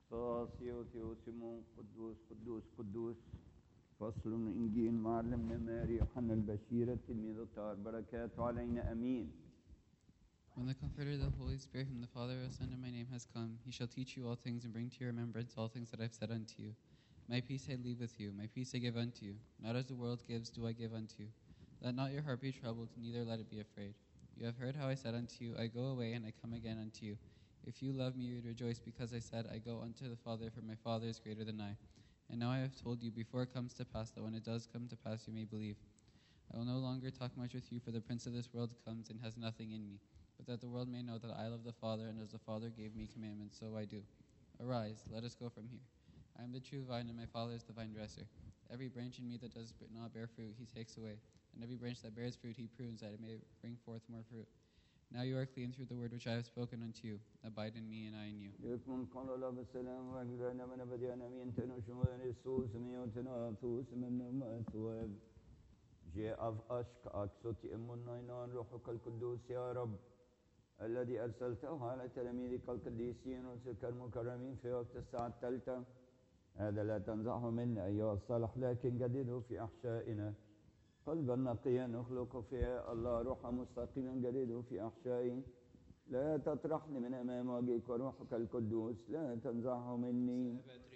صاسي وثيوسيمون قدوس قدوس قدوس. فصل من إنجيل معلمنا ماري يوحنا البشير التلميذ الطاهر بركاته علينا أمين. When the Comforter, the Holy Spirit, whom the Father will send in my name, has come, he shall teach you all things and bring to your remembrance all things that I have said unto you. My peace I leave with you, my peace I give unto you. Not as the world gives do I give unto you. Let not your heart be troubled, neither let it be afraid. You have heard how I said unto you, I go away and I come again unto you. If you love me, you would rejoice because I said, I go unto the Father, for my Father is greater than I. And now I have told you before it comes to pass, that when it does come to pass you may believe. I will no longer talk much with you, for the prince of this world comes and has nothing in me. But that the world may know that I love the Father, and as the Father gave me commandments, so I do. Arise, let us go from here. I am the true vine, and my Father is the vine dresser. Every branch in me that does not bear fruit, he takes away. And every branch that bears fruit, he prunes, that it may bring forth more fruit. Now you are clean through the word which I have spoken unto you. Abide in me, and I in you. يكمن قال الله بالسلام وأجلنا من بدينا من تنشمون السوس ميوتنا ثوس من مأثواب جاء أشك أكسوت إمنا روحك القدوس يا رب الذي أرسلته على تلاميذك القديسين ورسلك المكرمين في وقت الساعة الثالثة. هذا لا تنزعه منا أيها الصالح، لكن جدده في أحشائنا. قلبا نقيا نخلق في الله، روحا مستقيما جدده في أحشائي. لا تطرحني من أمام وجهك، وروحك القدوس لا تنزعه مني.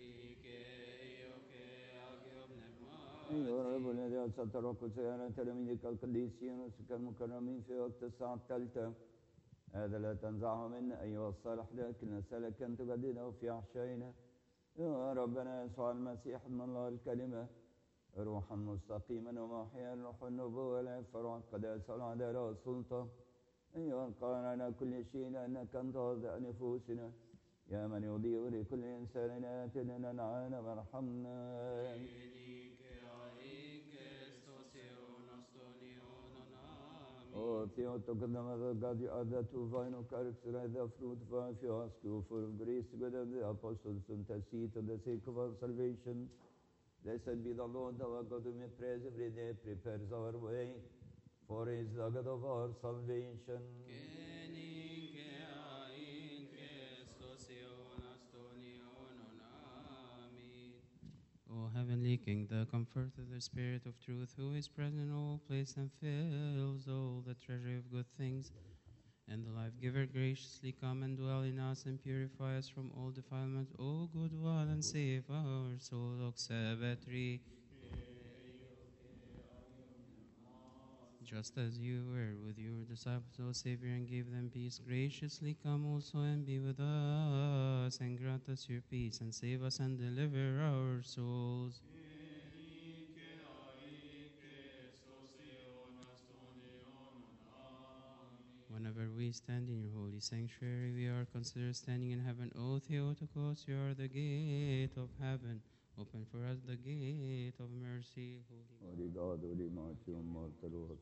أيها الرب الذي أرسلت روحك على تلاميذك القديسين ورسلك المكرمين في وقت الساعة الثالثة. هذا لا تنزعه منا أيها الصالح، لكن نسألك أن تجدده في أحشائنا. يا ربنا يسوع المسيح ابن الله الكلمة، روحا مستقيما ومحيا، روح النبوة والعفة روح القداسة والعدالة والسلطة. أيها القائل على كل شيء، لأنك أنت واضع نفوسنا، يا من يضيء لكل إنسان آتنا العالم ارحمنا. Theo took another God, the other two vine character, the fruit of you ask you for grace, good of the apostles, and intercede to the sake of our salvation. Blessed be the Lord our God, whom we praise every day, prepares our way, for he is the God of our salvation. O heavenly King, the comfort of the Spirit of truth, who is present in all places and fills all the treasure of good things, and the life-giver graciously come and dwell in us and purify us from all defilement. O good one, and save our soul. Oxabetri. Just as you were with your disciples, O Savior, and gave them peace, graciously come also and be with us, and grant us your peace, and save us and deliver our souls. Whenever we stand in your holy sanctuary, we are considered standing in heaven. O Theotokos, you are the gate of heaven. Open for us the gate of mercy. Holy God, holy mighty, immortal, Lord,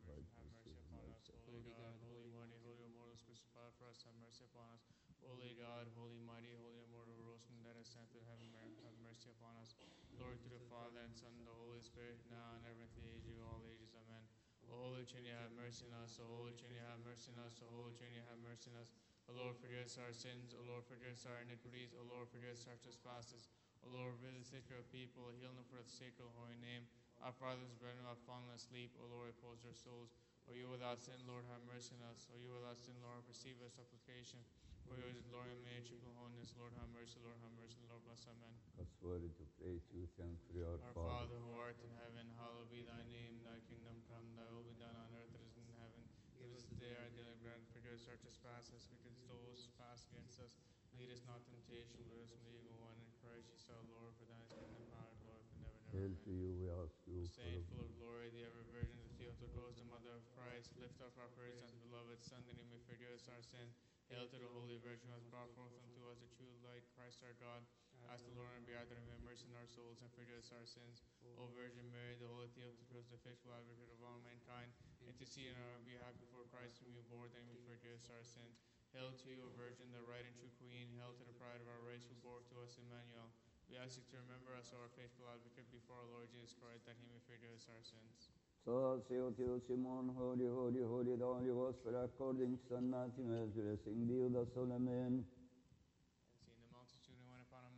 Holy God, holy mighty, holy immortal, crucified for us, have mercy upon us. Holy God, holy mighty, holy immortal, rose from the dead, ascended to heaven, have mercy upon us. Glory to the Father and Son and the Holy Spirit, now and ever, in the age of all ages. Amen. O Holy Trinity, have mercy on us. O Holy Trinity, have mercy on us. O Holy Trinity, have mercy on us. O Lord, forgive us our sins. O Lord, forgive us our iniquities. O Lord, forgive us our trespasses. O Lord, visit the sick of people, heal them for the sacred holy name. Our fathers, brethren, have fallen asleep. O Lord, repose their souls. O you without sin, Lord, have mercy on us. O you without sin, Lord, receive our supplication. For yours is glory and majesty and holiness. Lord, have mercy. Lord, have mercy. Lord, bless. Amen. Trustworthy to pray to, thankfully, our Father who art in heaven, hallowed be thy name. Thy kingdom come, thy will be done on earth as in heaven. Give us today our daily bread, and forgive us our trespasses, because those who pass against us. Lead us not to temptation, but us from the evil one. And Christ Jesus our Lord, for thine is the kingdom, power, and glory, for never, never. Hail to you, we ask you. Saint, full of glory, the ever Virgin, the Theotokos, the Mother of Christ, lift up our prayers unto the beloved Son, that he may forgive us our sin. Hail to the Holy Virgin, who has brought forth unto us the true light, Christ our God. Ask the Lord and be either have mercy in our souls and forgive us our sins. O Virgin Mary, the Holy Theotokos, the faithful advocate of all mankind, intercede on our behalf before Christ, whom you bore, that he may forgive us our sins. Hail to you, O Virgin, the right and true Queen. Hail to the pride of our race, who bore to us Emmanuel. We ask you to remember us, our faithful advocate, before our Lord Jesus Christ, that he may forgive us our sins. So, Simon, holy, holy, holy, the Holy Gospel according to St. Matthew, blessing be with us all, amen. And seeing the multitude who went upon a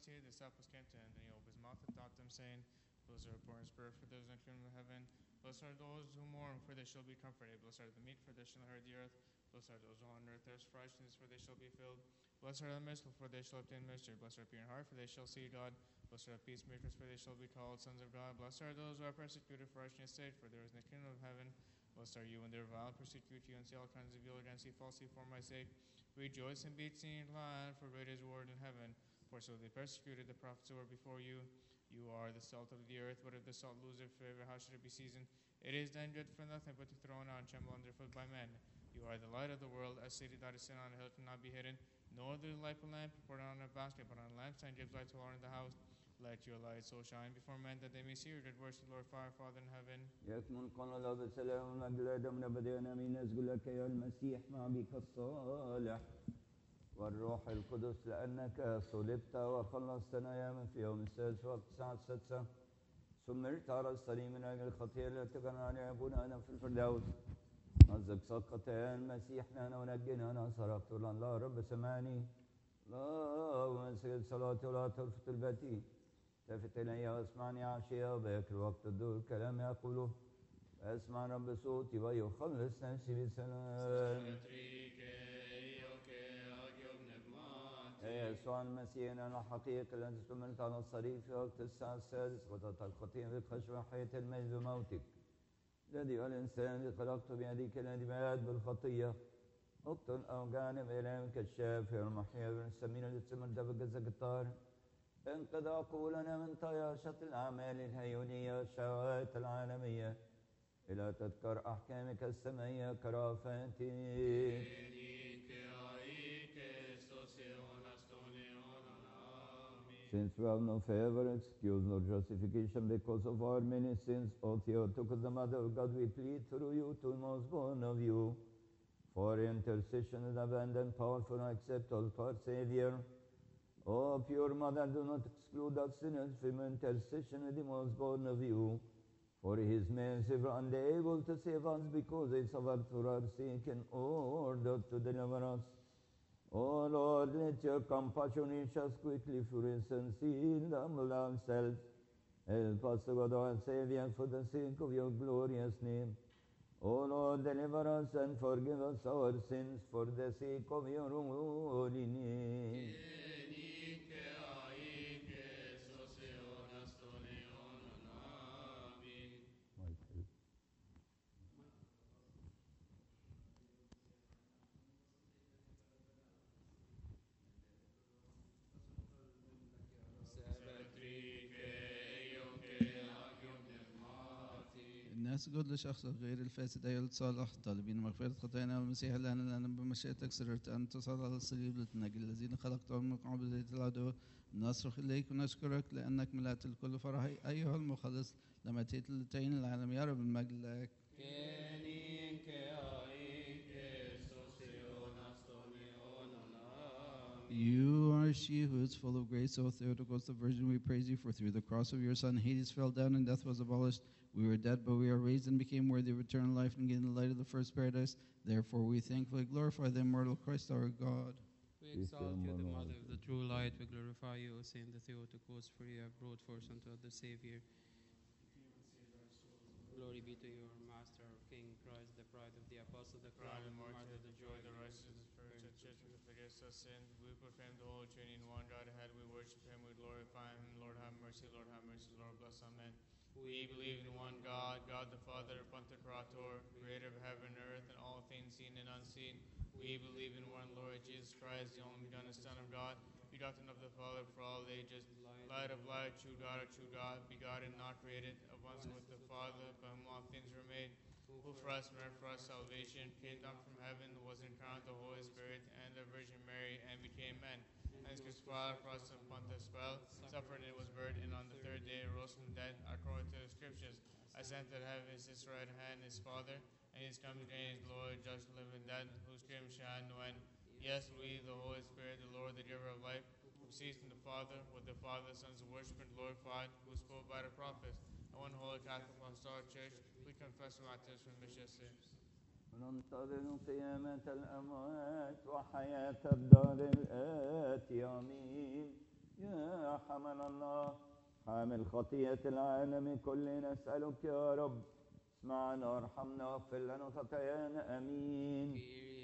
tea, the disciples came to him. Then he opened his mouth and taught them, saying, Blessed are the poor in spirit, for those in the kingdom of heaven. Blessed are those who mourn, for they shall be comforted. Blessed are the meek, for they shall inherit the earth. Blessed are those who hunger and thirst for righteousness, for they shall be filled. Blessed are the merciful, for they shall obtain mercy. Blessed are the pure in heart, for they shall see God. Blessed are the peacemakers, for they shall be called sons of God. Blessed are those who are persecuted for righteousness' sake, for there is the kingdom of heaven. Blessed are you when they revile and persecute you and say all kinds of evil against you falsely for my sake. Rejoice and be exceeding glad, for great is your reward in heaven. For so they persecuted the prophets who were before you. You are the salt of the earth, but if the salt lose its flavor, how should it be seasoned? It is then good for nothing but to throw out and tremble underfoot by men. You are the light of the world, a city that is set on a hill cannot be hidden. Nor do they light a lamp, put it on a basket, but on a lampstand gives light to all in the house. Let your light so shine before men that they may see your good works and glorify our Father in heaven. يكمن قال الله بسلام ومجد آدم نبدأ أمين أسجد لك يا المسيح مع بك الصالح والروح القدس لأنك صلبت وخلصتنا يا من في يوم السادس وقت الساعة السادسة سمرت على الصليب من أجل الخطيئة التي كان عليها أبونا آدم في الفردوس نزك سقط يا المسيح لنا ونجينا أنا صرفت الله رب سمعني اللهم سجد صلاتي ولا ترفض البتي التفت إلي واسمعني عشية وباكر وقت الدور كلام يقوله اسمع رب صوتي ويخلص نفسي بسلام يسوع المسيح أنا الحقيقة التي استمرت على الصليب في وقت الساعة السادسة قطعت الخطيئة بخشوة حياة المجد بموتك الذي هو الإنسان الذي خلقته بيديك الذي مات بالخطية اقتل أوجانب إلهك الشافي والمحيا والسمين الذي استمرت بجسدك الطاهر انقذ عقولنا من طياشة الأعمال الهيونية والشهوات العالمية إلى تذكر أحكامك السمائية كرافاتك. Since we have no favor, excuse, nor justification because of our many sins, O Theotokos, the Mother of God, we plead through you to the most born of you. For intercession is abundant, powerful, and acceptable to our Savior. O pure Mother, do not exclude us sinners from intercession with the most born of you. For he is merciful and able to save us because he suffered for our sake in order to deliver us. O Lord, let your compassion reach us quickly for his sincere and humble ourselves. Help us, O God, our Savior, for the sake of your glorious name. O Lord, deliver us and forgive us our sins for the sake of your holy name. نسجد لشخصك غير الفاسد أيها الصالح طالبين مغفرة خطايانا والمسيح لأننا بمشيئتك سررت أن تصعد على الصليب لتنجي الذين خلقتهم من عبودية العدو نصرخ إليك ونشكرك لأنك ملأت الكل فرح أيها المخلص لما أتيت لتعين العالم يا رب المجد لك. You are she who is full of grace, O Theotokos, the Virgin. We praise you, for through the cross of your Son, Hades fell down and death was abolished. We were dead, but we are raised and became worthy of eternal life and gained the light of the first paradise. Therefore, we thankfully glorify the immortal Christ our God. We exalt you, the Mother of the true light. We glorify you, O Saint Theotokos, for you have brought forth unto us the Savior. Glory be to you, our Master, our King, Christ, the pride of the apostle, the crown and martyr, the joy of the righteous, the spiritual church, who forgives us sins. We proclaim the Holy Trinity in one God ahead. We worship him, we glorify him. Lord have mercy, Lord have mercy, Lord bless, amen. We believe in one God, God the Father, Pantocrator, creator of heaven and earth and all things seen and unseen. We believe in one Lord Jesus Christ, the only begotten Son of God, begotten of the Father for all ages, light of light, true God, begotten, not created, of one with the Father, by whom all things were made, who for us merit for us salvation, came down from heaven, was incarnate the Holy Spirit and the Virgin Mary, and became man. And crucified for us upon the spell, suffered and was buried, and on the third day rose from the dead, according to the Scriptures. Ascended to heaven, is his right hand, his Father, and he is come to gain his glory, judge the living and dead, whose kingdom shall have no end. Yes, we, the Holy Spirit, the Lord, the giver of life, who proceeds from the Father, with the Father, the Sons of worship and glorified, who spoke by the prophets, and one holy Catholic Apostolic Church, we confess our baptism for remission of sins. وننتظر قيامة الأموات وحياة الدار الآتية آمين يا حمل الله حامل خطية العالم كله نسألك يا رب اسمعنا وارحمنا واغفر لنا خطايانا آمين.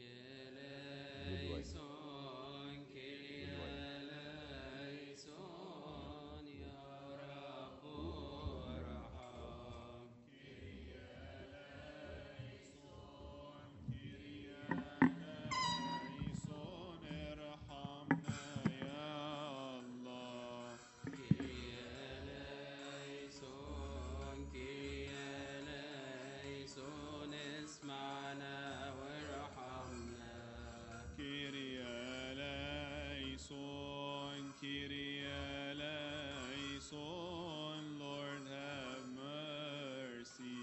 Lord have mercy.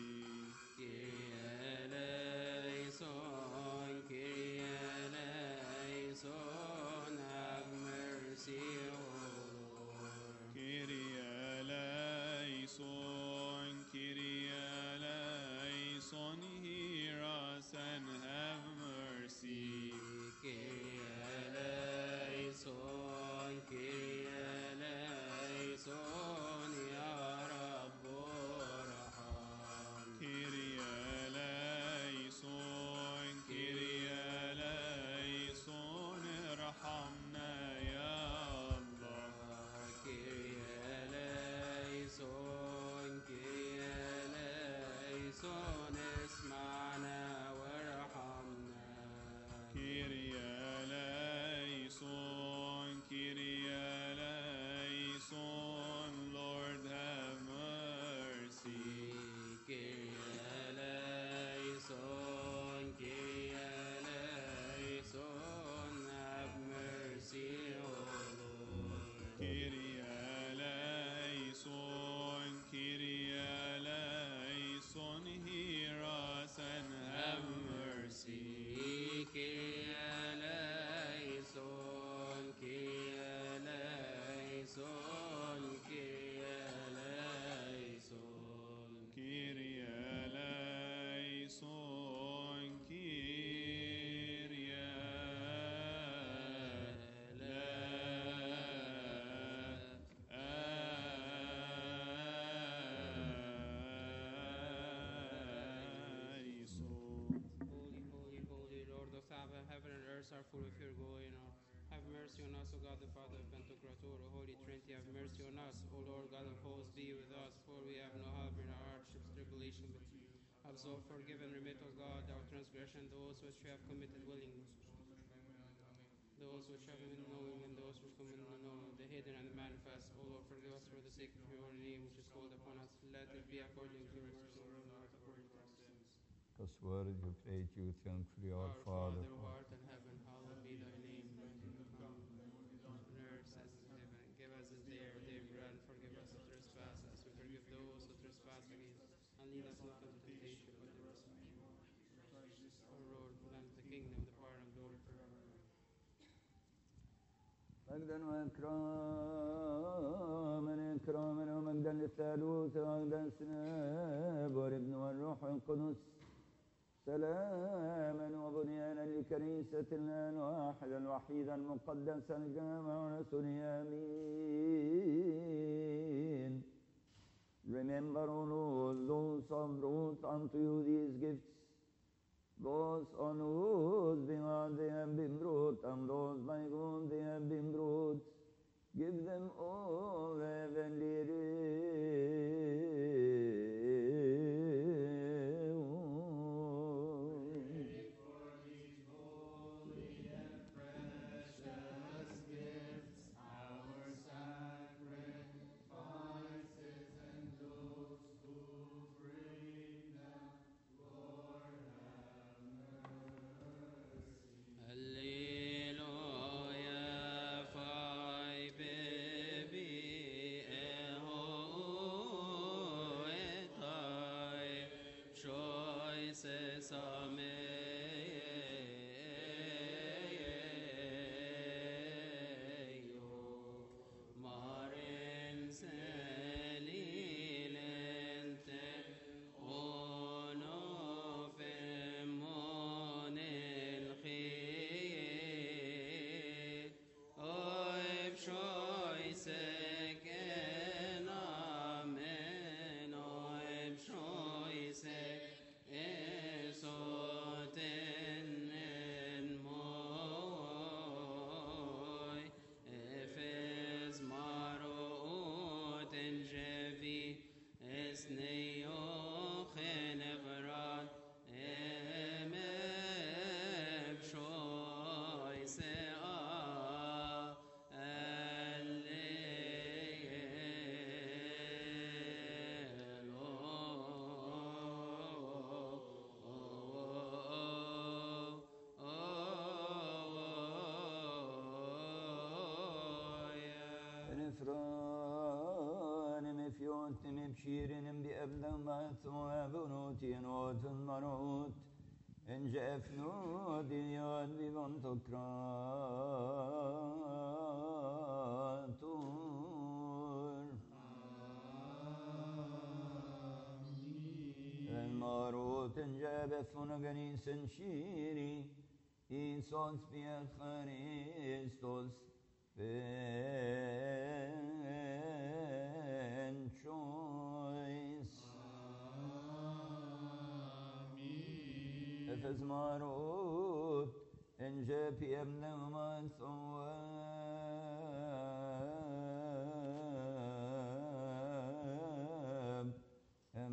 Kyrie eleison, Kyrie eleison, hear us and have mercy. Kyrie eleison, Kyrie eleison, ارحمنا يا الله. Kyrie eleison, Kyrie eleison, Lord have mercy. Kyrie eleison, Kyrie eleison, hear us and have mercy. Kyrie eleison, Kyrie eleison. Holy, holy, holy Lord of heaven and earth are full of your glory now. Have mercy on us, O God the Father of Pantocrator, O Holy Trinity, have mercy on us. O Lord God of hosts, be with us, for we have no help in our hardships, tribulation, but absolve, forgive, and remit, O God, our transgression, those which we have committed willingly, those which have been knowing, and those which come unknown, the hidden and the manifest. O Lord, forgive us for the sake of your holy name, which is called upon us. Let it be according to your mercy, and not according to our sins. Because worthy to pray to you, thankfully, our Father. who art in heaven, hallowed be thy name. Thy kingdom come, on earth as in heaven. Give us this day our daily bread, and forgive us our trespasses, as we forgive those who trespass against us. And lead us not into temptation, but deliver us from evil. O Lord, for thine is the kingdom, the power, and glory forever. مجدا وإكراما إكراما ومجدا للثالوث ومجدا للسناب والابن والروح القدس سلاما وبنيانا لكنيسة الله الواحدة الوحيدة المقدسة الجامعة ورسوله آمين. Remember, O Lord, those who have brought unto you these gifts, those on whose behalf they have been brought, and those by whom they have been brought. Give them all heavenly Alleluia, fai bebi etai, choices Maren selilente ono femmon el-khir oib choice مفران مفيوت مبشير بأبلمات وبنوت نوت مروت إن جفنو ديان ببنتكراتور الماروت إن جابثون غنيس شيري إيسوس بيخريستوس Ben choice. Efes marut en jepiem neuman thoab em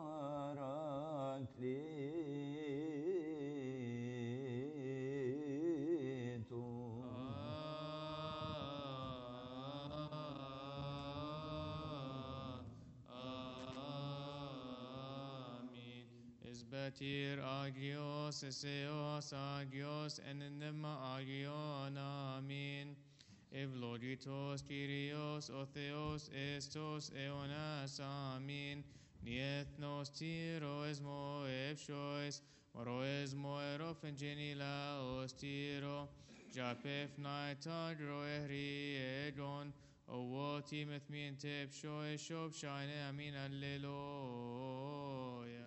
Isbatir agios, eseos agios, enenema agion, amin. Eulogittos Kyrios, Otheos, Estos, Eonas, amin. Niethnos tiroesmo efshois, moroesmo erofen genila ostiro, Japef naitagro ehri egon, O timeth me in tip shoy shop shine amin alleluia.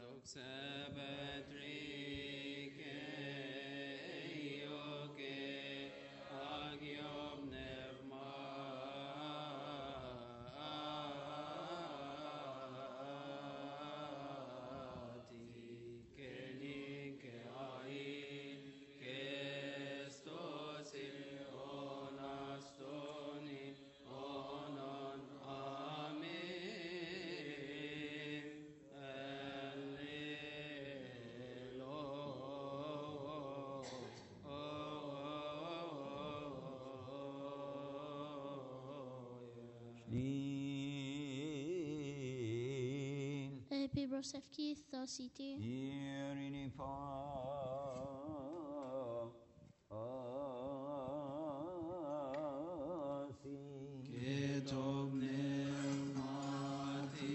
Brosevki Thositi. Irini pa asi Ketob Neumati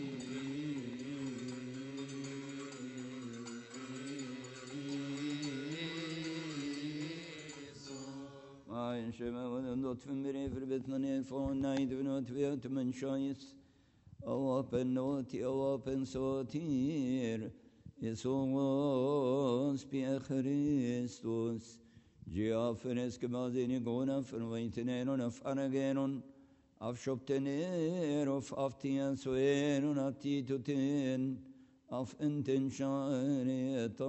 Ein Schema und dort für mir verbetnen von neid und wird man scheiß Open noti, open sotir, Isos pia Christus, Geoferes gemazini gona verweitenenon af anagenon, af shoptener of aftian suenon atitutin, af intentioneta,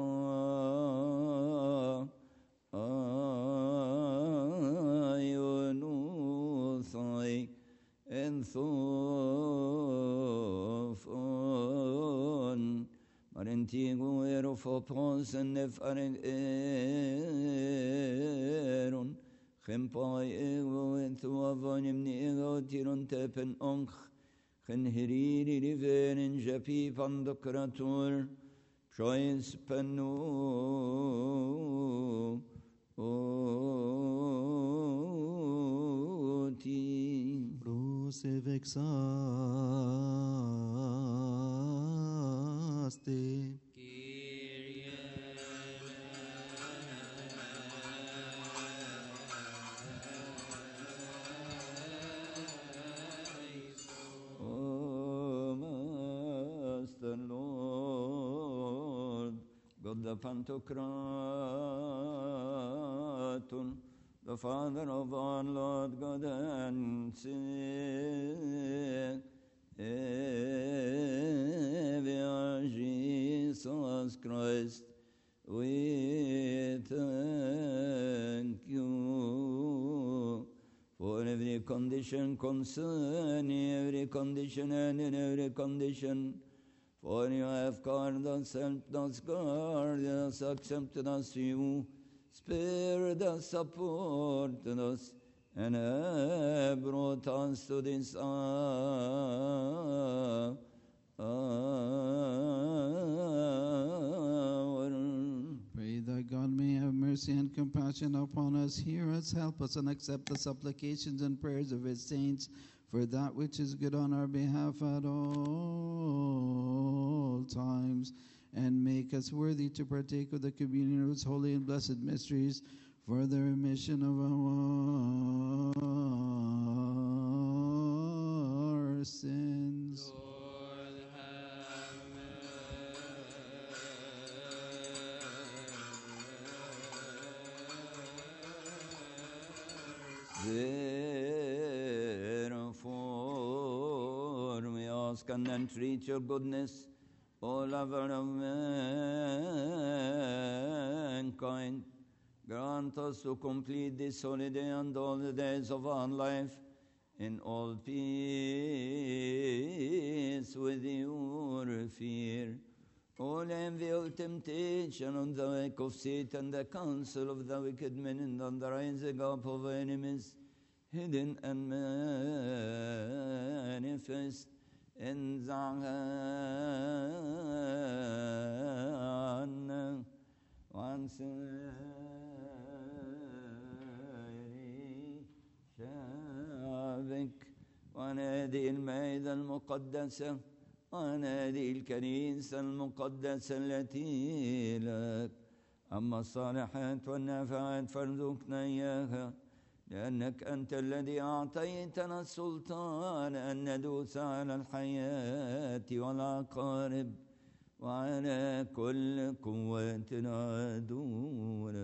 ayonusai, enthofon marentigo erofopos nefaren eron chempai ego enthuavonim niego tiron tepen onch chen hiriri riverin japi pandokratur pshois penu se vexaste. Oh, Master Lord, God the Pantocrator, the Father of our Lord God and Savior Jesus Christ, we thank you for every condition concerning every condition and in every condition. For you have called us, helped us, guarded us, accepted us, you spared us, supported us, and have brought us to this hour. Pray that God may have mercy and compassion upon us, hear us, help us, and accept the supplications and prayers of his saints for that which is good on our behalf at all times, and make us worthy to partake of the communion of his holy and blessed mysteries for the remission of our sins. Lord, have Therefore, we ask and entreat your goodness, O lover of mankind. Grant us to complete this holiday and all the days of our life in all peace with your fear. All envy, all temptation on the way of Satan, the counsel of the wicked men, and on the rising up of enemies, hidden and manifest in Zion. Once شابك ونادي المائدة المقدسة ونادي الكنيسة المقدسة التي لك. أما الصالحات والنافعات فارزقنا إياها، لأنك أنت الذي أعطيتنا السلطان أن ندوس على الحياة والعقارب وعلى كل قواتنا دون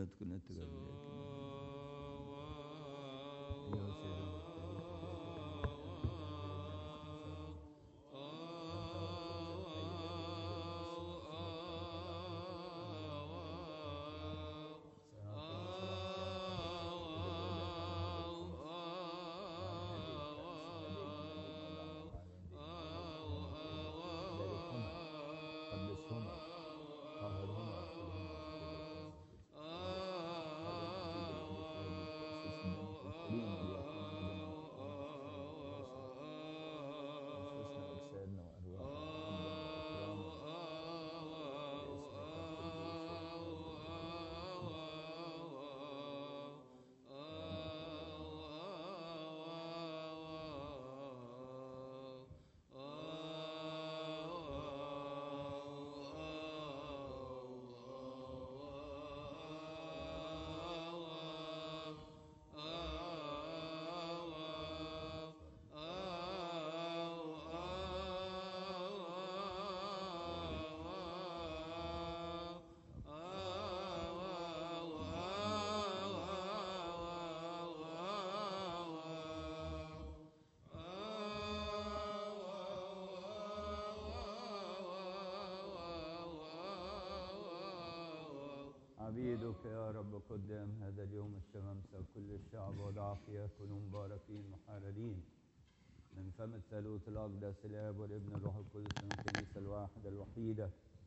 عبيدك يا رب قدام هذا اليوم الشمامسة وكل الشعب والعافية كونوا مباركين محاررين من فم الثالوث الأقدس الآب والابن الروح القدس من الكنيسة الواحدة الوحيدة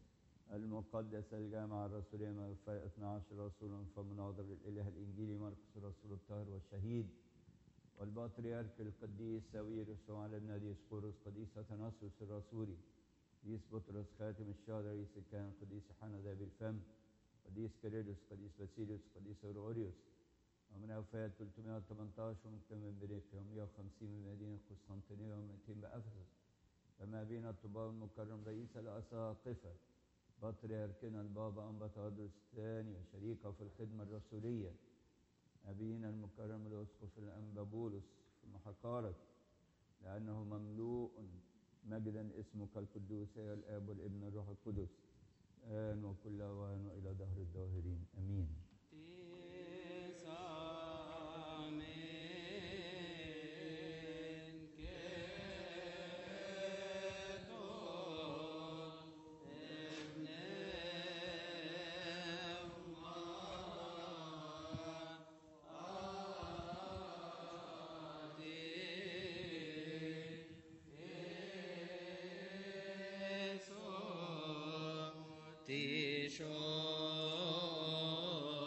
المقدسة الجامعة الرسولية من 12 رسولا فمناظر الإله الإنجيلي مرقس الرسول الطاهر والشهيد والبطريرك القديس ساويرس وعلى النادي سقورس قديس أثناسيوس الرسولي قديس بطرس خاتم الشهداء رئيس الكهنة قديس يوحنا ذا بالفم قديس كيرلس قديس باسيليوس قديس أوروريوس ومن وفاة 318 ومكتمل بريقيا و150 من مدينة قسطنطينية و200 بأفسس فما بين الطباء المكرم رئيس الأساقفة بطريركنا البابا أنبطادوس الثاني وشريكه في الخدمة الرسولية أبينا المكرم الأسقف الأنبا بولس في محقارة لأنه مملوء مجدا اسمك القدوس يا الآب والابن والروح القدس آن وكل أوان وإلى دهر الداهرين آمين. Tisho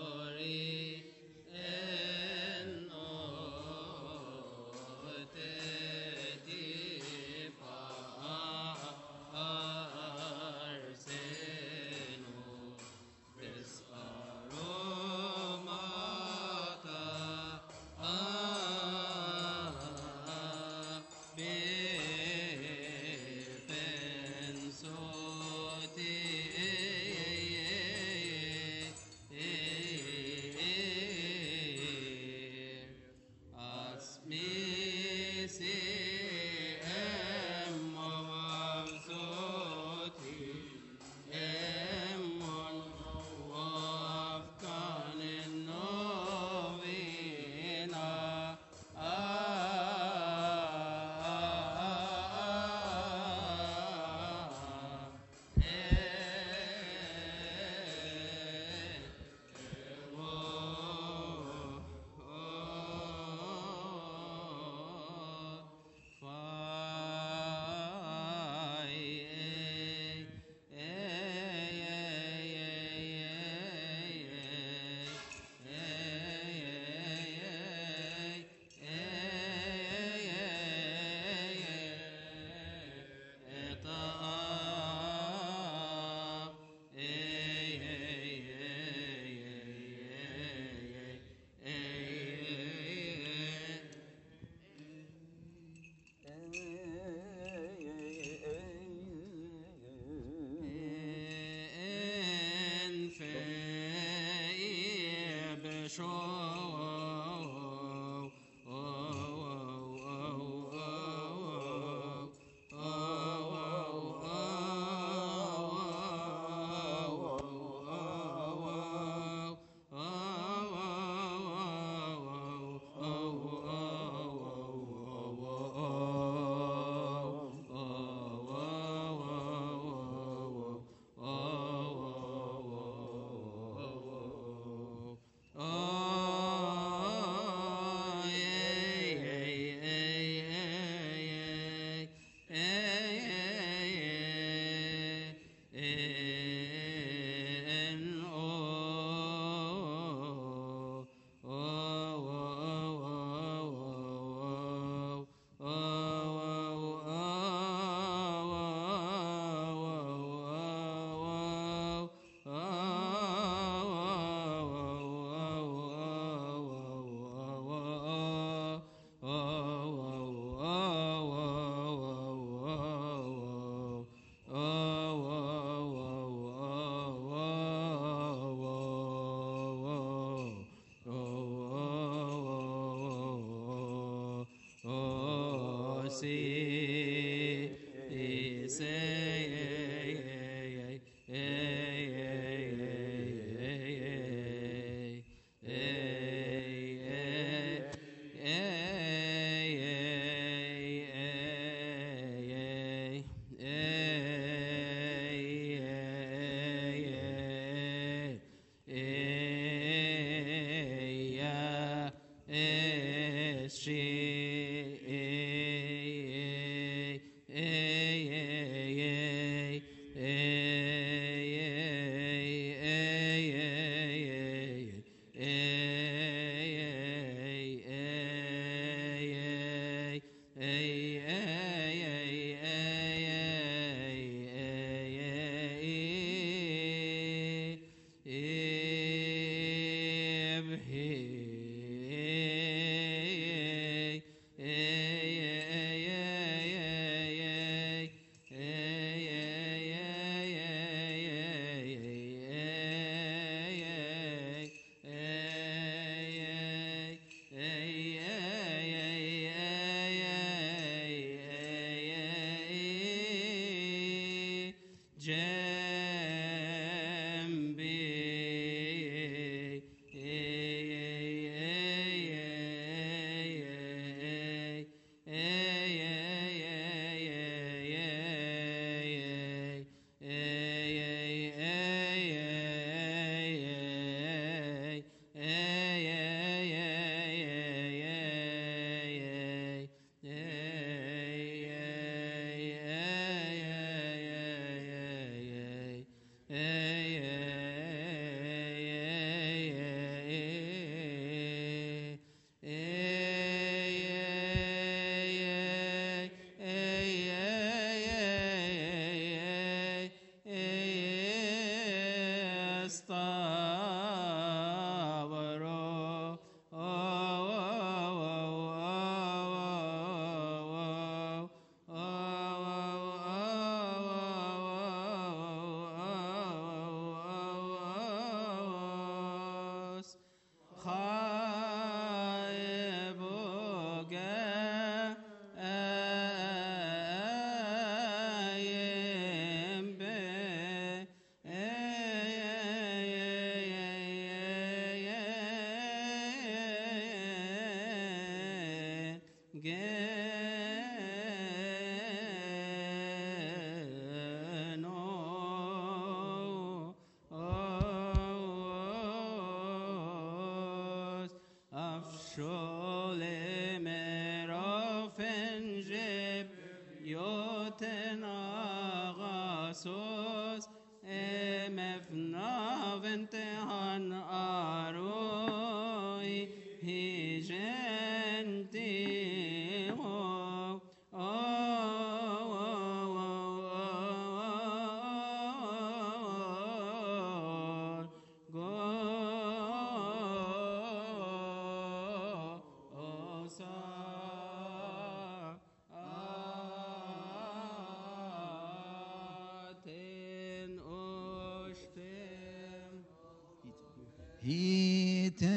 He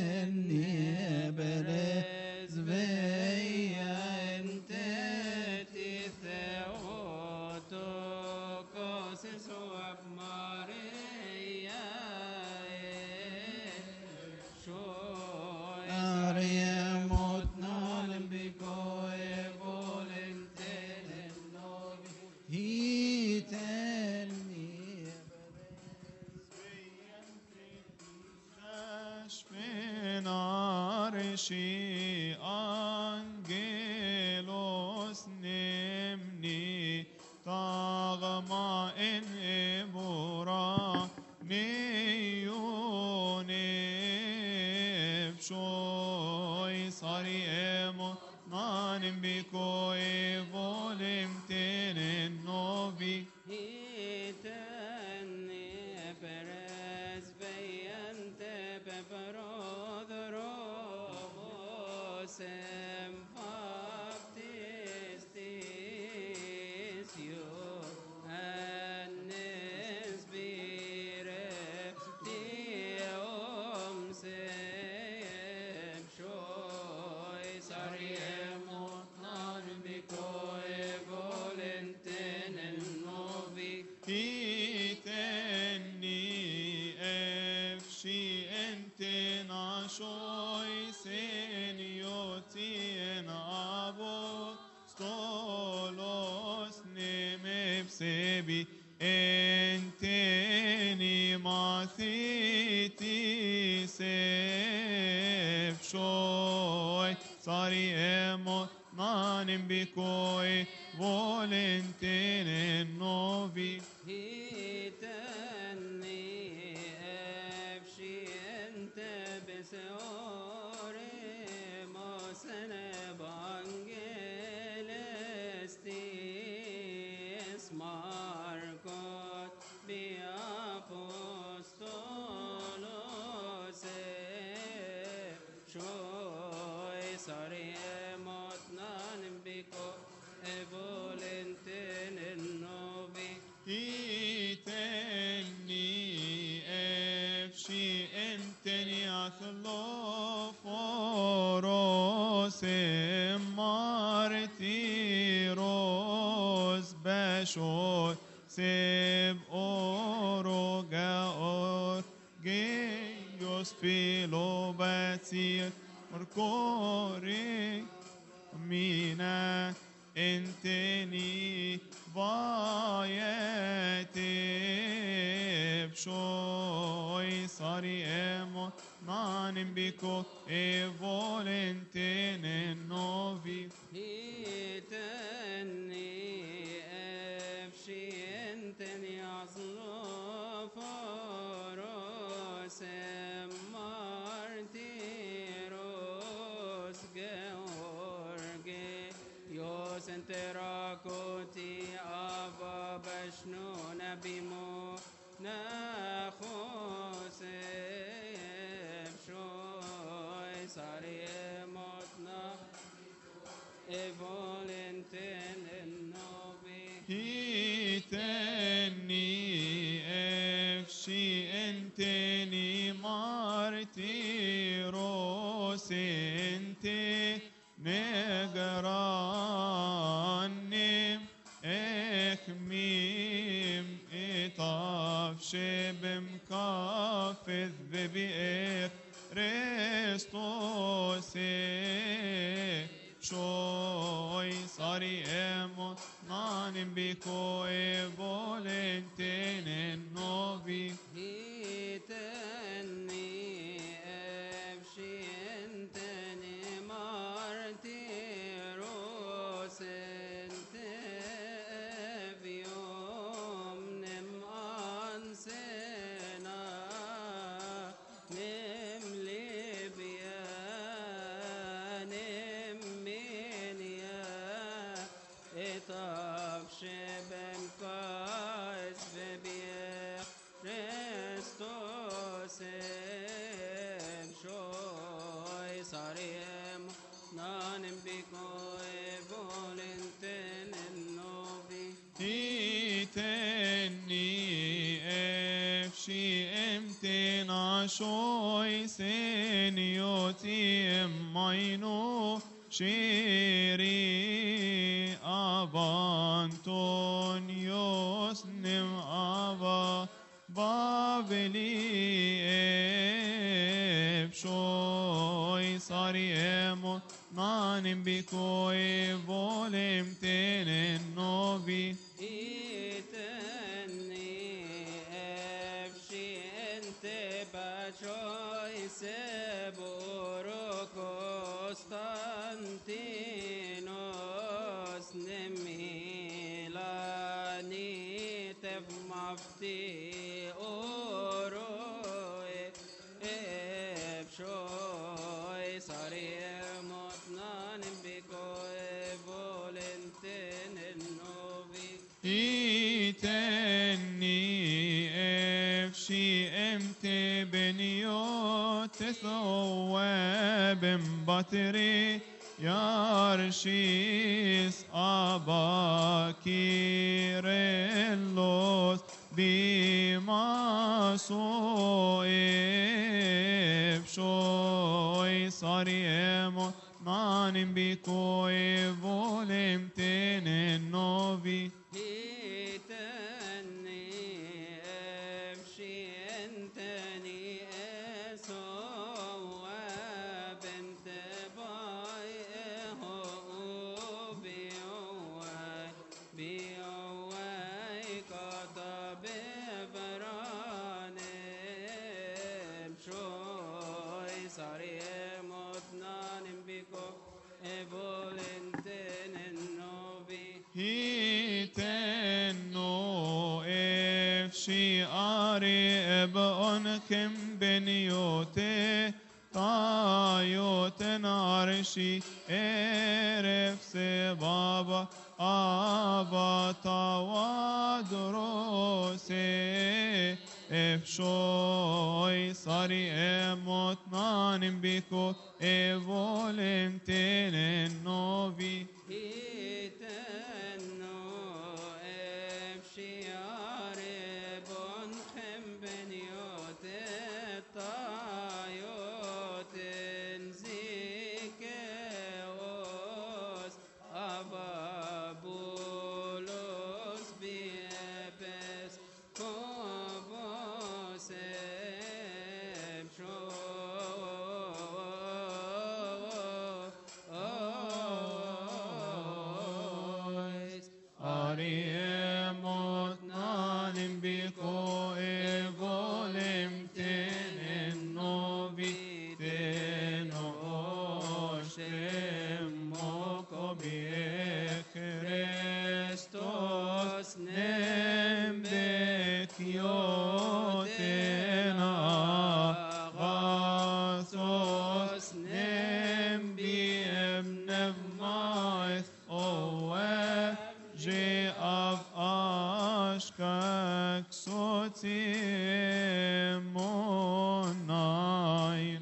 tenni beres veia enteti theotokos suab Maria shoy ariemot nanem bikoe volenten novi hitenni Ashpenarshi angelos nemni tagma en ebora neyonef shoy sari emo nanim bikoe volem tenen novi Hiteni peres veiente peperodros em baptistis Ioannes vire tiom sem shoy sariemo narbicoe volentenen novi Hitenni efshi enten ashoy seniotien apostolos nemepsebi enteni mathitis efshoy sariemo nanim bikoi volentenen novi Hiteni efshiente beseoremos en evangelistis Marcos bi apostolos shoy sariemot nanim biko volentenen novi Hitenni efshi enteni athloforos martiros bashor seb orogaor geios filobatir orcore mina enteni vayete shoy sariemo nanim biko e volentenen novi Hiteni efshienteni azloforos martiros george Yos enterakoti ava bashnu nabimo nachosem shoy sariemotna e volentenen novi Hitenni efshi enteni martiros ente negaranim ekmim itav shebem kafeth bebi'ech restos shoy sari emot nanim biko e volentenen novi Hiteni efshienteni martiros ente viom nem ansena nem libia nem minia etav shebem kais vebia restos em shoy sariem nanem biko e volentenen novi Hitenni efshi emten Ashoi senioti maino shiri Abantonios nim ava Babeli Epshoi sariemo nanim bikoi volem tenen novi Iteni efshi ente bachoi seboro Constantinos nemilani tev mafti oroe efshoi sariemot nanim bikoe volenten novi Iteni efshi emte beniot thawabim batri Yarshis abakirelos bimaso efshoi sariemo nanim bikoi volem tenen novi Iteni efshi enteni esowa bente bai eho biowai kata bevranem shoi sariemot nanim biko evolentenen novi Hiteno efshi ari ebon kem beniote tayoten arshi eref se baba abatawadrose efshoi sari emot nanim biko evolem tenen novi Iteno efshi arebon chem beniote tayoten zikeos ababulos biepes kovos Ariemot nanim biko evolem tenen novi teno oshem moko Christos nem bekioten agathos nem biem nevmaith oef je av ashkak sotimonain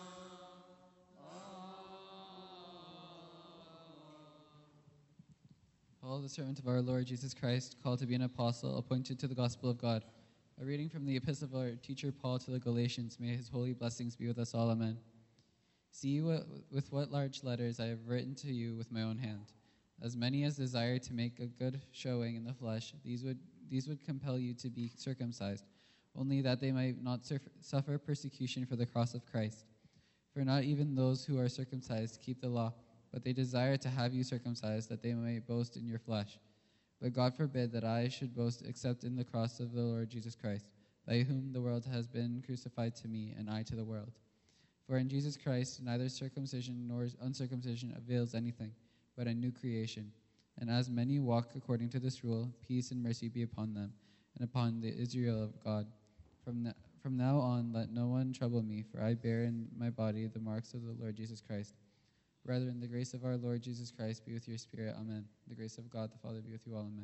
Paul, the servant of our Lord Jesus Christ, called to be an apostle, appointed to the gospel of God. A reading from the epistle of our teacher Paul to the Galatians. May his holy blessings be with us all. Amen. See with what large letters I have written to you with my own hand. As many as desire to make a good showing in the flesh, these would compel you to be circumcised, only that they might not suffer persecution for the cross of Christ. For not even those who are circumcised keep the law, but they desire to have you circumcised, that they may boast in your flesh. But God forbid that I should boast except in the cross of the Lord Jesus Christ, by whom the world has been crucified to me, and I to the world. For in Jesus Christ neither circumcision nor uncircumcision avails anything, but a new creation. And as many walk according to this rule, peace and mercy be upon them, and upon the Israel of God. From now on let no one trouble me, for I bear in my body the marks of the Lord Jesus Christ. Brethren, the grace of our Lord Jesus Christ be with your spirit. Amen. The grace of God the Father be with you all. Amen.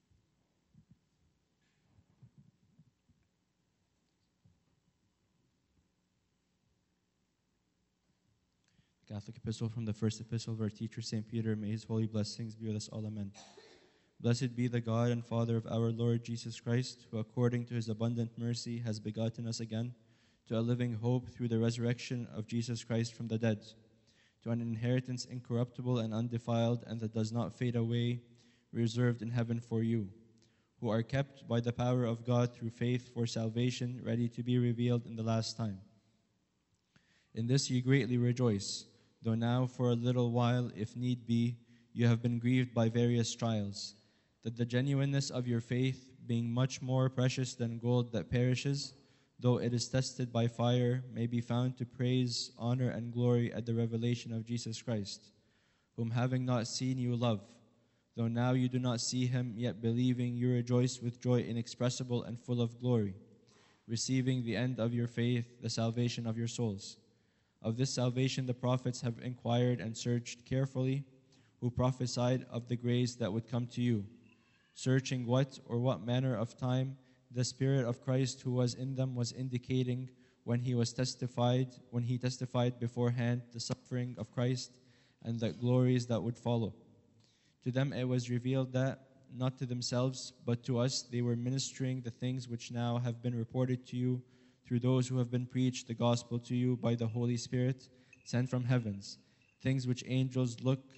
Catholic Epistle from the first epistle of our teacher, St. Peter. May his holy blessings be with us all. Amen. Blessed be the God and Father of our Lord Jesus Christ, who according to his abundant mercy has begotten us again to a living hope through the resurrection of Jesus Christ from the dead, to an inheritance incorruptible and undefiled, and that does not fade away, reserved in heaven for you, who are kept by the power of God through faith for salvation, ready to be revealed in the last time. In this you greatly rejoice, though now for a little while, if need be, you have been grieved by various trials, that the genuineness of your faith, being much more precious than gold that perishes, though it is tested by fire, may be found to praise, honor, and glory at the revelation of Jesus Christ, whom having not seen you love, though now you do not see him, yet believing you rejoice with joy inexpressible and full of glory, receiving the end of your faith, the salvation of your souls. Of this salvation the prophets have inquired and searched carefully, who prophesied of the grace that would come to you, searching what manner of time the Spirit of Christ who was in them was indicating when he testified beforehand the suffering of Christ and the glories that would follow. To them it was revealed that, not to themselves, but to us, they were ministering the things which now have been reported to you through those who have been preached the gospel to you by the Holy Spirit sent from heavens, things which angels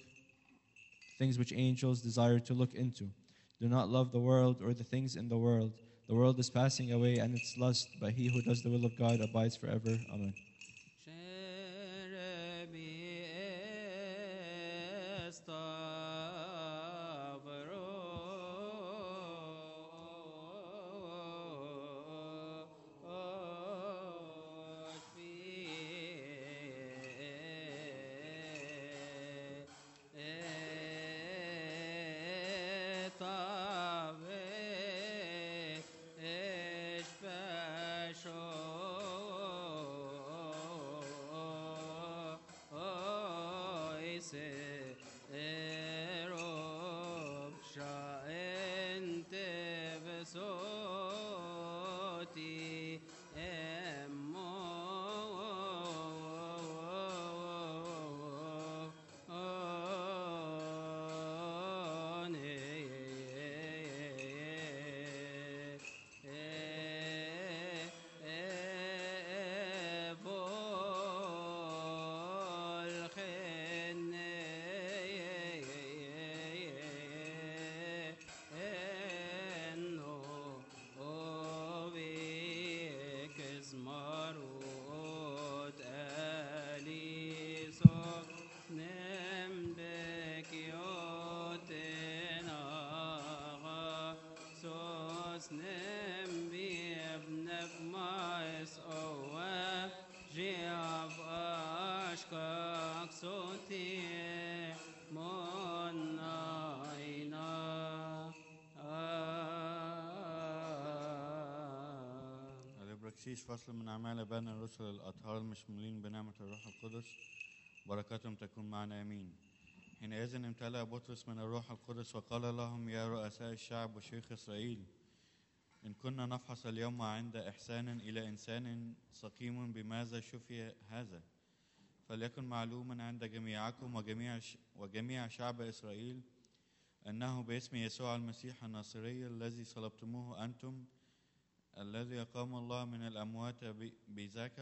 desire to look into. Do not love the world or the things in the world. The world is passing away and its lust, but he who does the will of God abides forever. Amen. البراكسيس فصل من أعمال أبائنا الرسل الأطهار المشمولين بنعمة الروح القدس، بركاتهم تكون معنا آمين. حينئذ امتلأ بطرس من الروح القدس وقال لهم: يا رؤساء الشعب وشيوخ إسرائيل، إن كنا نفحص اليوم عند إحسان إلى إنسان سقيم بماذا شفي هذا، فليكن معلوما عند جميعكم وجميع شعب إسرائيل أنه باسم يسوع المسيح الناصري الذي صلبتموه أنتم، الذي أقام الله من الأموات بذاك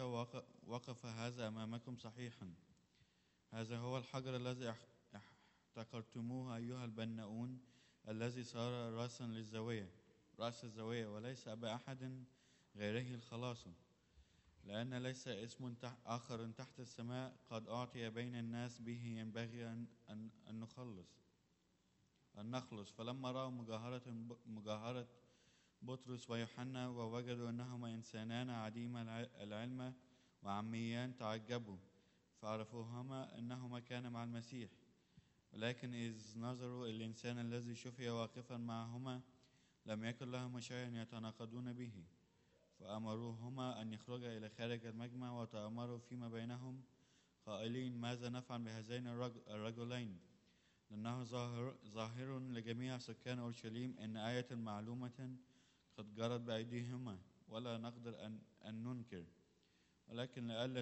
وقف هذا أمامكم صحيحا. هذا هو الحجر الذي احتقرتموه أيها البناؤون، الذي صار رأس الزاوية، وليس بأحد غيره الخلاص، لأن ليس اسم آخر تحت السماء قد أعطي بين الناس به ينبغي أن نخلص. فلما رأوا مجاهرة بطرس ويوحنا ووجدوا أنهما إنسانان عديم العلم وعميان تعجبوا، فعرفوهما أنهما كان مع المسيح. ولكن إذ نظروا الإنسان الذي شفي واقفا معهما لم يكن لهم شيء يتناقضون به، فأمروهما أن يخرجا إلى خارج المجمع، وتأمروا فيما بينهم قائلين: ماذا نفعل بهذين الرجلين؟ لأنه ظاهر لجميع سكان أورشليم أن آية معلومة قد جرت بأيديهما، ولا نقدر أن ننكر، ولكن لئلا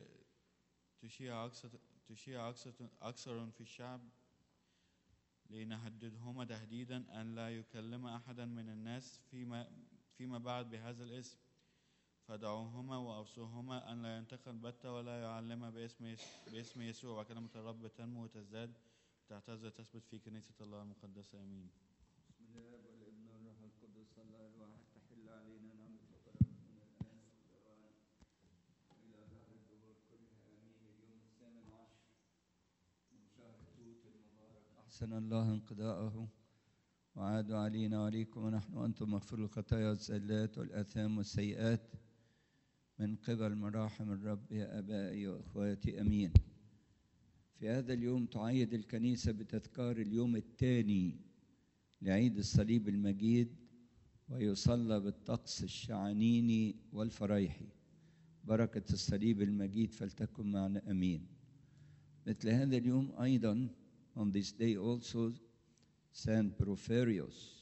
تشيع أكثر في الشعب لنهددهما تهديدا أن لا يكلم أحدا من الناس فيما بعد بهذا الاسم. فدعوهما وأوصوهما أن لا ينتقل بتة ولا يعلم باسم يسوع، وكلمة الرب تنمو وتزداد تعتز تثبت في كنيسة الله المقدسة. آمين. بسم الله والابن والروح القدس الله الواحد تحل علينا نعمة وبركة من الآن والأوان إلى دهر الدهور كلها. آمين. اليوم 18 من شهر توت المبارك، أحسن الله انقضاءه وعاد علينا وعليكم ونحن وأنتم مغفور الخطايا والزلات والآثام والسيئات من قبل مراحم الرب يا أبائي وأخواتي. أمين. في هذا اليوم تعيد الكنيسة بتذكار اليوم الثاني لعيد الصليب المجيد، ويصلى بالطقس الشعانيني والفريحي. بركة الصليب المجيد فلتكن معنا. أمين. مثل هذا اليوم أيضا on this day also Saint Porphyrios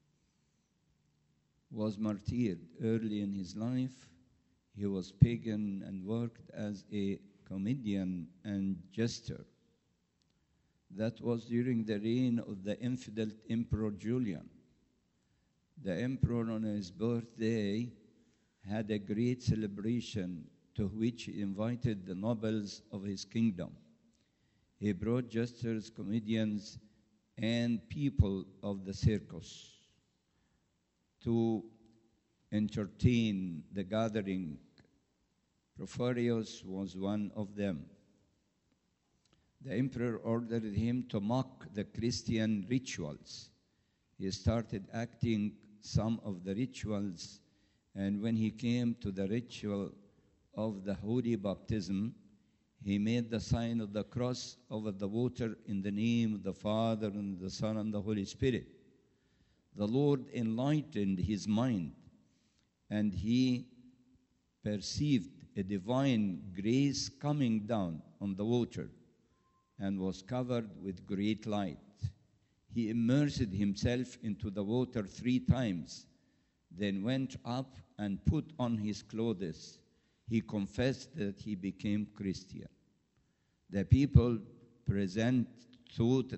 was martyred early in his life. He was pagan and worked as a comedian and jester. That was during the reign of the infidel Emperor Julian. The emperor on his birthday had a great celebration to which he invited the nobles of his kingdom. He brought jesters, comedians, and people of the circus to entertain the gathering. Porphyrios was one of them. The emperor ordered him to mock the Christian rituals. He started acting some of the rituals, and when he came to the ritual of the holy baptism, he made the sign of the cross over the water in the name of the Father and the Son and the Holy Spirit. The Lord enlightened his mind, and he perceived a divine grace coming down on the water and was covered with great light. He immersed himself into the water 3 times, then went up and put on his clothes. He confessed that he became Christian. The people present thought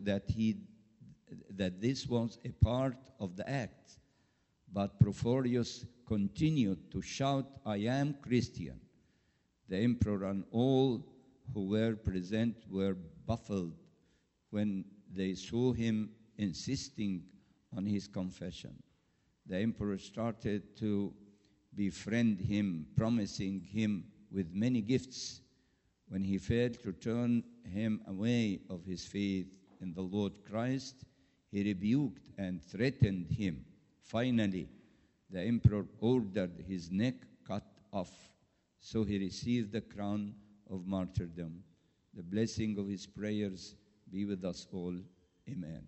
that this was a part of the act, but Porphyrios continued to shout, "I am Christian." The emperor and all who were present were baffled when they saw him insisting on his confession. The emperor started to befriend him, promising him with many gifts. When he failed to turn him away of his faith in the Lord Christ, he rebuked and threatened him. Finally, the emperor ordered his neck cut off, so he received the crown of martyrdom. The blessing of his prayers be with us all. Amen.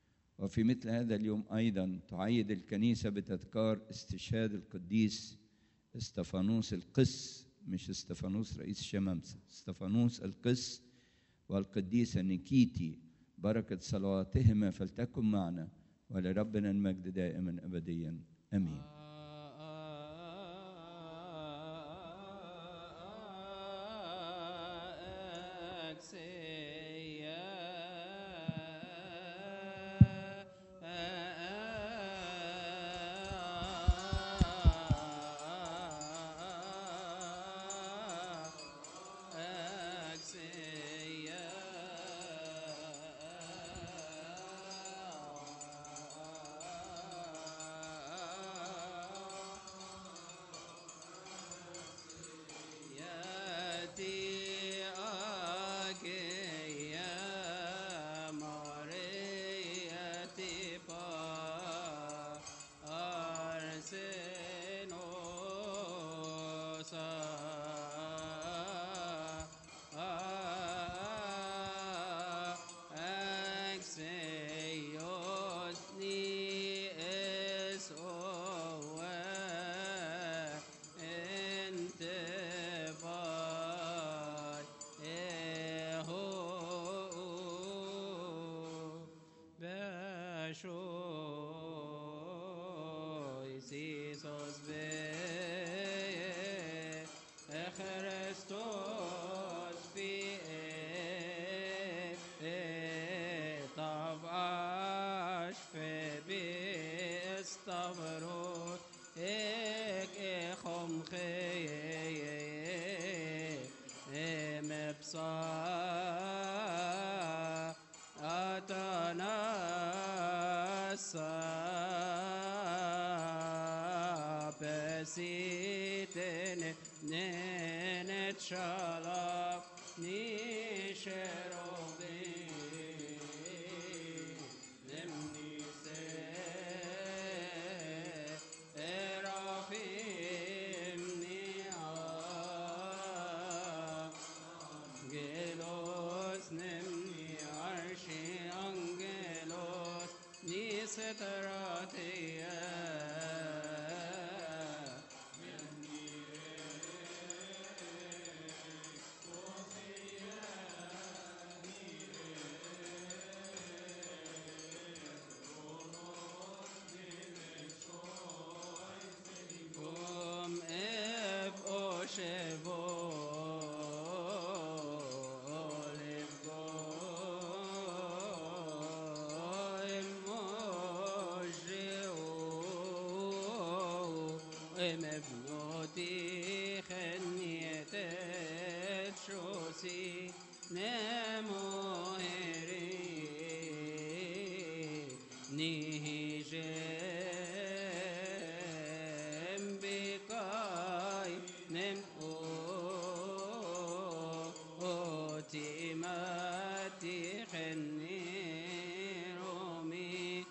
وفي مثل هذا اليوم أيضا تعيد الكنيسة بتذكار استشهاد القديس استفانوس القس، مش استفانوس رئيس الشمامسة، استفانوس القس والقديسة نيكيتي. بركة صلواتهما فلتكن معنا، ولربنا المجد دائما أبديا. آمين. Stavro ek echom سيتن ننت شالاب نشروبي نمني رافيمني أنجلوس نمني عرشي أنجلوس نستراتي مبنوتي خنيت شوسي نموهري نهجم بكاي نموتي ماتي خني رومي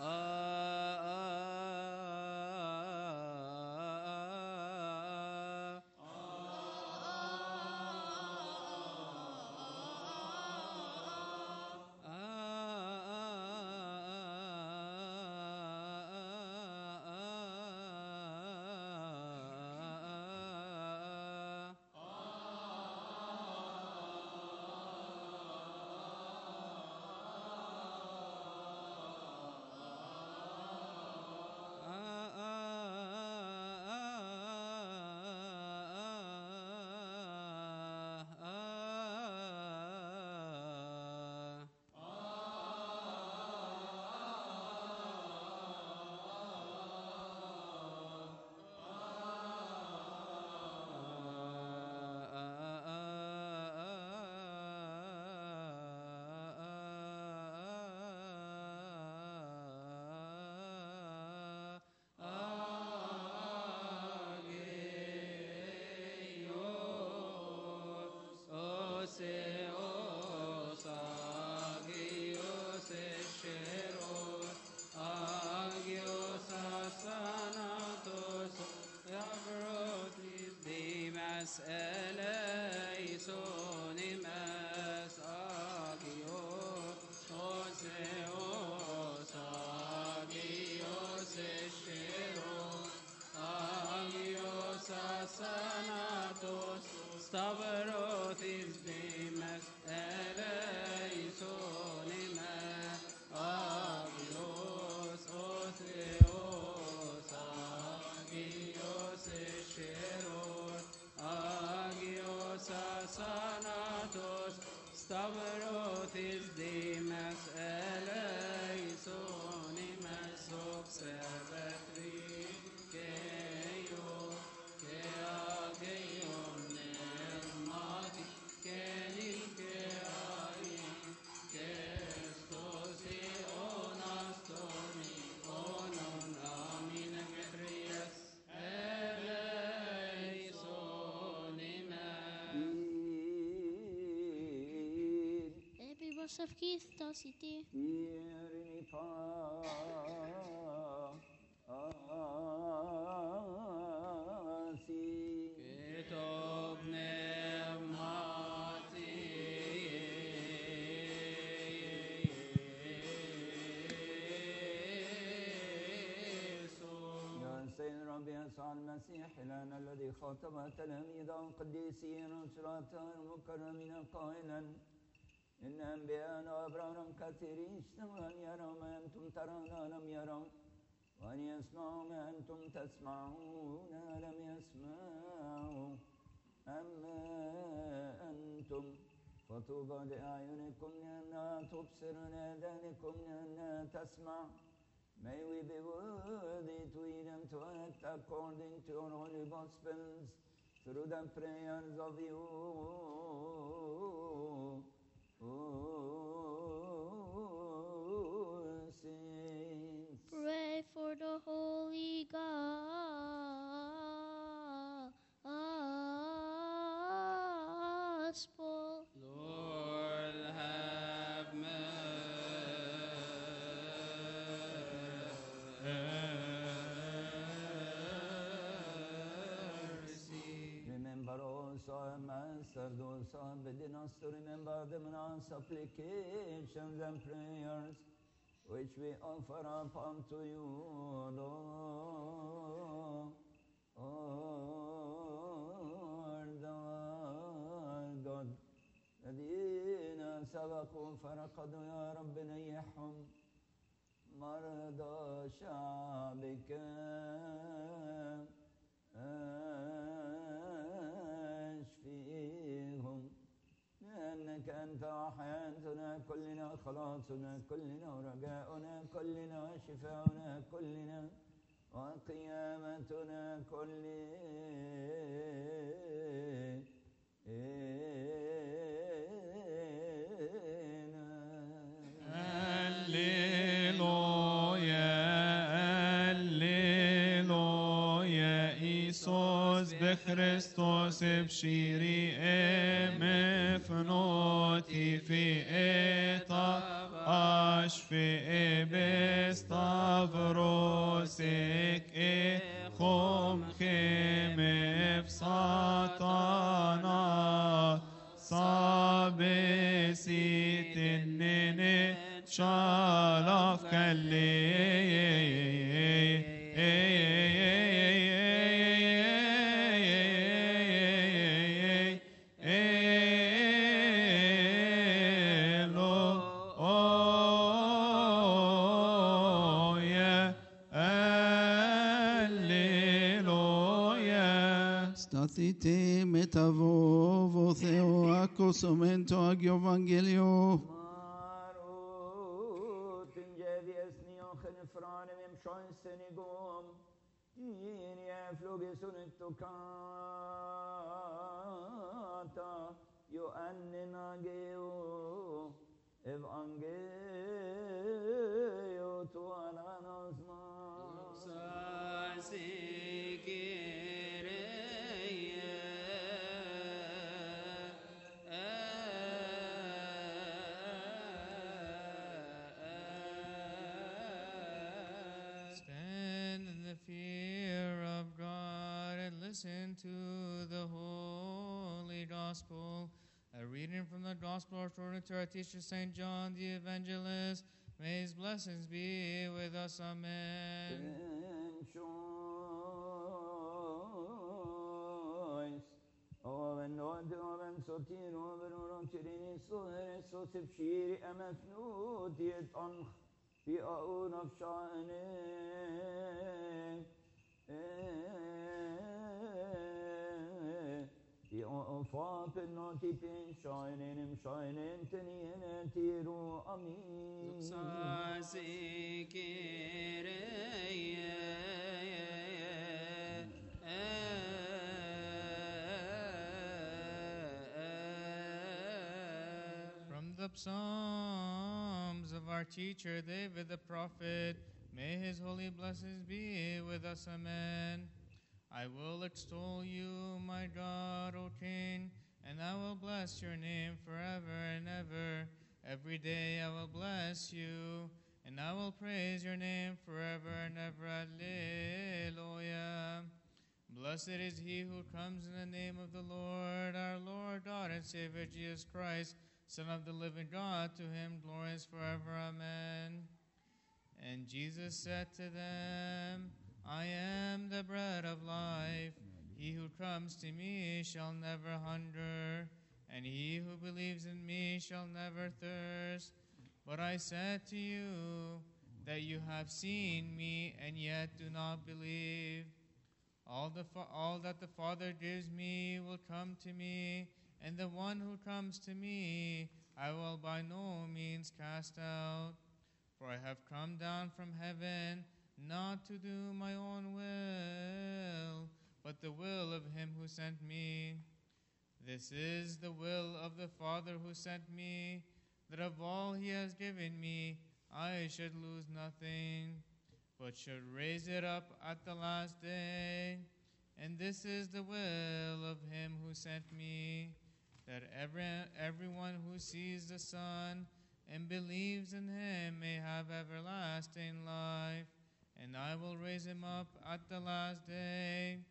Stavrothis Demas eleisonima agios otheos agios escheror agios asanatos Stavrothis Demas eleisonima observatri keio keageion Safki Stosity. Irini Pasi Kitob Nemati يا سيد ربي يسوع المسيح لنا الذي خاطب تلاميذه القديسين وشراطه المكرمين قائلا إن أنبياء وأبرار كثيرين اشتغلوا أن يروا ما أنتم ترون لم يروا وأن يسمعوا ما أنتم تسمعون لم يسمعوا أما أنتم فطوبى لأعينكم لأنها تبصر ولآذانكم لأنها تسمع. May we be worthy to eat and to act according to your holy gospels through the prayers of you. Pray for the Holy God. Master, those within us to remember them in our supplications and prayers, which we offer up unto you, Lord, our God. الذين سبقوا فرقدوا يا رب نيحهم، مرضى شعبك اشفيهم، لأنك أنت حياتنا كلنا، خلاصنا كلنا، ورجاؤنا كلنا، وشفاؤنا كلنا، وقيامتنا Χριστός ευσύρι εμεφνότη φιέτα ασφι εμπεσταυρός εκ εχόμ χεμευ σατανά σαβεσίτεν νενε şalaf Σταθείτε μεταβόβο Θεό, άκουσομεν το Άγιο Ευαγγέλιο. Listen to the Holy Gospel. A reading from the Gospel according to our teacher St. John the Evangelist. May his blessings be with us. Amen. From the Psalms of our teacher David the prophet, may his holy blessings be with us. Amen. I will extol you, my God, O King, and I will bless your name forever and ever. Every day I will bless you, and I will praise your name forever and ever. Alleluia. Blessed is he who comes in the name of the Lord, our Lord God and Savior Jesus Christ, Son of the living God. To him glory is forever. Amen. And Jesus said to them, I am the bread of life. He who comes to me shall never hunger, and he who believes in me shall never thirst. But I said to you that you have seen me, and yet do not believe. All that the Father gives me will come to me, and the one who comes to me I will by no means cast out. For I have come down from heaven, not to do my own will, but the will of him who sent me. This is the will of the Father who sent me, that of all he has given me, I should lose nothing, but should raise it up at the last day. And this is the will of him who sent me, that everyone who sees the Son and believes in him may have everlasting life. And I will raise him up at the last day.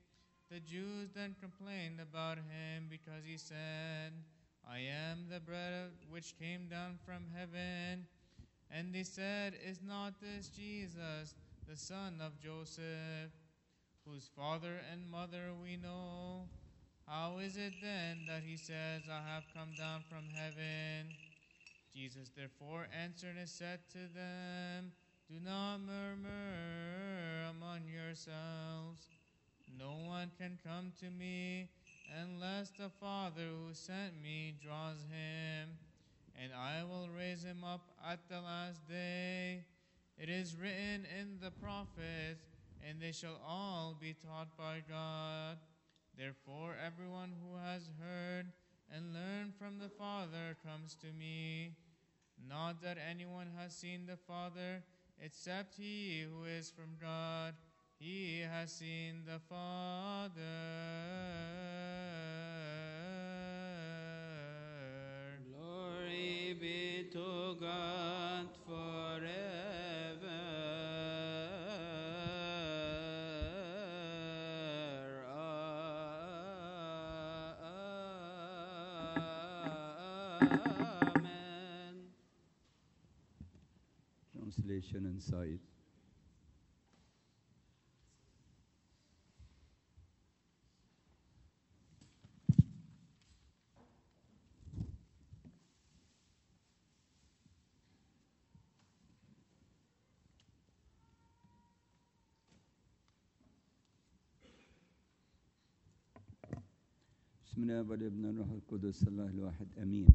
The Jews then complained about him because he said, I am the bread which came down from heaven. And they said, Is not this Jesus, the son of Joseph, whose father and mother we know? How is it then that he says, I have come down from heaven? Jesus therefore answered and said to them, Do not murmur among yourselves. No one can come to me unless the Father who sent me draws him, and I will raise him up at the last day. It is written in the prophets, and they shall all be taught by God. Therefore everyone who has heard and learned from the Father comes to me. Not that anyone has seen the Father, except he who is from God. He has seen the Father. Glory be to God forever. Amen. Translation inside. بسم الله والابن الروح القدس الله الواحد امين.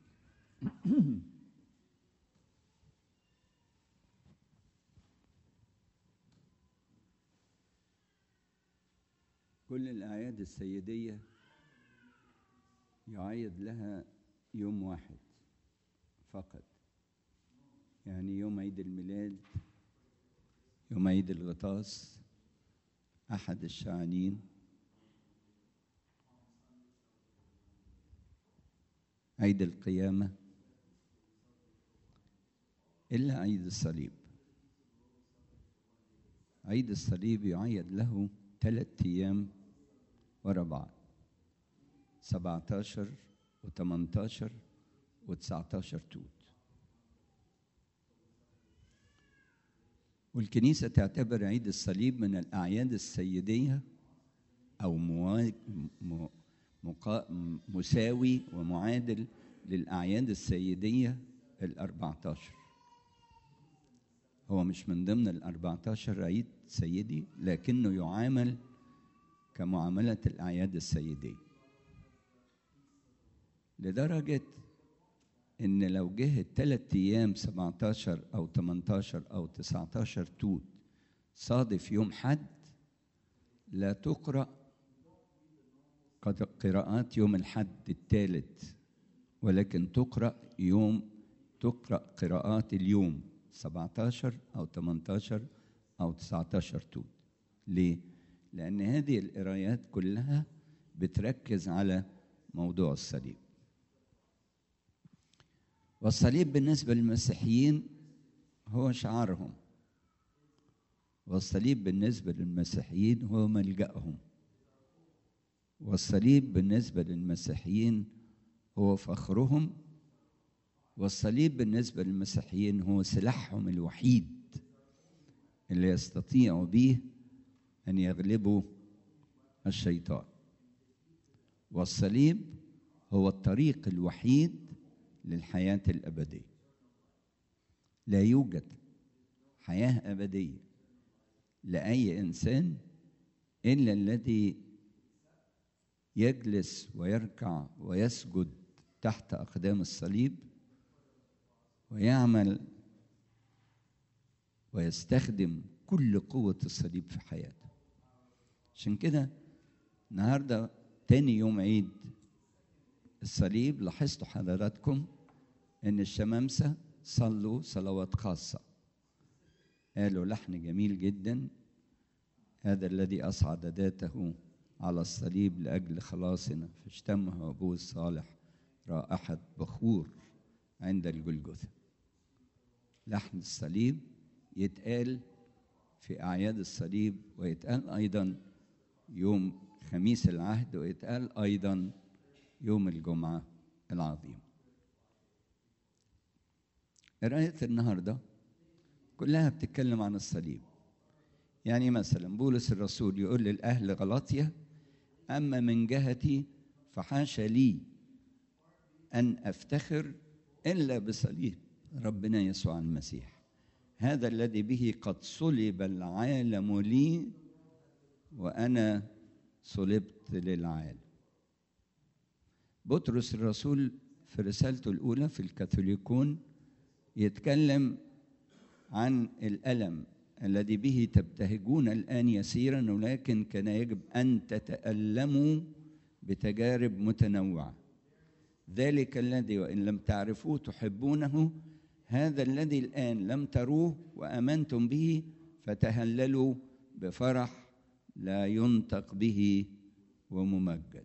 كل الاعياد السيديه يعيد لها يوم واحد فقط، يعني يوم عيد الميلاد، يوم عيد الغطاس، احد الشعانين، عيد القيامة، إلا عيد الصليب. عيد الصليب يعيد له 3 أيام ورا بعض، 17 و18 و19 توت. والكنيسة تعتبر عيد الصليب من الأعياد السيدية أو مساوي ومعادل للأعياد السيدية 14. هو مش من ضمن 14 عيد سيدي، لكنه يعامل كمعاملة الأعياد السيدية، لدرجة إن لو جه 3 أيام 17 أو 18 أو 19 توت صادف يوم حد، لا تقرأ قراءات يوم الحد الثالث، ولكن تقرأ قراءات اليوم 17 أو 18 أو 19 توت. ليه؟ لأن هذه القراءات كلها بتركز على موضوع الصليب. والصليب بالنسبة للمسيحيين هو شعارهم، والصليب بالنسبة للمسيحيين هو ملجأهم، والصليب بالنسبة للمسيحيين هو فخرهم، والصليب بالنسبة للمسيحيين هو سلاحهم الوحيد اللي يستطيعوا به أن يغلبوا الشيطان. والصليب هو الطريق الوحيد للحياة الأبدية. لا يوجد حياة أبدية لأي إنسان إلا الذي يجلس ويركع ويسجد تحت أقدام الصليب ويعمل ويستخدم كل قوة الصليب في حياته. عشان كده النهارده تاني يوم عيد الصليب، لاحظتوا حضراتكم ان الشمامسة صلوا صلوات خاصة، قالوا لحن جميل جدا: هذا الذي أصعد ذاته على الصليب لأجل خلاصنا، فاشتمه أبوه الصالح رائحة بخور عند الجلجثة. لحن الصليب يتقال في أعياد الصليب، ويتقال أيضا يوم خميس العهد، ويتقال أيضا يوم الجمعة العظيم. قراية النهاردة كلها بتتكلم عن الصليب. يعني مثلا بولس الرسول يقول للأهل غلاطيا: أما من جهتي فحاشا لي أن أفتخر إلا بصليب ربنا يسوع المسيح، هذا الذي به قد صلب العالم لي وأنا صلبت للعالم. بطرس الرسول في رسالته الأولى في الكاثوليكون يتكلم عن الألم الذي به تبتهجون الآن يسيرا، ولكن كان يجب أن تتألموا بتجارب متنوعة. ذلك الذي وإن لم تعرفوه تحبونه، هذا الذي الآن لم تروه وآمنتم به، فتهللوا بفرح لا ينطق به وممجد.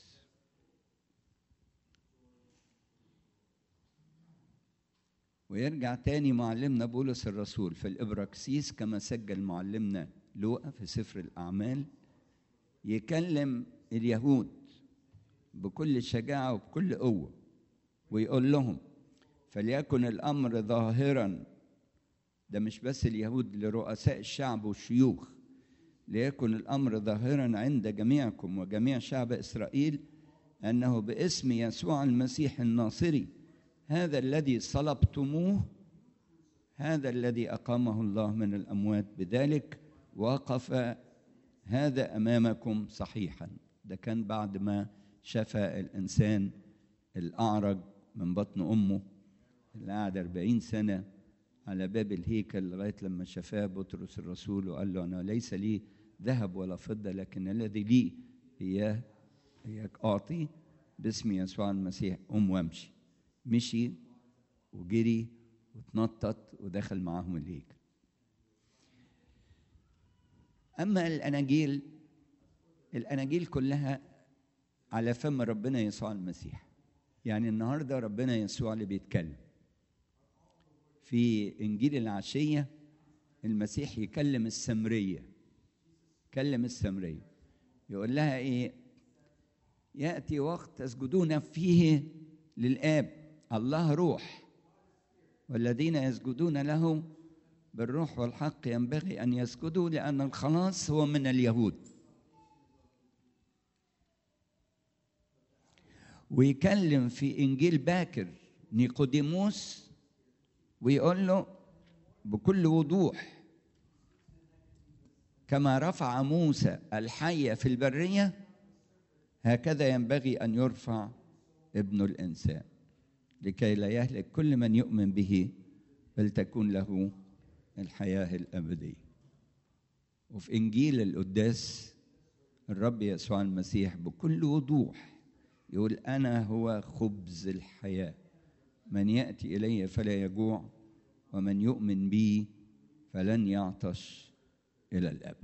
ويرجع تاني معلمنا بولس الرسول في الإبراكسيس كما سجل معلمنا لوقا في سفر الأعمال، يكلم اليهود بكل شجاعة وبكل قوة، ويقول لهم: فليكن الأمر ظاهرا، ده مش بس اليهود، لرؤساء الشعب والشيوخ، ليكن الأمر ظاهرا عند جميعكم وجميع شعب إسرائيل أنه باسم يسوع المسيح الناصري هذا الذي صلبتموه، هذا الذي أقامه الله من الأموات، بذلك وقف هذا أمامكم صحيحا. ده كان بعد ما شفى الإنسان الأعرج من بطن أمه اللي قعد 40 سنة على باب الهيكل لغاية لما شفاه بطرس الرسول وقال له: أنا ليس لي ذهب ولا فضة، لكن الذي لي إياك أعطي، باسم يسوع المسيح قم وامشي. مشي وجري وتنطط ودخل معاهم الهيكل. أما الأناجيل كلها على فم ربنا يسوع المسيح. يعني النهاردة ربنا يسوع اللي بيتكلم. في إنجيل العشية المسيح يكلم السامرية، يقول لها إيه؟ يأتي وقت تسجدون فيه للآب، الله روح، والذين يسجدون له بالروح والحق ينبغي أن يسجدوا، لأن الخلاص هو من اليهود. ويكلم في إنجيل باكر نيقوديموس ويقول له بكل وضوح: كما رفع موسى الحية في البرية هكذا ينبغي أن يرفع ابن الإنسان، لكي لا يهلك كل من يؤمن به بل تكون له الحياة الأبدية. وفي إنجيل القداس الرب يسوع المسيح بكل وضوح يقول: أنا هو خبز الحياة، من يأتي إلي فلا يجوع، ومن يؤمن بي فلن يعطش إلى الأبد.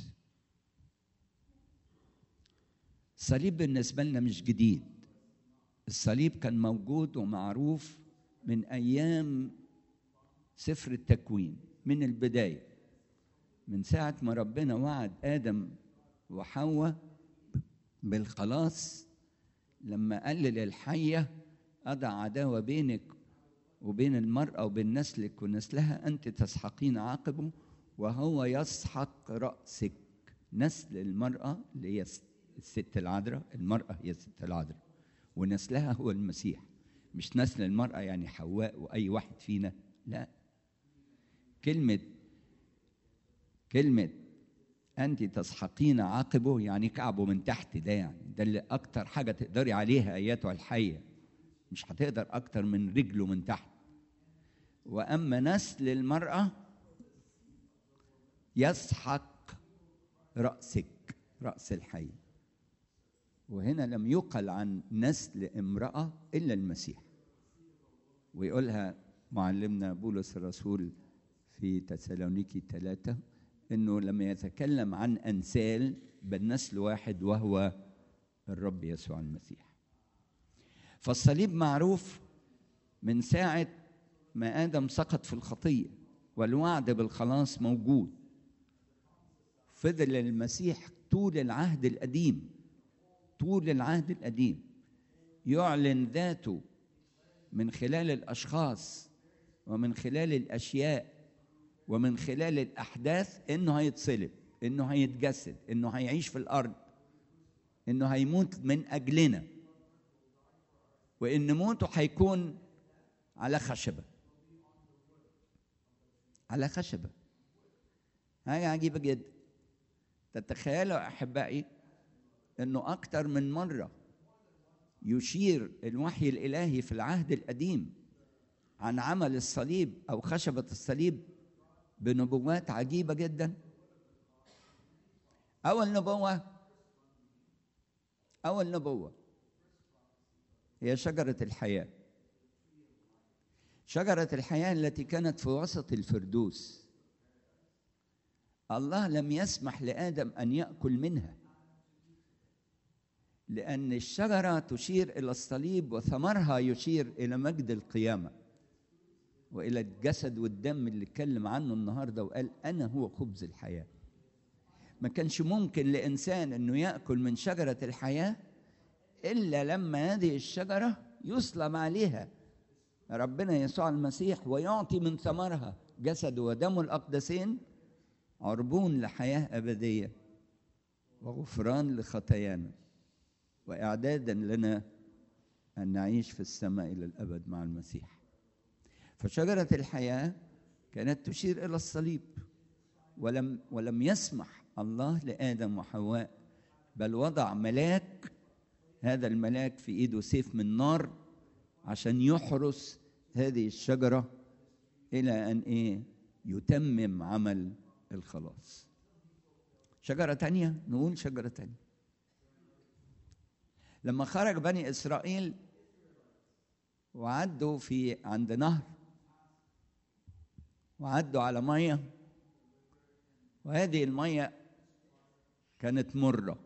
الصليب بالنسبة لنا مش جديد، الصليب كان موجود ومعروف من أيام سفر التكوين، من البداية، من ساعة ما ربنا وعد آدم وحواء بالخلاص، لما قال للحية: أضع عداوة بينك وبين المرأة وبين نسلك ونسلها، أنت تسحقين عقبه وهو يسحق رأسك. نسل المرأة اللي هي الست العذراء، المرأة هي الست العذراء، ونسلها هو المسيح. مش نسل المرأة يعني حواء وأي واحد فينا، لا. كلمة أنت تسحقين عقبه يعني كعبه من تحت، ده يعني ده اللي أكتر حاجة تقدري عليها أيتها الحية، مش هتقدر أكتر من رجله من تحت. وأما نسل المرأة يسحق رأسك، رأس الحي. وهنا لم يقل عن نسل امرأة إلا المسيح. ويقولها معلمنا بولس الرسول في تسالونيكي 3 إنه لما يتكلم عن أنسال بالنسل واحد وهو الرب يسوع المسيح. فالصليب معروف من ساعة ما آدم سقط في الخطية، والوعد بالخلاص موجود. فضل المسيح طول العهد القديم، طول العهد القديم يعلن ذاته من خلال الأشخاص ومن خلال الأشياء ومن خلال الأحداث إنه هيتصلب، إنه هيتجسد، إنه هيعيش في الأرض، إنه هيموت من أجلنا، وإن موته هيكون على خشبة، على خشبة. حاجة عجيبة جدا. تتخيلوا أحبائي إنه أكتر من مرة يشير الوحي الإلهي في العهد القديم عن عمل الصليب أو خشبة الصليب بنبوات عجيبة جدا. أول نبوة هي شجرة الحياة، شجرة الحياة التي كانت في وسط الفردوس. الله لم يسمح لآدم أن يأكل منها، لأن الشجرة تشير إلى الصليب وثمرها يشير إلى مجد القيامة وإلى الجسد والدم اللي اتكلم عنه النهاردة وقال أنا هو خبز الحياة. ما كانش ممكن لإنسان أنه يأكل من شجرة الحياة إلا لما هذه الشجرة يصلب عليها ربنا يسوع المسيح ويعطي من ثمرها جسده ودمه الأقدسين عربون لحياة أبدية وغفران لخطايانا وإعدادا لنا أن نعيش في السماء إلى الأبد مع المسيح. فشجرة الحياة كانت تشير إلى الصليب، ولم يسمح الله لآدم وحواء، بل وضع ملاك، هذا الملاك في إيده سيف من نار عشان يحرس هذه الشجرة إلى أن يتمم عمل الخلاص. شجرة تانية، نقول شجرة تانية. لما خرج بني إسرائيل وعدوا عند نهر وعدوا على مية، وهذه المية كانت مرة،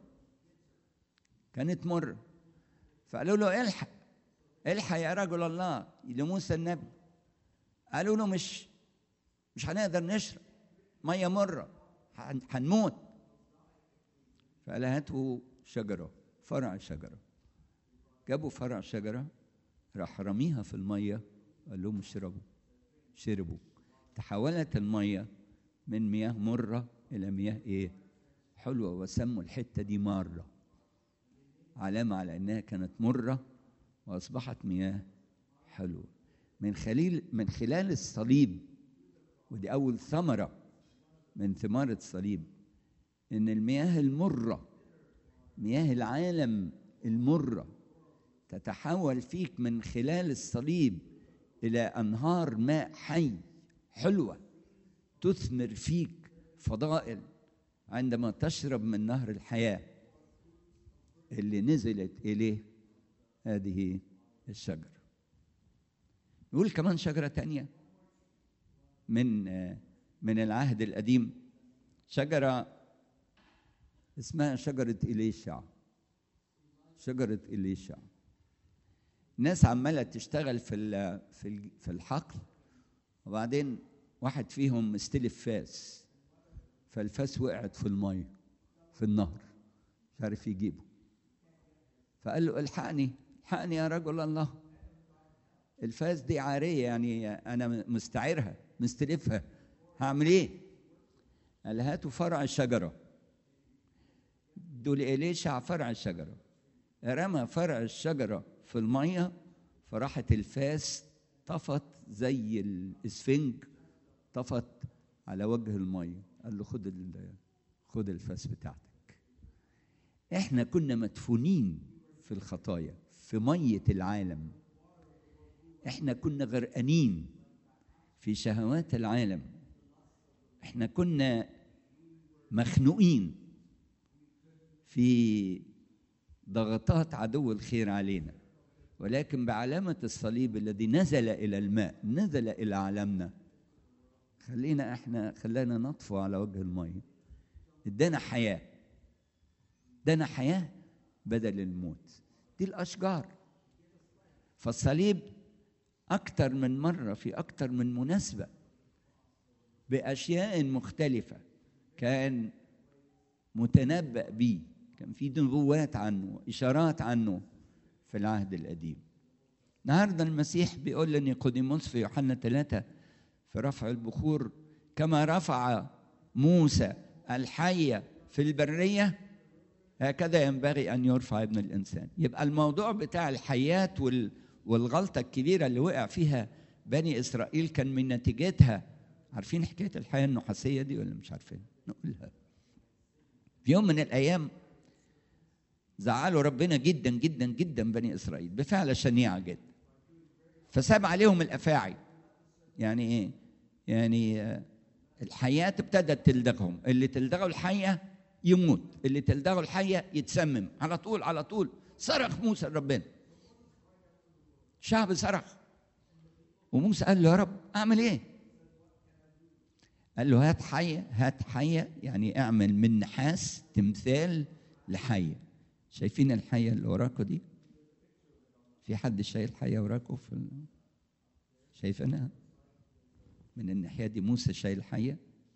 فقالوا له الحق يا رجل الله لموسى النبي. قالوا له مش هنقدر نشرب مية مرة، هنموت. فقال هاتوا شجرة، فرع شجرة. جابوا فرع شجرة، راح رميها في المية، قال لهم اشربوا. شربوا، تحولت المية من مياه مرة إلى مياه حلوة، وسموا الحتة دي مارة، علامة على أنها كانت مرة وأصبحت مياه حلوة من خلال الصليب. ودي أول ثمرة من ثمار الصليب، إن المياه المرة، مياه العالم المرة، تتحول فيك من خلال الصليب إلى أنهار ماء حي حلوة تثمر فيك فضائل عندما تشرب من نهر الحياة اللي نزلت إليه هذه الشجرة. نقول كمان شجرة تانية من العهد القديم، شجرة اسمها شجرة إليشع. شجرة إليشع، ناس عمالة تشتغل في الحقل، وبعدين واحد فيهم مستلف فاس، فالفاس وقعت في المية في النهر، مش عارف يجيبه. فقال له الحقني يا رجل الله، الفاس دي عارية، يعني أنا مستعيرها مستلفها، هعمل إيه؟ قال هاتوا فرع الشجرة. دول إليشع فرع الشجرة، رمى فرع الشجرة في المية، فراحت الفاس طفت زي الإسفنج، طفت على وجه المية. قال له خد الفاس بتاعتك. احنا كنا مدفونين في الخطايا، في مية العالم، احنا كنا غرقانين في شهوات العالم، احنا كنا مخنوقين في ضغطات عدو الخير علينا، ولكن بعلامة الصليب الذي نزل إلى الماء، نزل إلى عالمنا، خلانا نطفو على وجه المية، ادانا حياة بدل الموت. دي الأشجار. فالصليب أكتر من مرة في أكتر من مناسبة بأشياء مختلفة كان متنبأ بيه، كان في نبوات عنه، إشارات عنه في العهد القديم. النهارده المسيح بيقول لنيقوديموس في يوحنا 3 في رفع البخور: كما رفع موسى الحية في البرية هكذا ينبغي أن يرفع ابن الإنسان. يبقى الموضوع بتاع الحيات والغلطة الكبيرة اللي وقع فيها بني إسرائيل كان من نتيجتها. عارفين حكاية الحياة النحاسية دي ولا مش عارفين؟ نقولها. في يوم من الأيام زعلوا ربنا جدا جدا جدا بني إسرائيل بفعل شنيعة جدا، فساب عليهم الأفاعي. يعني إيه؟ يعني الحياة ابتدت تلدغهم، اللي تلدغوا الحية يموت، اللي تلدغوا الحية يتسمم. على طول على طول صرخ موسى لربنا، الشعب صرخ، وموسى قال له: يا رب أعمل إيه؟ قال له: هات حية، هات حية، يعني اعمل من نحاس تمثال لحية. شايفين الحية اللي وراكوا دي؟ في حد شايل حية وراكوا شايفينها؟ من الناحية دي موسى شايل حية،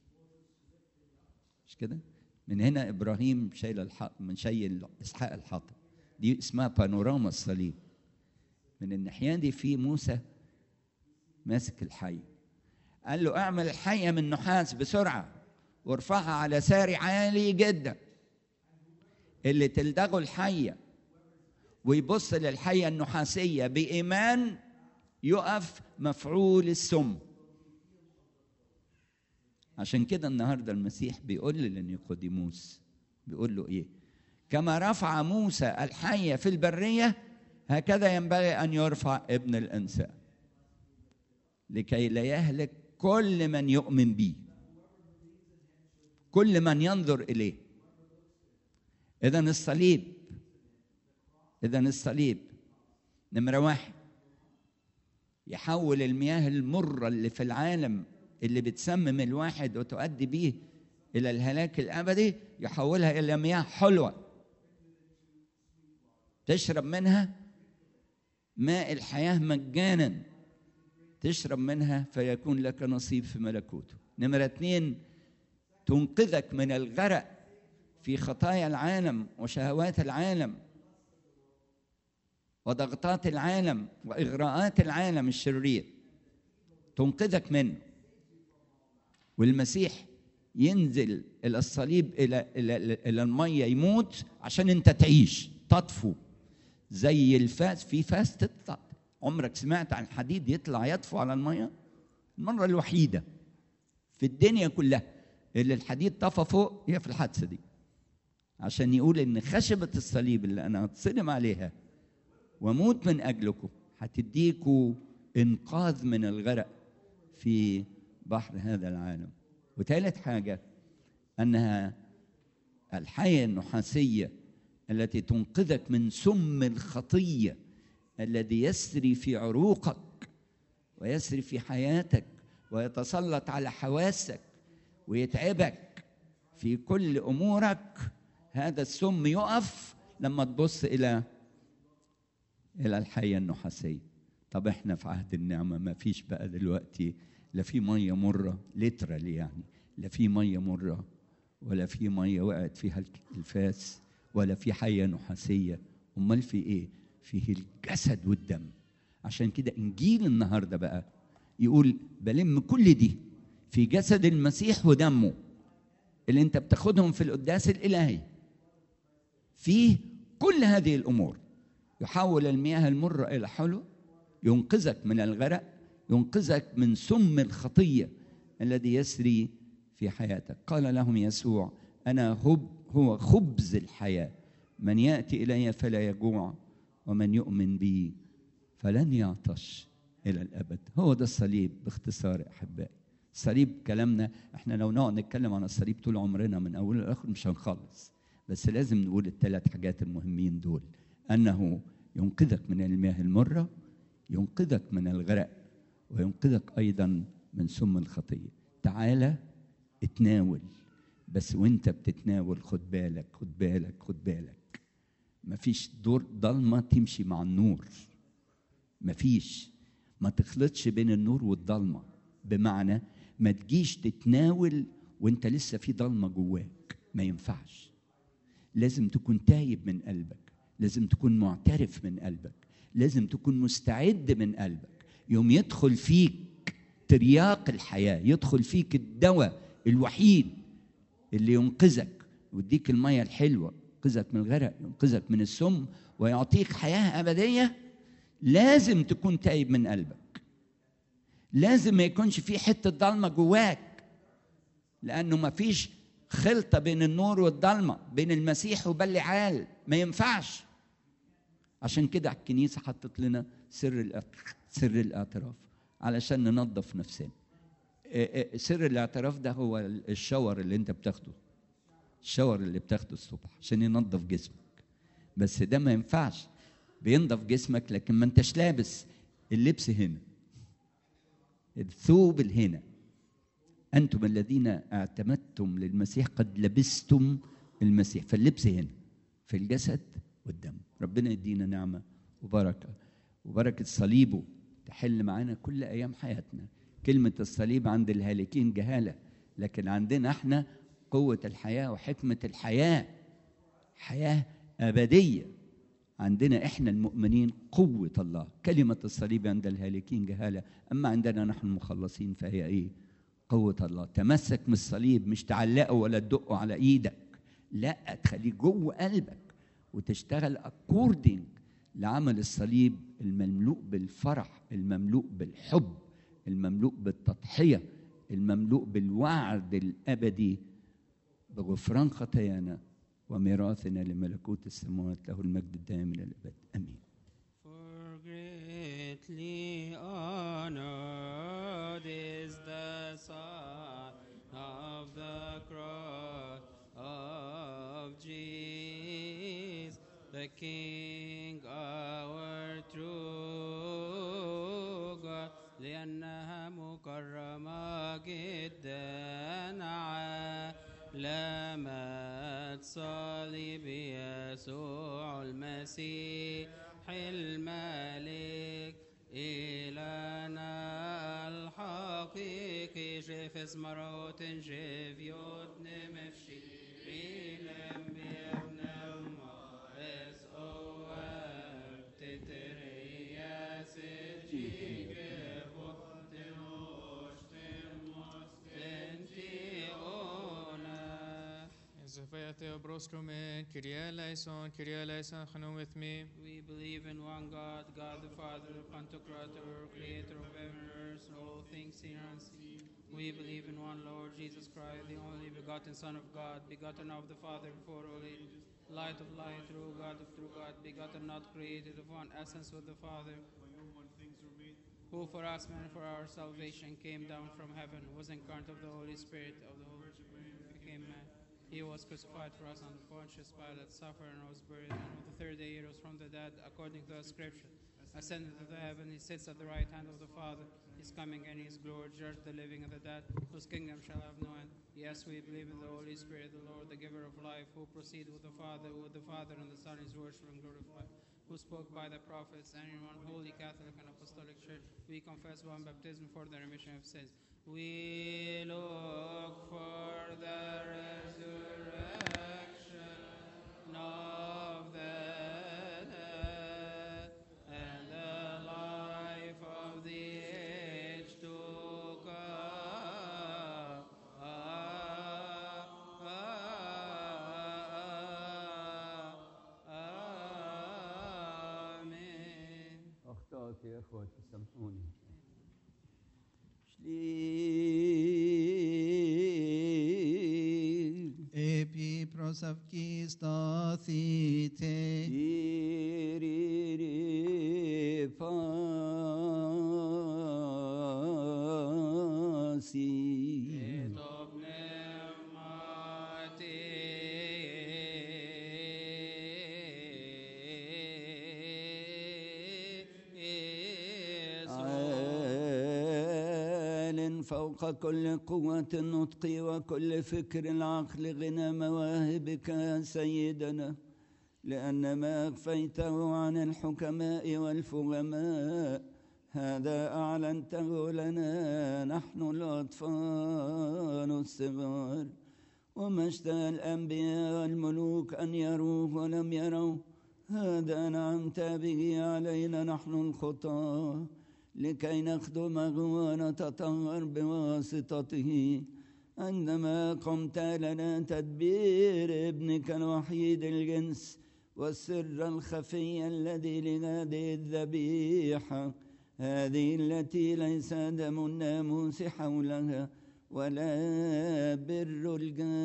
مش كده؟ من هنا إبراهيم شايل من شايل إسحاق الحاطب، دي اسمها بانوراما الصليب. من الناحية دي في موسى ماسك الحية. قال له: اعمل الحية من نحاس بسرعة وارفعها على ساري عالي جدا، اللي تلدغه الحية ويبص للحية النحاسية بإيمان يقف مفعول السم. عشان كده النهاردة المسيح بيقول لنيقوديموس، بيقول له إيه؟ كما رفع موسى الحية في البرية هكذا ينبغي أن يرفع ابن الإنسان لكي لا يهلك كل من يؤمن به، كل من ينظر إليه. إذن الصليب نمرة 1 يحول المياه المرة اللي في العالم اللي بتسمم الواحد وتؤدي به إلى الهلاك الأبدي، يحولها إلى مياه حلوة تشرب منها ماء الحياة مجانا، تشرب منها فيكون لك نصيب في ملكوته. نمرة 2 تنقذك من الغرق في خطايا العالم وشهوات العالم وضغطات العالم وإغراءات العالم الشرير، تنقذك والمسيح ينزل إلى الصليب إلى المية يموت عشان أنت تعيش تطفو زي الفاس. في فاس تطلع، عمرك سمعت عن حديد يطلع يطفو على المية؟ المرة الوحيدة في الدنيا كلها اللي الحديد طفى فوق هي في الحادثة دي، عشان يقول إن خشبة الصليب اللي أنا هتصلم عليها وموت من أجلكم هتديكوا إنقاذ من الغرق في بحر هذا العالم. وثالث حاجة أنها الحياة النحاسية التي تنقذك من سم الخطية الذي يسري في عروقك ويسري في حياتك ويتسلط على حواسك ويتعبك في كل أمورك. هذا السم يقف لما تبص إلى الحياة النحاسية. طب احنا في عهد النعمة ما فيش بقى دلوقتي لا في مية مرة لترالي، يعني لا في مية مرة ولا في مية وقعت فيها الفاس ولا في حياة نحاسية. امال في ايه؟ فيه الجسد والدم. عشان كده انجيل النهارده بقى يقول بلم كل دي في جسد المسيح ودمه اللي انت بتاخدهم في القداس الالهي. فيه كل هذه الامور، يحول المياه المرة الى حلو، ينقذك من الغرق، ينقذك من سم الخطية الذي يسري في حياتك. قال لهم يسوع: أنا هو خبز الحياة، من يأتي إلي فلا يجوع ومن يؤمن بي فلن يعطش إلى الأبد. هو ده الصليب باختصار أحبائي. الصليب كلامنا احنا لو نقعد نتكلم عن الصليب طول عمرنا من أول لآخر مش هنخلص، بس لازم نقول الثلاث حاجات المهمين دول: أنه ينقذك من المياه المرة، ينقذك من الغرق، وينقذك أيضا من سم الخطية. تعالى اتناول، بس وانت بتتناول خد بالك خد بالك خد بالك، مفيش دور ضلمة تمشي مع النور، مفيش، ما تخلطش بين النور والضلمة. بمعنى ما تجيش تتناول وانت لسه في ضلمة جواك، ما ينفعش. لازم تكون تايب من قلبك، لازم تكون معترف من قلبك، لازم تكون مستعد من قلبك. يوم يدخل فيك ترياق الحياة، يدخل فيك الدواء الوحيد اللي ينقذك ويديك المية الحلوة، ينقذك من الغرق، ينقذك من السم، ويعطيك حياة أبدية. لازم تكون تايب من قلبك، لازم ما يكونش في حتة ضلمة جواك، لأنه ما فيش خلطة بين النور والضلمة، بين المسيح وبالعال، ما ينفعش. عشان كده الكنيسة حطت لنا سر الاعتراف علشان ننظف نفسنا. سر الاعتراف ده هو الشاور اللي انت بتاخده، الشاور اللي بتاخده الصبح عشان ينظف جسمك. بس ده ما ينفعش، بينظف جسمك لكن ما انتش لابس اللبس هنا، الثوب الهنا. أنتم الذين اعتمدتم للمسيح قد لبستم المسيح، فاللبس هنا في الجسد والدم. ربنا يدينا نعمة وبركة، وبركة صليبه تحل معانا كل أيام حياتنا. كلمة الصليب عند الهالكين جهالة، لكن عندنا احنا قوة الحياة وحكمة الحياة، حياة أبدية. عندنا احنا المؤمنين قوة الله. كلمة الصليب عند الهالكين جهالة، أما عندنا نحن المخلصين فهي إيه؟ قوة الله. تمسك من الصليب، مش تعلقه ولا تدقه على إيدك، لا، تخليه جوه قلبك وتشتغل أكوردنج لعمل الصليب المملوء بالفرح، المملوء بالحب، المملوء بالتضحية، المملوء بالوعد الأبدي بغفران خطايانا وميراثنا لملكوت السماوات. له المجد الدائم إلى الأبد، آمين. For greatly honored is the Son of the cross of Jesus, the King, our true God, لأنها مكرمة جدا علامة صليب يسوع المسيح الملك إلهنا الحقيقي. جفز مرات جفيوت نمفشي ريلم بيبنا مارس أواب تتريا سجيك بوتنوش تموس تنتي أونا. Sophia Theobrostrumen, Kyrie eleison, come with me. We believe in one God, God the Father, Pantocrator, creator of heaven and earth, and all things seen and unseen. We believe in one Lord Jesus Christ, the only begotten Son of God, begotten of the Father before all ages, light of light, true God of true God, begotten, not created, of one essence with the Father, who for us men for our salvation came down from heaven, was incarnate of the Holy Spirit, of the Holy Spirit, became man. He was crucified for us under Pontius Pilate, suffered and was buried, and on the third day he rose from the dead, according to the Scripture. Ascended to the heaven, he sits at the right hand of the Father. He is coming in his glory, judge the living and the dead, whose kingdom shall have no end. Yes, we believe in the Holy Spirit, the Lord, the giver of life, who proceeds with the Father, and the Son is worshipped and glorified, who spoke by the prophets, and in one holy Catholic and Apostolic Church, we confess one baptism for the remission of sins. We look for the resurrection of the dead and the life of the age to come. Amen. أخطأت يا أخواتي، سامحوني. Epi prosavki stathite فوق كل قوة النطق وكل فكر العقل غنى مواهبك يا سيدنا، لأن ما أخفيته عن الحكماء والفهماء هذا أعلنته لنا نحن الأطفال الصغار. وما اشتهى الأنبياء والملوك أن يروه ولم يروا، هذا نعمت به علينا نحن الخطاة لكي نخدمه ونتطهر بواسطته، عندما قمت لنا تدبير ابنك الوحيد الجنس والسر الخفي الذي لهذه الذبيحة، هذه التي ليس دم الناموس حولها ولا بر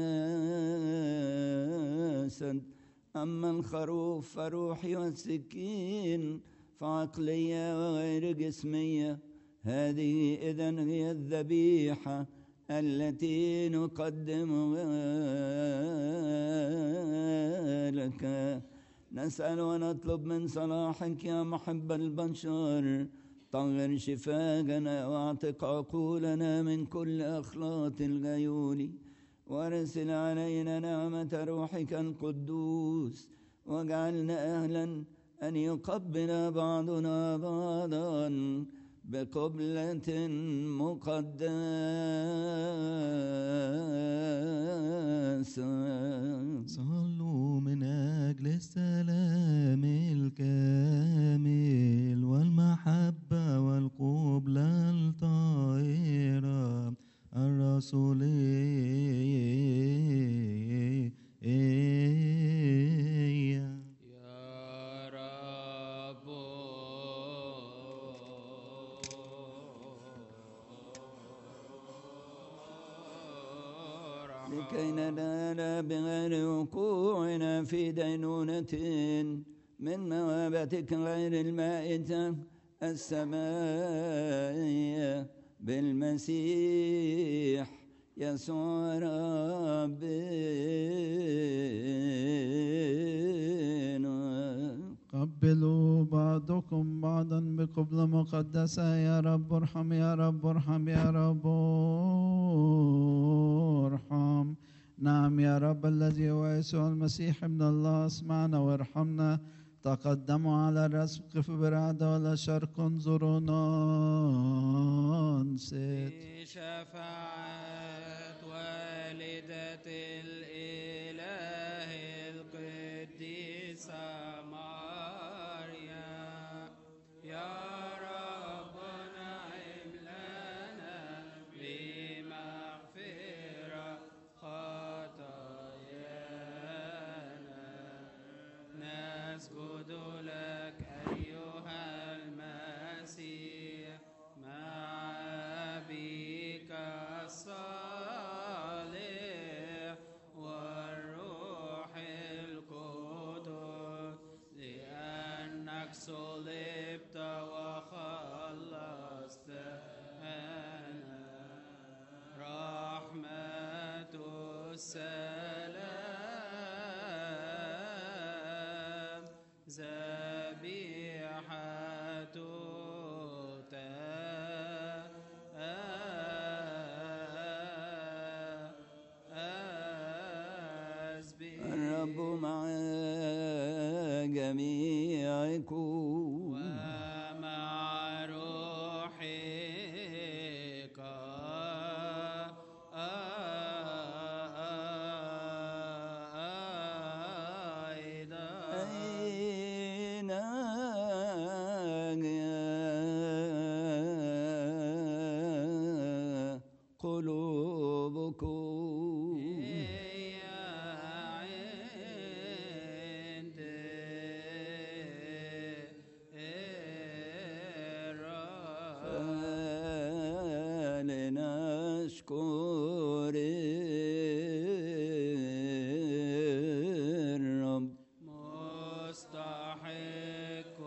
الجسد، أما الخروف فروحي والسكين فعقلية وغير جسمية. هذه إذن هي الذبيحة التي نقدمها لك. نسأل ونطلب من صلاحك يا محب البشر، طهر شفاءنا واعتق عقولنا من كل أخلاط الغيول، وارسل علينا نعمة روحك القدوس، واجعلنا أهلا أن يقبل بعضنا بعضا بقبلة مقدسة. صلوا من أجل السلام الكامل والمحبة والقبلة الطاهرة الرسولية. لكي ننال بغير وقوعنا في دينونة من موابتك غير المائتة السمائية بالمسيح يسوع ربنا. قبلوا بعضكم بعضا بقبلة مقدسة. يا رب ارحم، يا رب ارحم، يا رب ارحم. نعم يا رب الذي هو يسوع المسيح ابن الله، اسمعنا وارحمنا. تقدموا على الرسم، قفوا برعدة ولا شرق، انظرونا انصت. شفاعة والدة الإله القديسة مريم، يا رب نعم لنا بمغفرة خطايانا. نسجد لك أيها المسيح مع أبيك الصالح والروح القدس، لأنك صلبت وخلصتنا. رحمة السلام ذبيحة الرب مع جميعكم ومع روحك أيضا. أين قلوبكم؟ هي عند الرب. فلنشكر الرب. مستحق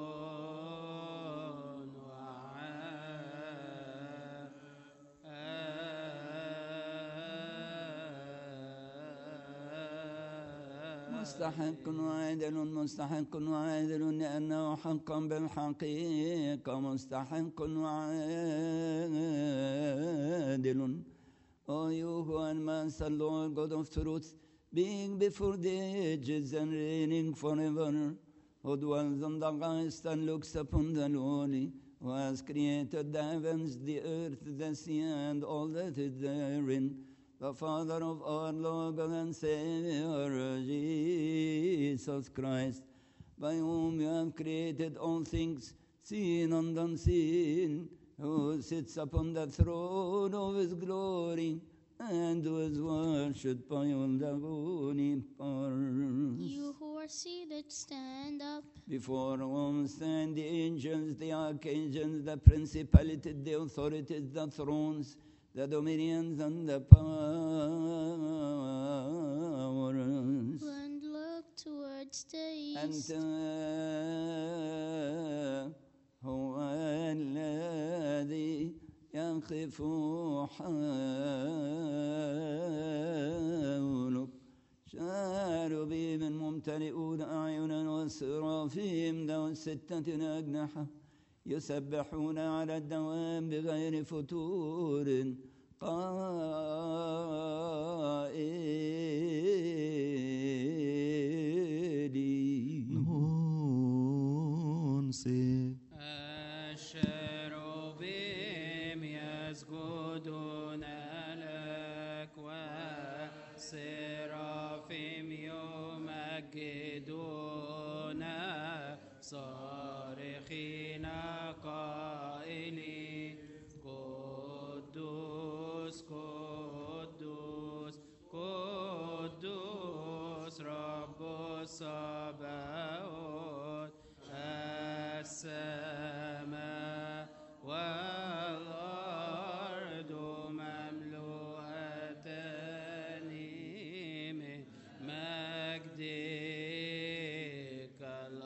مستحق وعادل، مستحق وعادل، لأنه حقا بالحقيقة مستحق وعادل. O you who are Master, Lord God of truth, being before the ages and reigning forever, who dwells on the highest and looks upon the lowly, who has created the heavens, the earth, the sea, and all that is therein, the Father of our Lord and Savior Jesus Christ, by whom you have created all things, seen and unseen, who sits upon the throne of his glory, and who is worshipped by all the holy powers. You who are seated, stand up. Before whom stand the angels, the archangels, the principalities, the authorities, the thrones, the dominions, and the powers. And look towards the east. هو الذي يقف حولك شاربين ممتلئون أعينا والسرافيم ذو 6 أجنحة يسبحون على الدوام بغير فتور قائلين الشروبيم يسجدون لك والسرافيم يمجدون صارخين قائلين قدوس قدوس قدوس رب الصباوت السماء والأرض مملوءتان من مجدك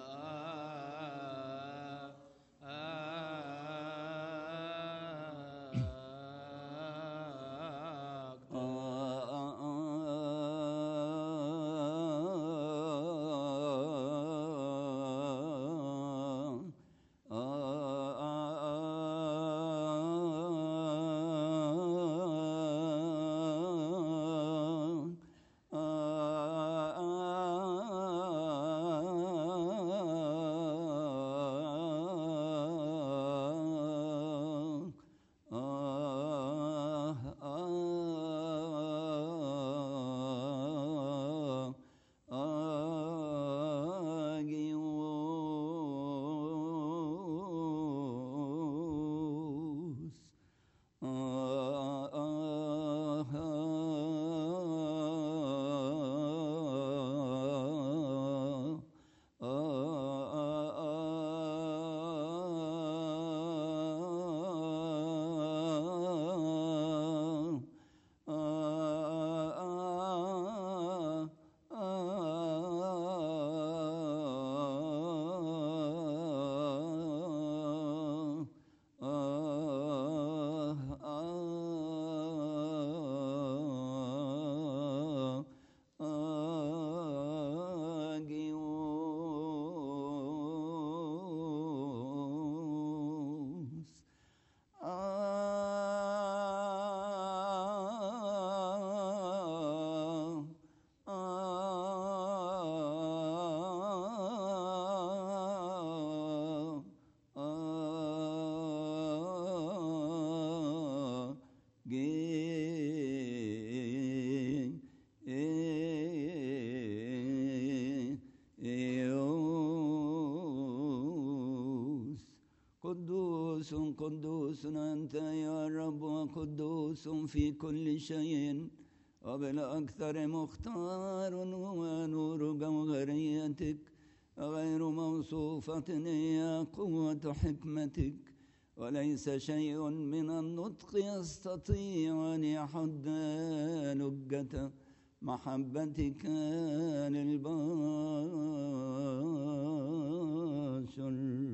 قدوس قدوس أنت يا رب وقدوس في كل شيء وبالأكثر مختار ونور جوهريتك غير موصوفة هي قوة حكمتك وليس شيء من النطق يستطيع أن يحد لجة محبتك للبشر.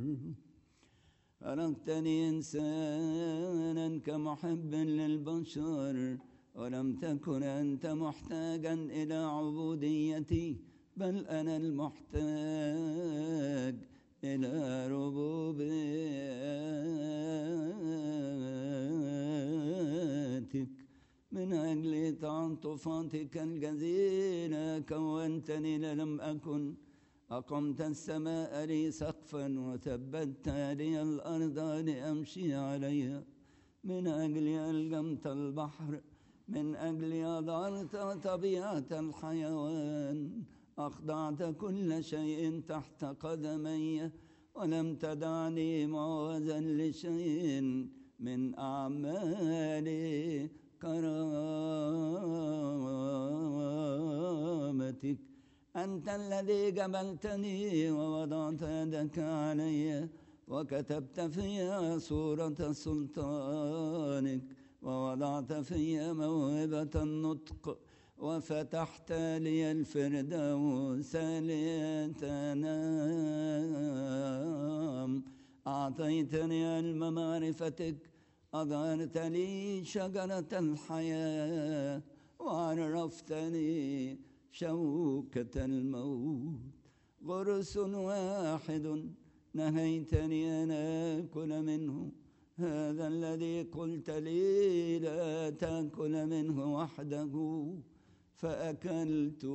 خلقتني إنسانا كمحب للبشر ولم تكن أنت محتاجا إلى عبوديتي بل أنا المحتاج إلى ربوبيتك. من أجل تعاطفاتك الجزيلة كونتني لم أكن أقمت السماء لي سقفا وثبت لي الأرض لأمشي عليها. من أجل ألجمت البحر من أجل أضعت طبيعة الحيوان أخضعت كل شيء تحت قدمي ولم تدعني معوزا لشيء من أعمال كرامتك. أنت الذي جبلتني ووضعت يدك علي وكتبت في صورة سلطانك ووضعت في موهبة النطق وفتحت لي الفردوس لتنام. أعطيتني علم معرفتك أظهرت لي شجرة الحياة وعرفتني شوكة الموت. غرس واحد نهيتني أن آكل منه هذا الذي قلت لي لا تأكل منه وحده فأكلت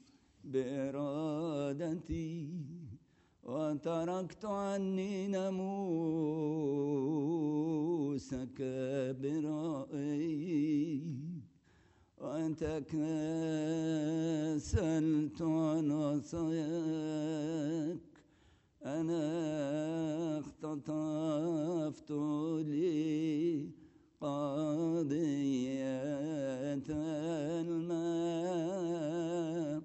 بإرادتي وتركت عني ناموسك برأيي وتكاسلت عن وصاياك. أنا اختطفت لي قضية الماء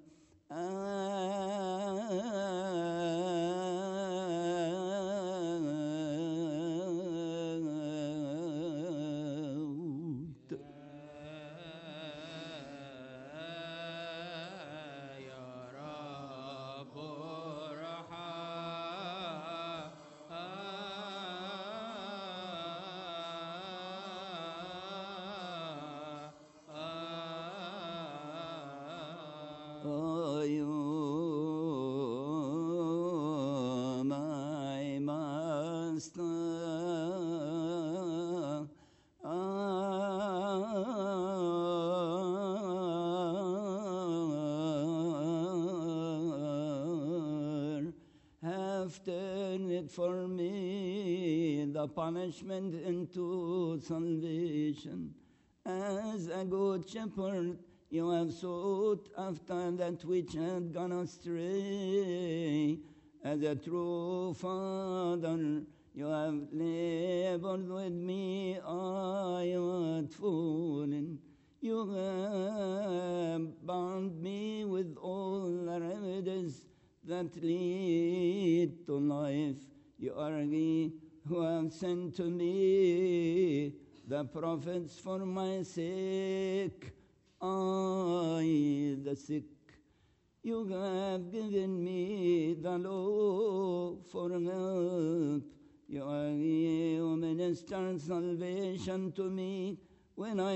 for me the punishment into salvation. As a good shepherd, you have sought after that which had gone astray. As a true father, you have labored with me, I had fallen. You have bound me with all the remedies that lead to life. You are he who have sent to me the prophets for my sake, I the sick. You have given me the law for help. You are he who ministered salvation to me when I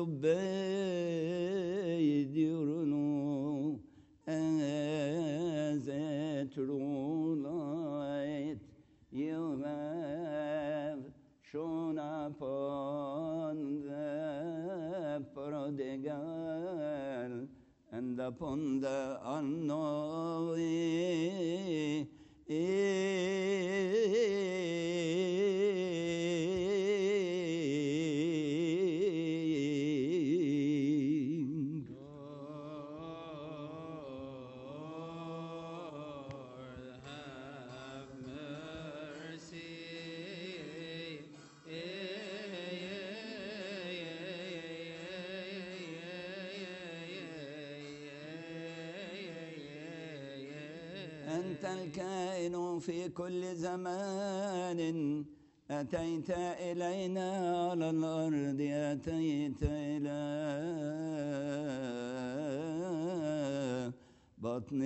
disobeyed your law. As a true light you have shone upon the prodigal and upon the unknowing. أنت الكائن في كل زمان أتيت إلينا على الأرض أتيت إلى بطن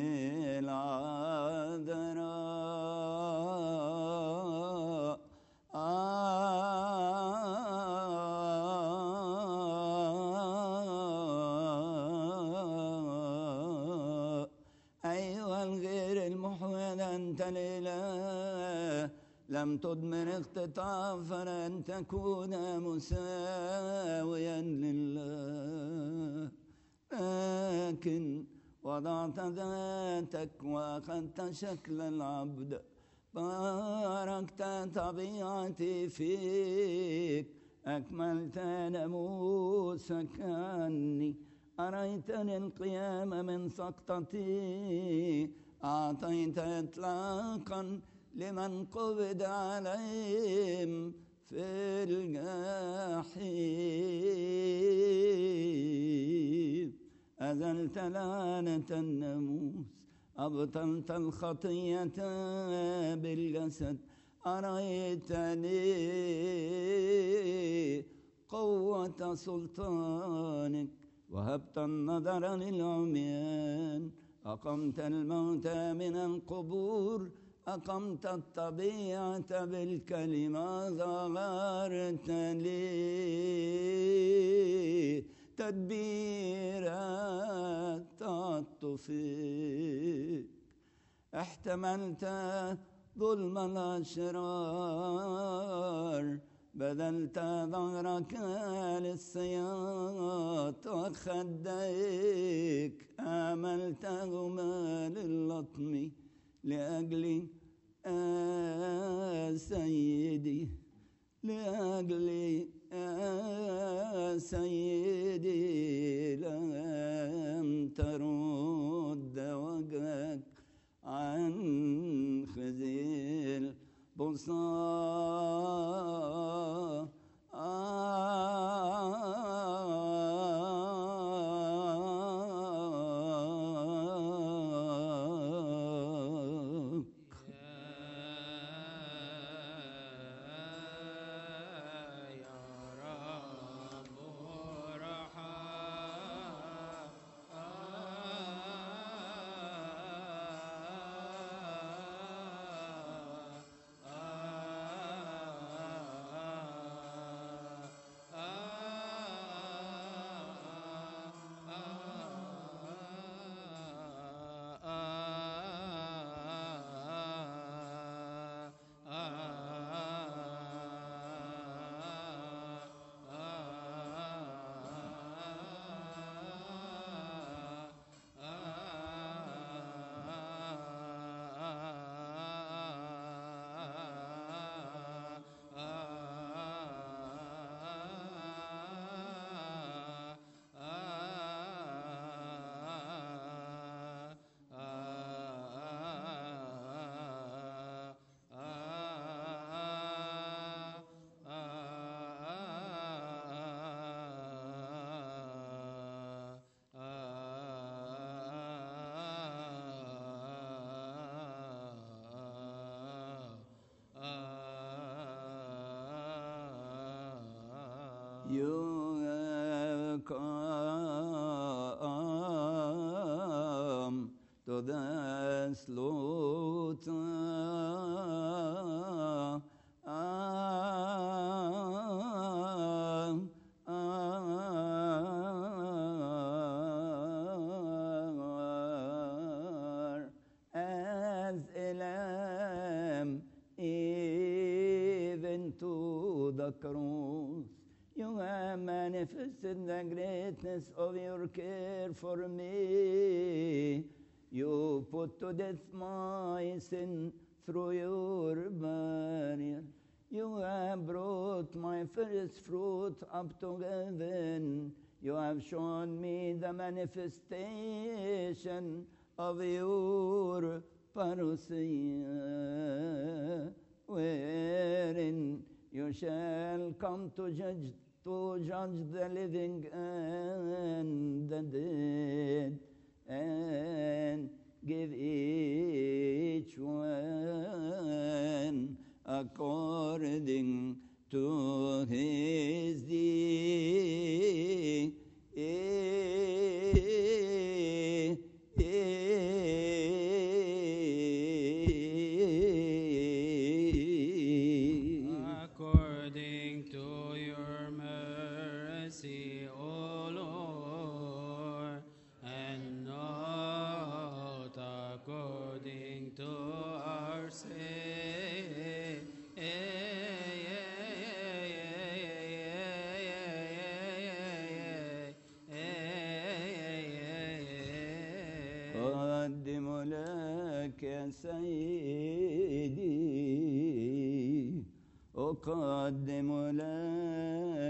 العذراء أيها الغير المحوذ أنت الإله لم تضمن اختطافا أن تكون مساويا لله لكن وضعت ذاتك وأخذت شكل العبد باركت طبيعتي فيك أكملت ناموسك عني، أريتني القيام من سقطتي، أعطيت إطلاقا لمن قبض عليهم في الجحيم. أزلت لعنة الناموس، أبطلت الخطية بالجسد، أريتني قوة سلطانك، وهبت النظر للعميان، أقمت الموتى من القبور، أقمت الطبيعة بالكلمة، ظهرت لي تدبيرات تطفيك، احتملت ظلم الأشرار، بذلت ظهرك للسياط، وخديك آملتهما للطم لأجل سيدي، لأجل سيدي، لم ترد وجهك عن خزي البصار. You have come to the slaughter. As a lamb, even to the cross. You have manifested the greatness of your care for me. You put to death my sin through your burial. You have brought my first fruit up to heaven. You have shown me the manifestation of your parousia, wherein you shall come to judge the living and the dead, and give each one according to his deed. According to your mercy, O Lord, and not according to our sin. أقدم لك يا سيدي، أقدم لك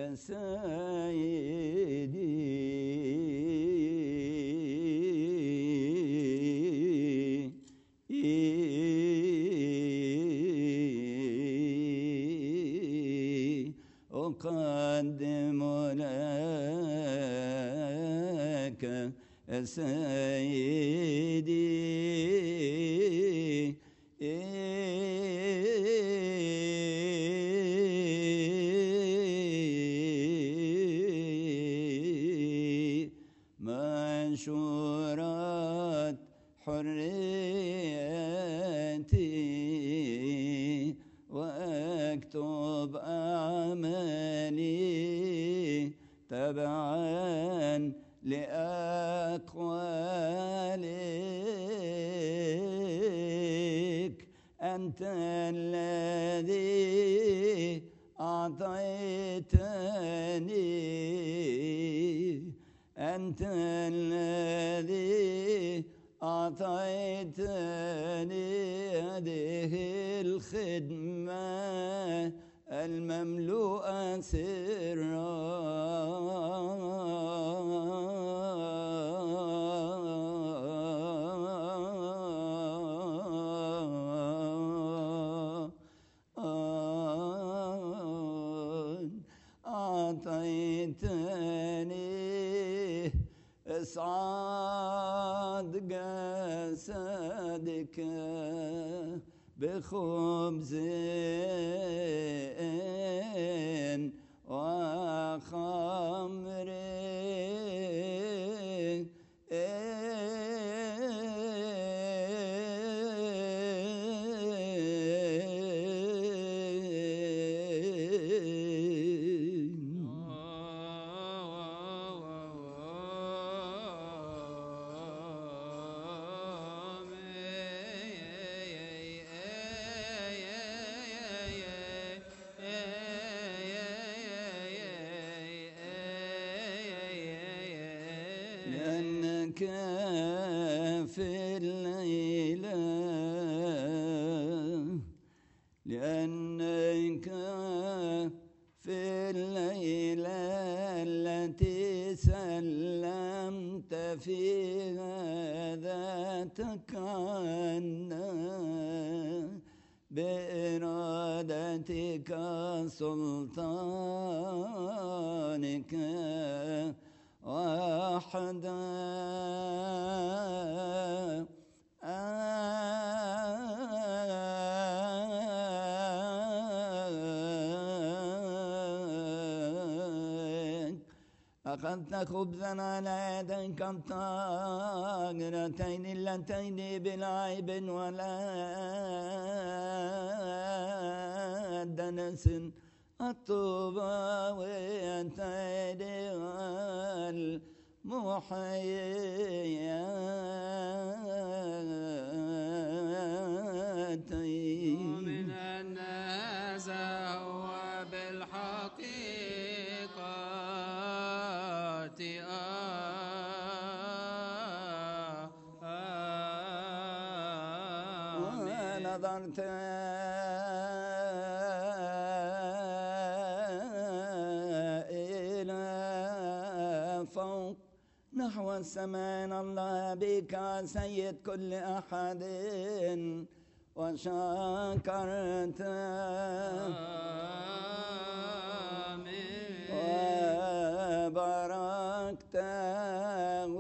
أقدم لك سيدي منشورات حريتي واكتب أعمالي تبعا لأقوالك أنت الذي أعطيتني أنت الذي أعطيتني هذه الخدمة المملوءة أعطيتني إسعاد جسدك بخبز وخمر لأنك في الليلة لأنك في الليلة التي سلمت فيها ذاتك عنا بإرادتك سلطانك وحدا أخذت خبزا على يديك الطاهرتين اللتين بلا عيب ولا دنس الطوبى والتين والمحييتين ومن الناس هو بالحقيقة ونظرت إلى فوق نحو السماء الله بك سيد كل أحد وشكرت وباركته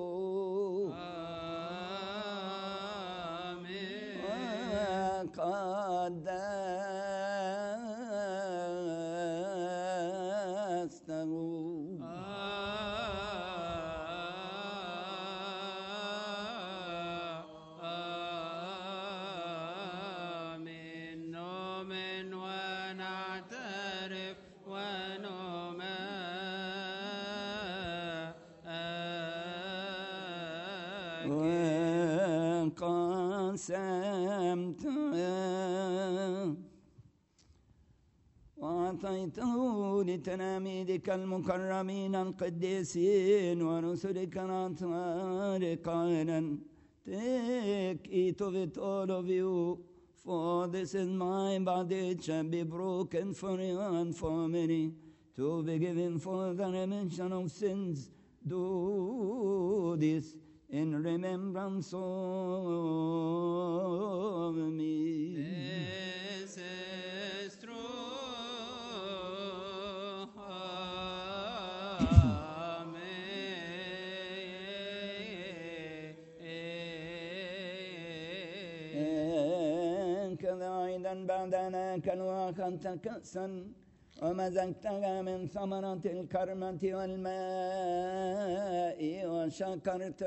وقدسته نؤمن ونعترف وقسمت وأعطيته لتلاميذك المكرمين القديسين ورسلك الأطهار قائلا Take, eat of it, all of you, for this is my body, it shall be broken for you and for many, to be given for the remission of sins. Do this in remembrance of me. This is true. كذا أيضا بعدنا كالواخنت كأسا ومزجتها من ثمرة الكرمة والماء وشكرت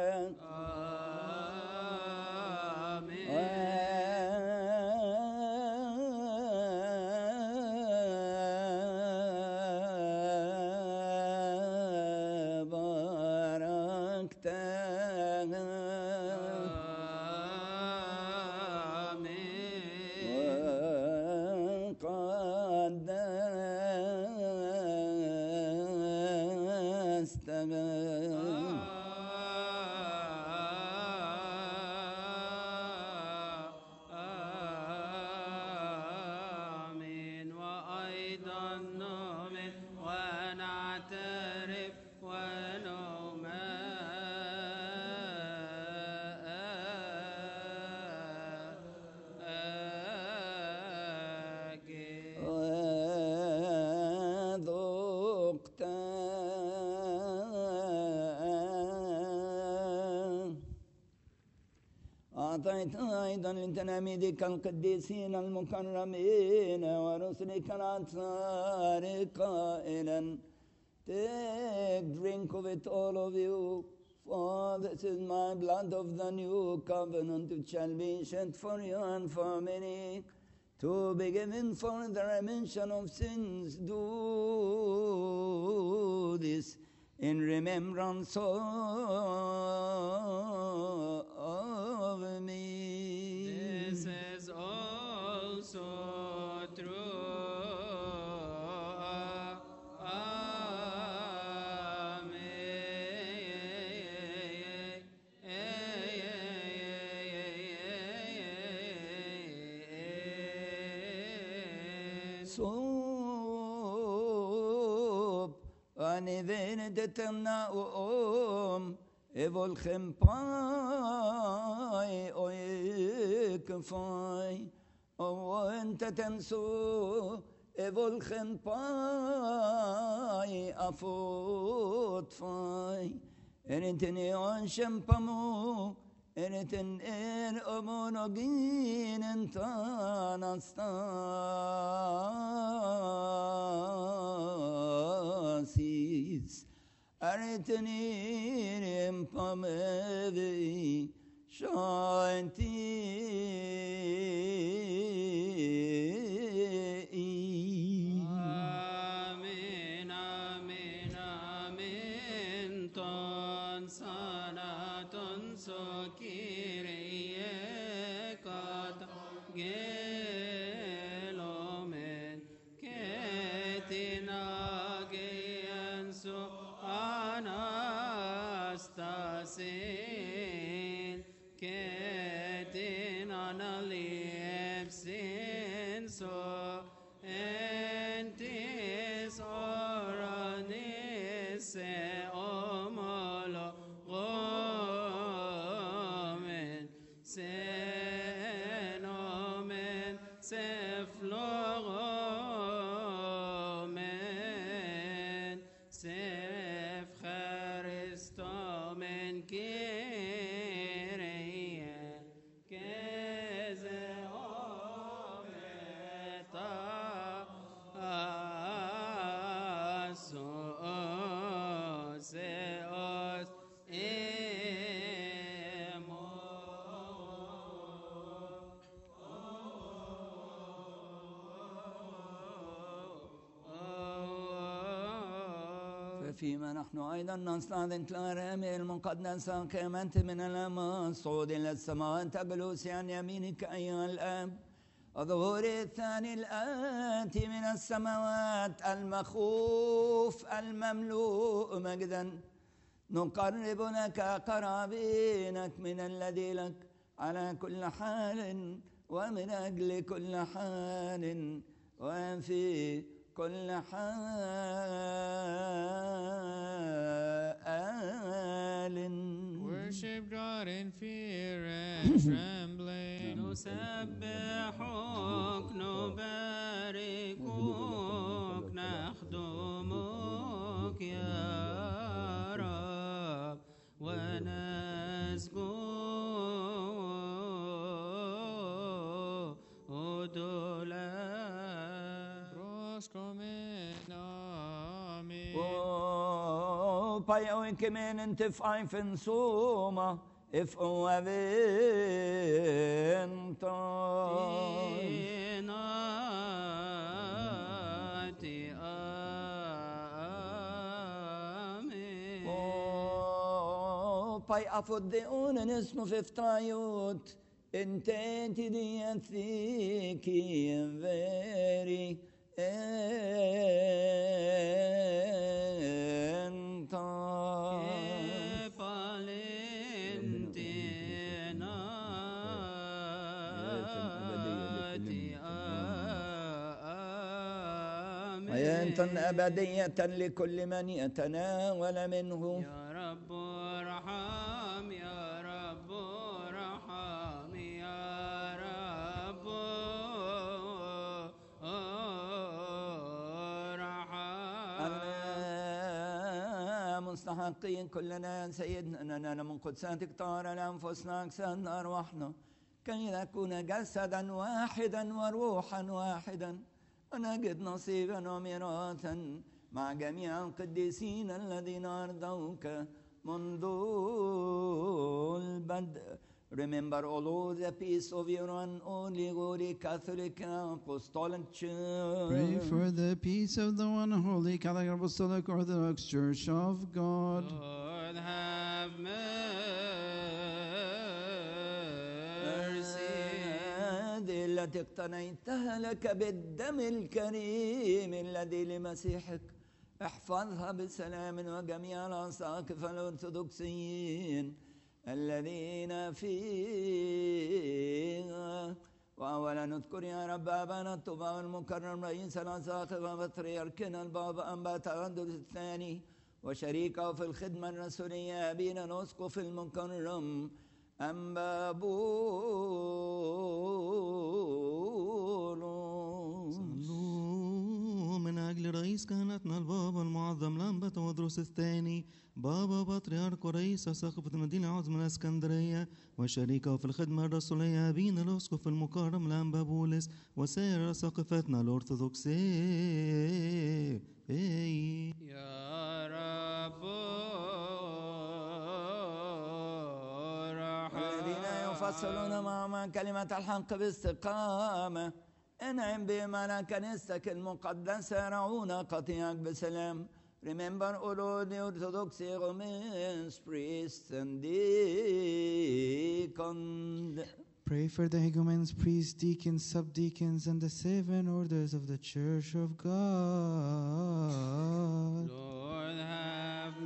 آمين. وأيضا نؤمن ونعترف وذقت أعطيت أيضا لتلاميذك القديسين المكرمين ورسلك الأنصار قائلا Take, drink of it all of you, for this is my blood of the new covenant which shall be shed for you and for many to be given for the remission of sins. Do this in remembrance of me. This is also true. Sop anivenetetna evolchem pai oikfai anta tenso evolchem pai afot fai enitni on shempamu Enitin omonogin Anastasis Aritin pamevi Shanti Amen, amen, amen. Ton sanaton so Kyrie kata gelomen ketinagean so anastasin ketinanaliepsin so entis oranis omolo gomen senomen seflogomen sef Christomen Kyrie keze ometa asos فيما نحن أيضا نستعد كلارم المقدسة كما أنت من الأمام صعود إلى السماوات جلوس عن يمينك أيها الآب الظهور الثاني الآتي من السماوات المخوف المملوء مجدا نقرب لك قرابينك من الذي لك على كل حال ومن أجل كل حال وفي كل حال. Worship God in fear and trembling. نسبحك نباركك نخدمك يا رب ونسجد لك. Proscomenami. Pai o kemen inte faifen soma if o avento. Tinati amen. Pai afoddeun nismu fiftajut intenti diathiki veri أبدية لكل من يتناول منه. يا رب ارحم يا رب ارحم يا رب ارحم. مستحقين كلنا سيدنا أننا من قدساتك طار لأنفسنا أجساد أرواحنا كي نكون جسدا واحدا وروحا واحدا ونجد نصيبا وميراثا مع جميع القديسين الذين أرضوك منذ البدء. Remember all the peace of your one only holy Catholic Apostolic Church. Pray for the peace of the one holy Catholic Apostolic Orthodox Church of God. Lord, have mercy. التي اقتنيتها لك بالدم الكريم الذي لمسيحك احفظها بسلام وجميع الأساقفة الأرثوذكسيين الذين فيها. وأولا نذكر يا رب أبانا الطباء المكرم رئيس الأساقفة بطريركنا البابا أنبا تغندر الثاني وشريكه في الخدمة الرسولية أبينا الأسقف المكرم أنبا بولس. صلوا من أجل رئيس كهنتنا البابا المعظم لمبا تودروس الثاني بابا بطريرك ورئيس أساقفة المدينة العظمى الإسكندرية وشريكه في الخدمة الرسولية أبينا الأسقف المكرم لمبا بولس وسائر أساقفتنا الأرثوذكسية. يا رب الذين يفصلون معهم كلمة الحق باستقامة انعم بهم على كنيستك المقدسة رعونا قطيعك بسلام. Remember all the Orthodox Romans, priests and deacons. Pray for the igumens, priests, deacons, subdeacons, and the 7 orders of the Church of God. Lord, have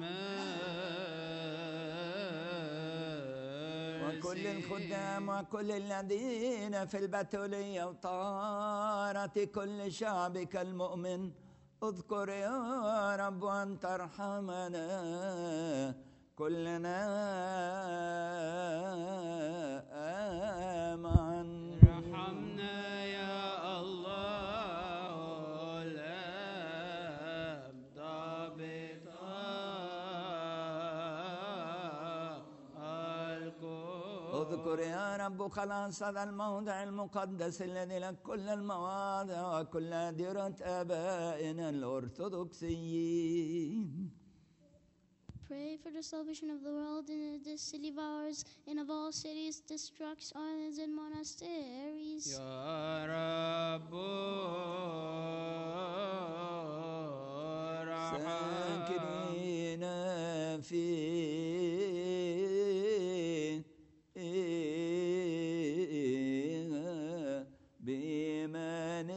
mercy. وكل الخدام وكل الذين في البتولية وطهارة كل شعبك المؤمن اذكر يا رب أن ترحمنا كلنا معا. رحمنا يا الله الآب ضابط الكل. اذكر يا رب خلاص هذا الموضع المقدس الذي لك كل المواضع وكل ديرة آبائنا الأرثوذكسيين. Pray for the salvation of the world in this city of ours and of all cities, districts, islands, and monasteries. يا رب ساكنين في بإيمان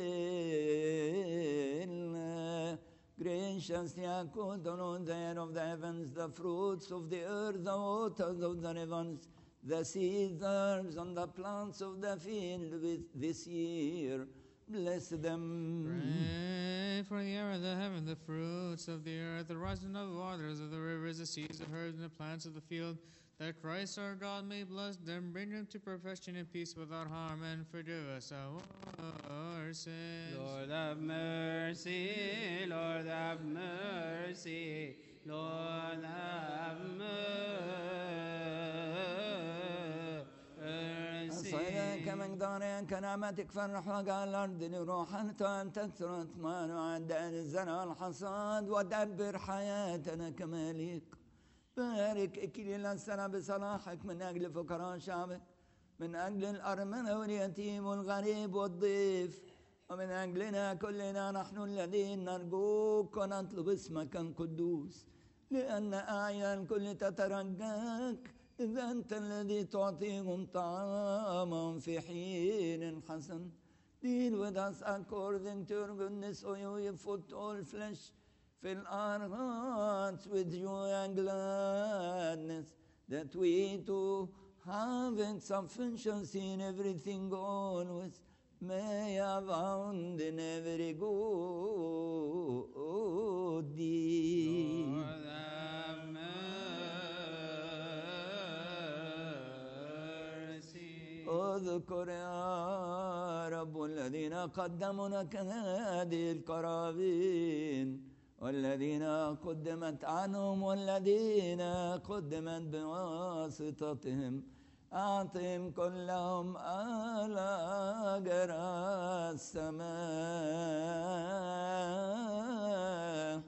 الله. Gracious Yaakov, the Lord there of the heavens, the fruits of the earth, the waters of the heavens, the seeds, herbs, and the plants of the field with this year bless them. Pray for the air of the heaven, the fruits of the earth, the rising of the waters of the rivers, the seas, the herbs, and the plants of the field, that Christ our God may bless them, bring them to perfection and peace without harm, and forgive us our sins. Lord have mercy, Lord have mercy, Lord have mercy. صيدك مقدارين كنعمتك فرح وقع الأرض لروح أن تكثر أثمان وعدان الزرع الحصاد ودبر حياتنا كما يليق. بارك إكليل السنة بصلاحك من أجل فقراء شعبك، من أجل الأرملة واليتيم والغريب والضيف، ومن أجلنا كلنا نحن الذين نرجوك ونطلب اسمك القدوس، لأن أعين الكل تترجاك، إذا أنت الذي تعطيهم طعاما في حين حسن. Deal with us according to your goodness, O you have put all flesh. Fill our hearts with joy and gladness, that we too, having sufficiency in everything always, may abound in every good deed. Lord have mercy. اذكر يا رب الذين قدموا لك هذه القرابين، والذين قدمت عنهم والذين قدمت بواسطتهم، أعطهم كلهم على أجر السماء.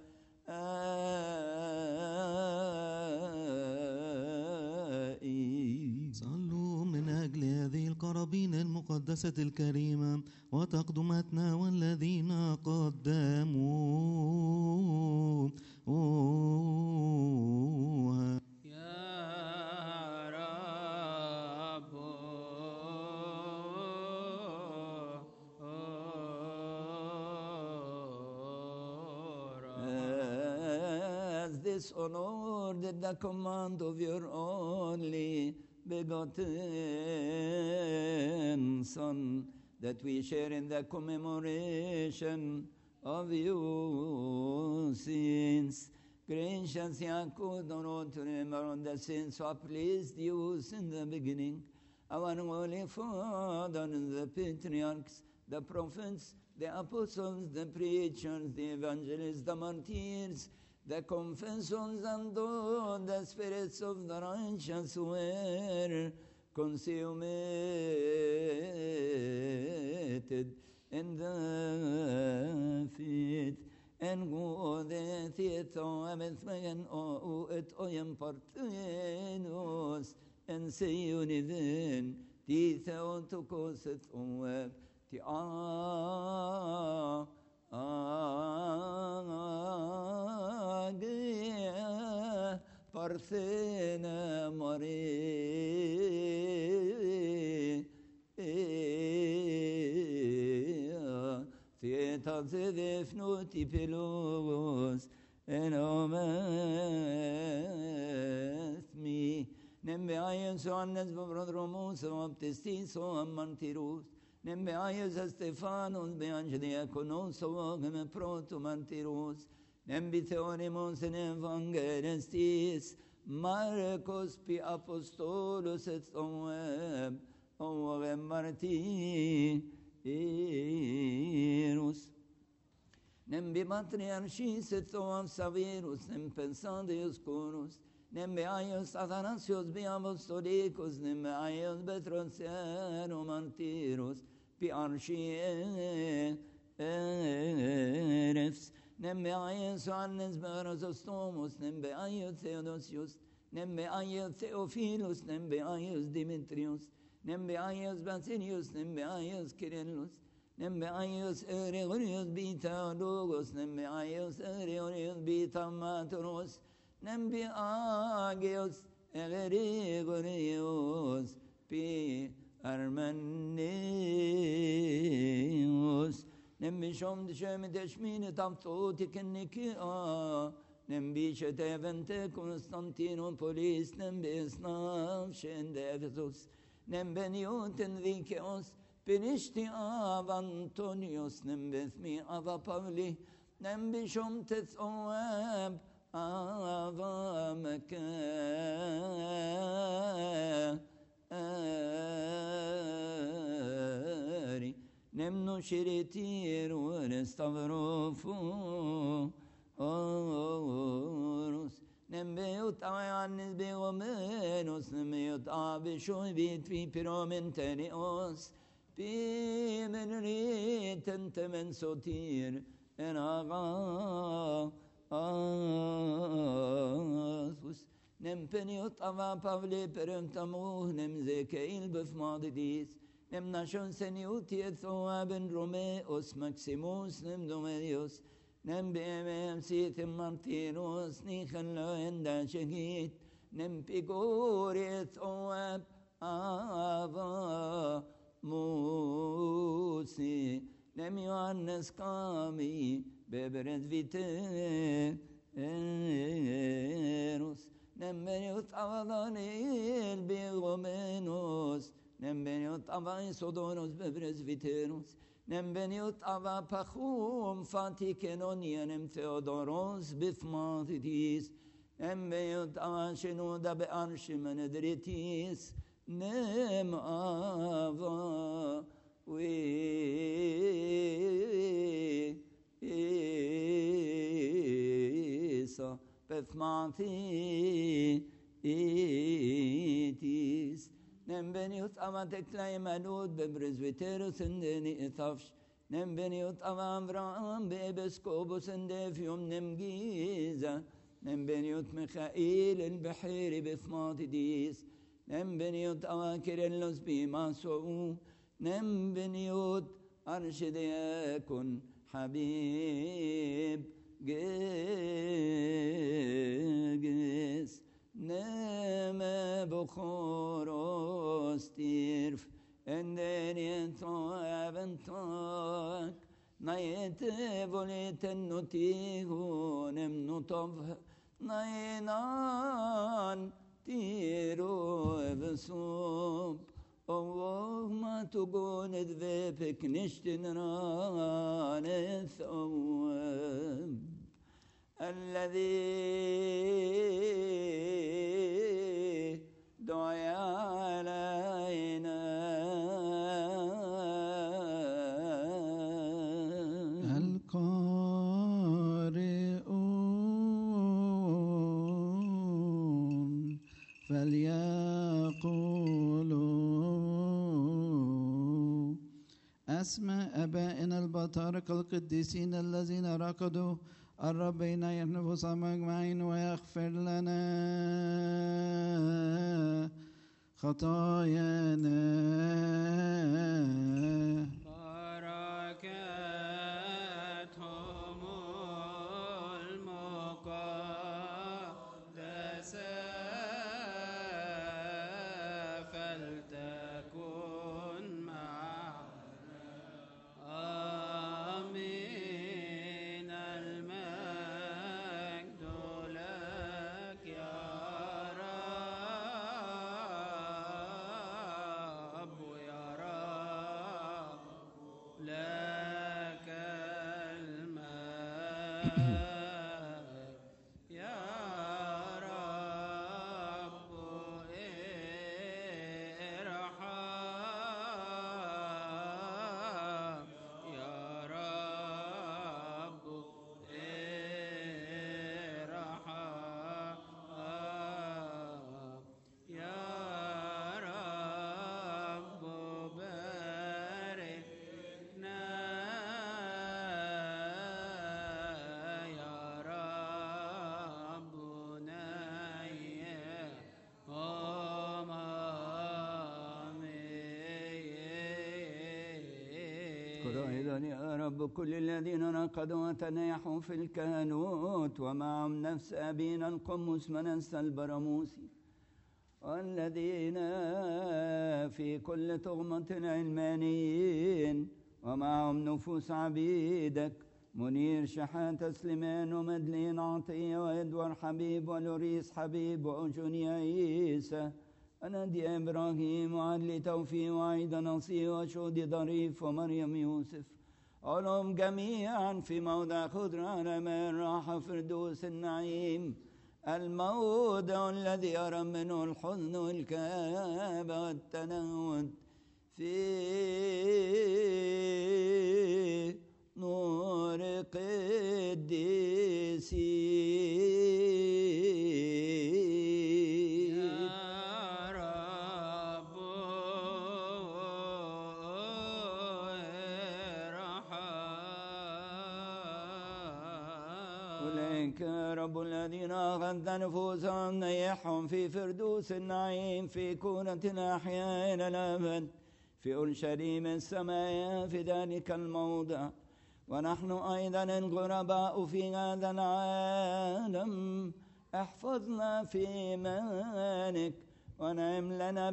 صلوا من أجل هذه القرابين المقدسة الكريمة وتقدمتنا والذين قدموا يا رب As this honored the command of your only begotten Son, that we share in the commemoration of your sins. Gracious Yaakov, Lord, to remember on the sins who pleased you in the beginning, our holy fathers, the patriarchs, the prophets, the apostles, the preachers, the evangelists, the martyrs, the confessors, and all the spirits of the righteous were consummated in the faith. En godhet och ämnesvägen och ett ojenpartenos en sejoniden dit Theotokoset och till agia parthena Maria Theeta zedefnuti pelos en omethmi Nembeayos Johannes Bavrodromos Baptistis o Amantirus Nembeayos Stefanos Beangeliaconos o Protomantirus Nembiteonimos en Evangelistis Marcos pi Apostolos et Oem Oem Martirus Nembi Matriarchis et Oam Savirus Nem Pensandius Corus Nembeaios Athanasios bi Apostolicos Nembeaios Betrosiano Martirus pi Archierefs Nembeaios Johannes Berosostomos Nembeaios Theodosius Nembeaios Theophilus Nembeaios Dimitrius Nembeaios Basilius Nembeaios Kyrillus Nembeaios Gregorius Bita-Logos Nembeaios Gregorius Bita-Matros Nembeaios Gregorius Pi Armenius Nembishom Dishemit Eshmini Taptotik Nikia Nembishet Evente Constantinopolis Nembisnav Shendefesus Nembeniot Enriqueos Benishti av Antonius nem bethmi ava Pavli nem bishom tetzoab ava makari nem no shiritir urestavrofu orus nem beut ayannis beomenos nem beut abishoy bit vi piromentenios بمن تنتمن سوتير ان اغاثوس نم بنيوت اما بافلي برمتموه نم زكيل بفمادديس نم ناشون سنيوت يثوابن روميوس ماكسيموس نم دوميوس نم بيمم سيث مارتينوس نيخن لو اندا شهيد نم بيقور يثواب آفا موسي نم يوانس قامي ببرد فيتيروس نم بنيوت أفضانيل بيغومينوس نم بنيوت أفاي صدونوس ببرد فيتيروس نم بنيوت أفا بخوم فاتيكنونيا نم ثيودوروس بفماتيتيس نم بنيوت أفا شنودا بأرش من دريتيس نم آفا ويسا بثماتي إيتيس نم بنيوت أما تكلاي مالود ببرزبتيروس اندني إثافش نم بنيوت أما أمرام بإبسكوبوس اندفيوم نم جيزة نم بنيوت ميخائيل البحيري بثماتي ديس نم بنيوت أواكريلوس بيماسو نم بنيوت أرشد يكن حبيب جيس نم بخوروس تيرف اندني توابنتوك نايت فوليت النتيهو نم نطف ناينان تيرو بسوب الله ما تقول ذبك نشتنران الثواب الذي دعي علينا القارئون فليقولوا أسماء آبائنا البطاركة القديسين الذين رقدوا الربين يحنفهم أجمعين ويغفر لنا خطايانا بركاتهم المقدسة فلتكن معنا آمين المجد لك يا رب يا رب لك المجد يا رب ارحم يا رب ارحم يا رب باركنا يا رب نيهم أيضا يا رب كل الذين رقدوا وتناحوا في الكهنوت ومعهم نفس أبينا القمص منسى البراموسي والذين في كل تغمة علمانيين ومعهم نفوس عبيدك منير شحاتة سليمان ومدلين عطية وإدوار حبيب ولوريس حبيب وأجونيا عيسى أنادي إبراهيم وعدل توفي وعيد نصي وشود ظريف ومريم يوسف علوم جميعا في موضع خضر على من راح فردوس النعيم الموضع الذي يرى منه الحزن والكآبة والتنود في نور قديسي رب الذين أخذت نفوسهم نيحهم في فردوس النعيم في كونة الأحياء إلى الأبد في أورشليم السماء في ذلك الموضع ونحن أيضا الغرباء في هذا العالم احفظنا في إيمانك ونعم لنا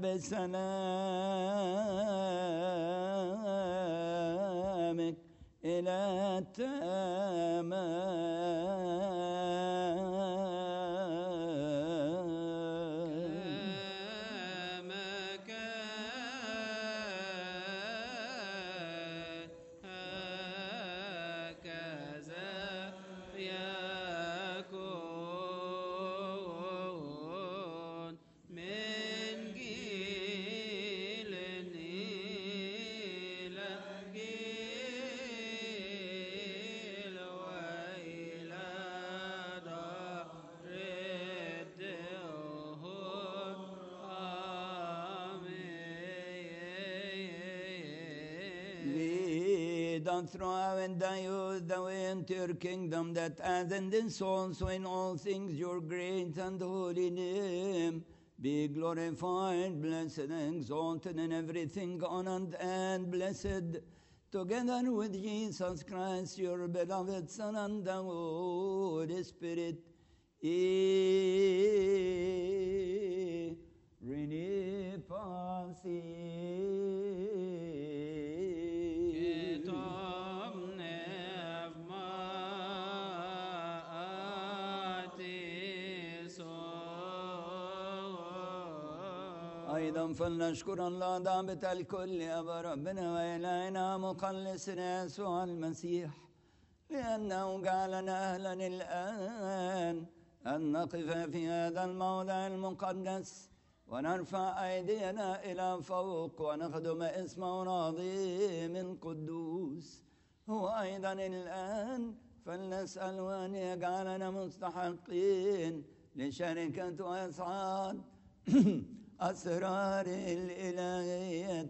بسلامك إلى throughout and use the way into your kingdom that as in this also in all things your great and holy name be glorified, blessed and exalted in everything, honored and blessed, together with Jesus Christ, your beloved Son, and the Holy Spirit. Rene أيضا فلنشكر الله ضابط الكل أبا ربنا وإلهنا مخلصنا يسوع المسيح لأنه جعلنا أهلا الآن أن نقف في هذا الموضع المقدس ونرفع أيدينا إلى فوق ونخدم اسمه العظيم قدوس هو أيضا الآن فلنسأل أن يجعلنا مستحقين لشركة وإسعاد أسرار الإلهية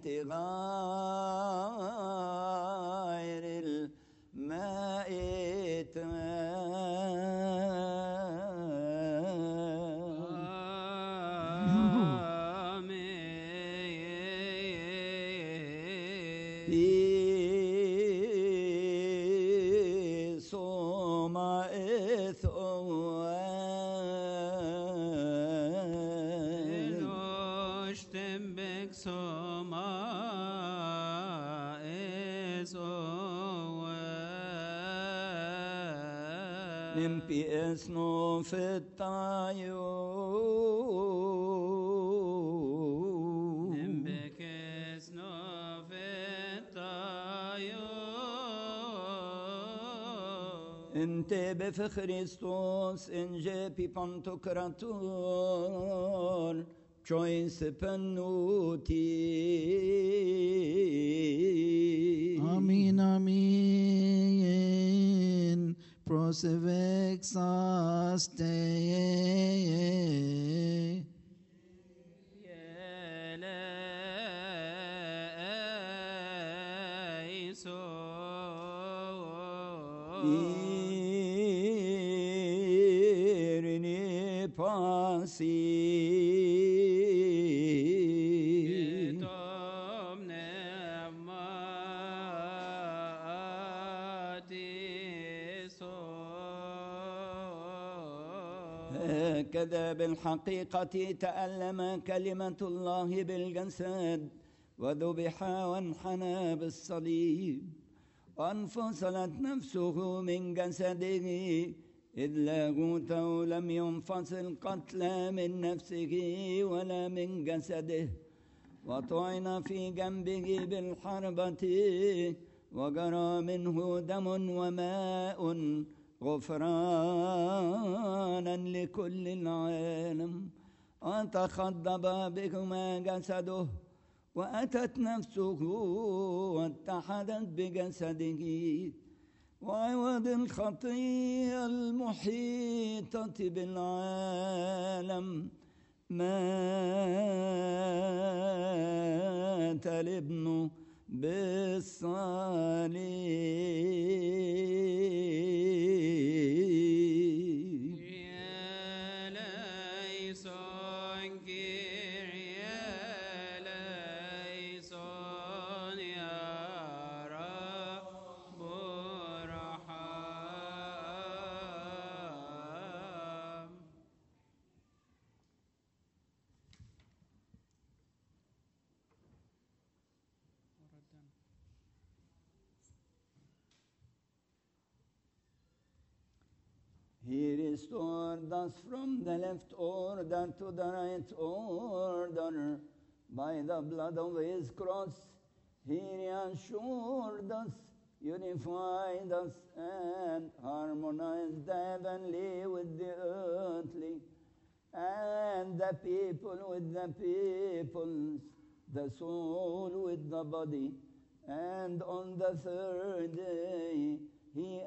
غير الماء Esno fetayo Nembekesno fetayo Ente befkhristos enje pipantokrator choice pennuti Amin amin prosevexaste Irini pasi هكذا بالحقيقة تألم كلمة الله بالجسد وذبح وانحنى بالصليب وانفصلت نفسه من جسده إذ لاهوته لم ينفصل قتلا من نفسه ولا من جسده، وطعن في جنبه بالحربة وجرى منه دم وماء غفرانا لكل العالم، وتخضب بهما جسده، وأتت نفسه واتحدت بجسده، وعوض الخطية المحيطة بالعالم مات الابن بالصليب. He restored us from the left order to the right order. By the blood of his cross, he reassured us, unified us, and harmonized the heavenly with the earthly, and the people with the peoples, the soul with the body. And on the third day, he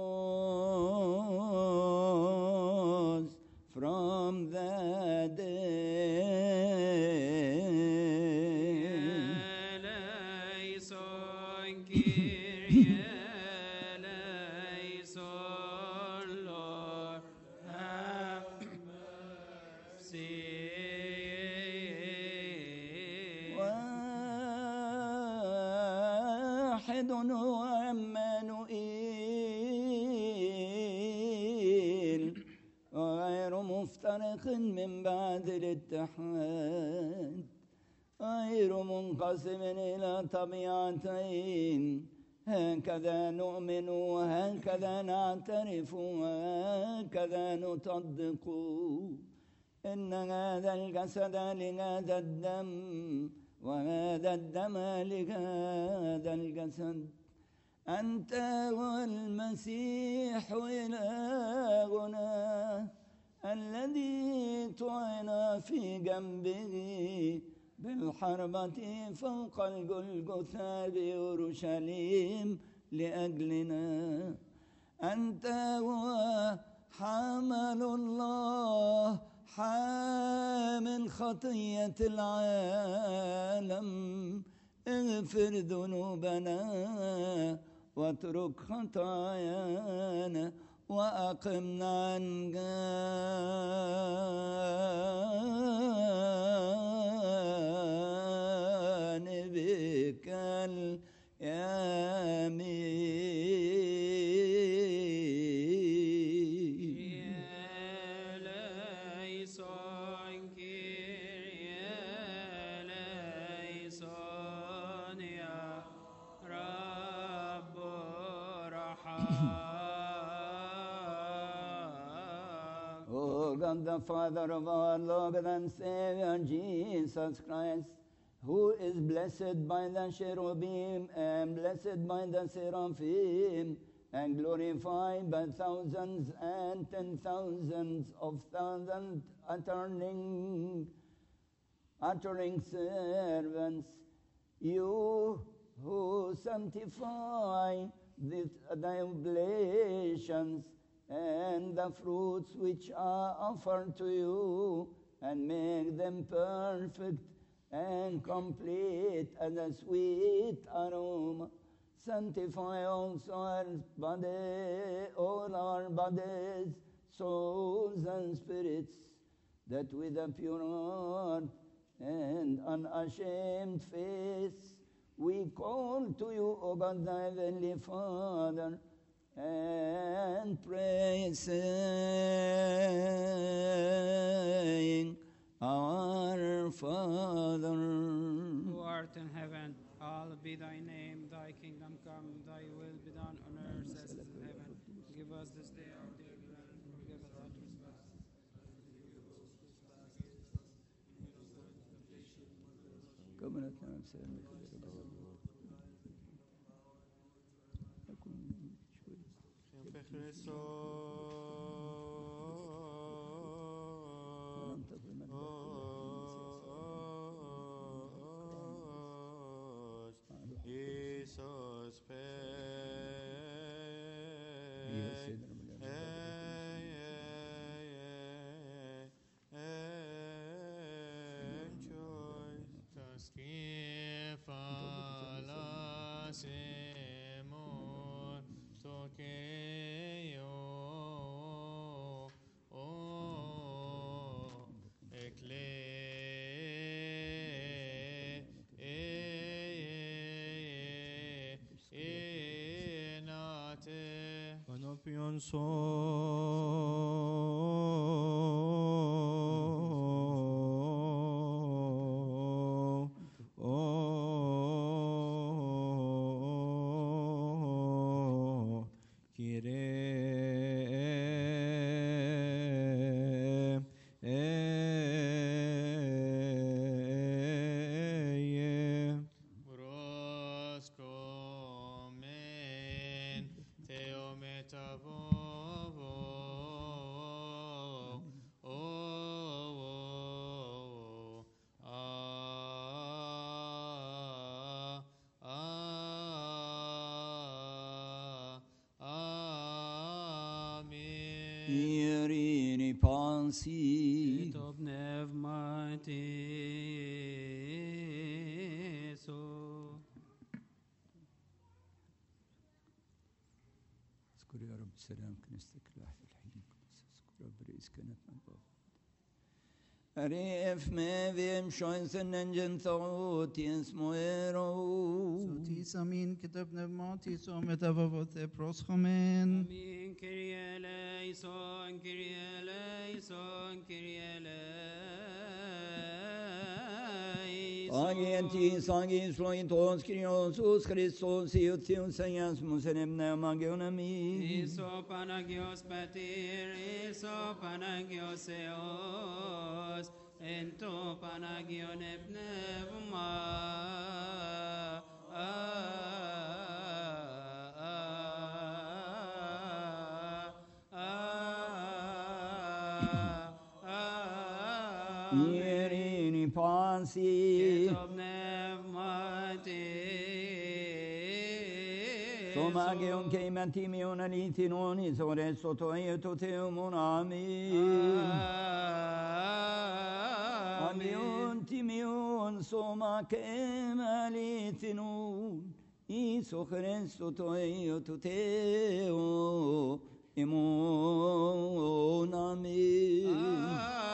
arose from the dead. واحد هو عمانوئيل، غير مفترق من بعد الاتحاد، غير منقسم إلى طبيعتين، هكذا نؤمن وهكذا نعترف وهكذا نصدق إن هذا الجسد لهذا الدم وهذا الدم لهذا الجسد. أنت والمسيح إلهنا الذي طعن في جنبه بالحربة فوق الجلجثا بيروشليم لأجلنا. أنت وحمل الله حامل خطية العالم، اغفر ذنوبنا واترك خطايانا وأقمنا عن جانبك God the Father of our Lord and Savior Jesus Christ, who is blessed by the cherubim and blessed by the seraphim and glorified by thousands and 10,000s of thousands uttering servants, you who sanctify the oblations and the fruits which are offered to you, and make them perfect and complete as a sweet aroma. Sanctify also all our bodies, souls, and spirits, that with a pure heart and unashamed face we call to you, O God, the Heavenly Father, and pray, saying, Our Father, who art in heaven, hallowed be thy name, thy kingdom come, thy will be done on earth as it is in heaven. Give us this day our daily bread, Irini pensi Top nev mighty so اذكر يا رب سلام كنيستك الواحد الحين اذكر رب رئيس كنتنا البابا عرف ما فيهم شوين سنن جنثوتي اسمه إيرو Sotis amin kitab nevmatis o metavavot proschomen. Amin Kyrie eleison Kyrie eleison Kyrie eleison Agenti sagis loitos Kyrios Christos Iothios Ayas Musenem Neomagionami Iso Panagios Patir Iso Panagios Eos Ento Panagion Epnevma Irini pensi Top nev mighty Somagion Keimantimion Alitinonis Oresto Toeto Theumon Amin Amion Timion Soma Keimalitinoon Iso Christo Toeto Theo Imon Amin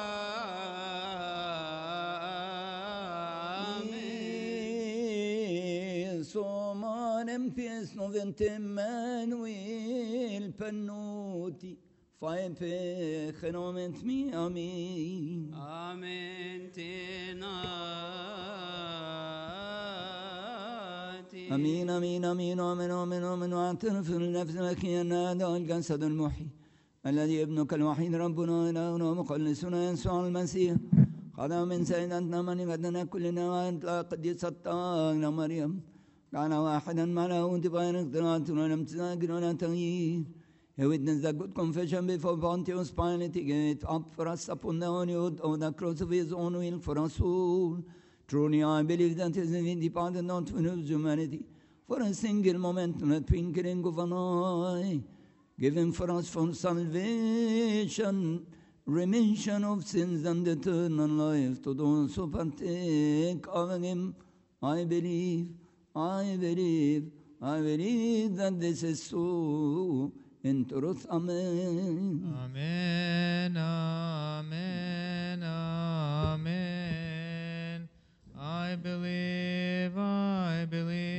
Somanem pies noventem Manuel Panuti Fai pe genoment mi amin Amen tenati أمين أمين أمين آمين آمين آمين واعترف لنفسك أن هذا الجسد المحيي الذي ابنك الوحيد ربنا إلهنا ومخلصنا يسوع المسيح خذ من سيدتنا من غدنا كلنا وأنت قديسة مريم كان واحدا معه divine اختراعاتنا لم تزاجر ولا تغيير He witnessed the good confession before Pontius Pilate. He gave it up for us upon the honor of the cross of his own will for us all. Truly, I believe that he departed not from his humanity for a single moment, not twinkling of an eye, given for us for salvation, remission of sins, and eternal life to those who partake of him. I believe that this is so. In truth, Amen. Amen, amen, amen. I believe, I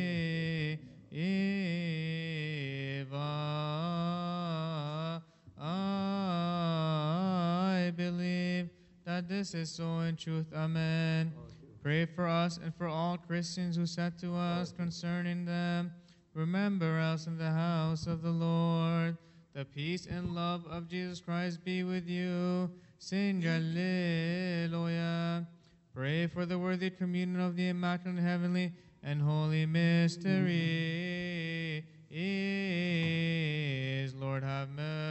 believe that this is so in truth. Amen. Pray for us and for all Christians who said to us concerning them, remember us in the house of the Lord. The peace and love of Jesus Christ be with you. Sing Alleluia. Pray for the worthy communion of the Immaculate Heavenly and Holy Mystery. Lord, have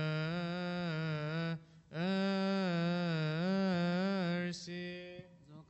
mercy.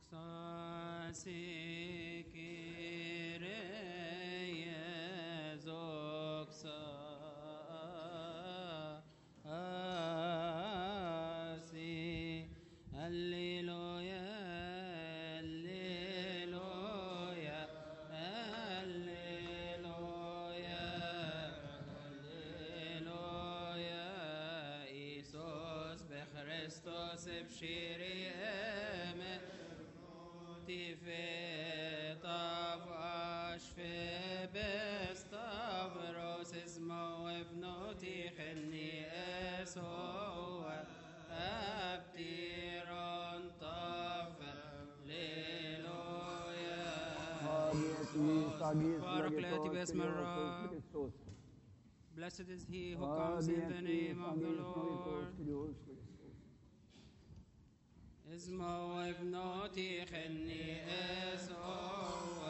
Blessed is he who comes in the name of the Lord. اسمه ابنتي خني اسوى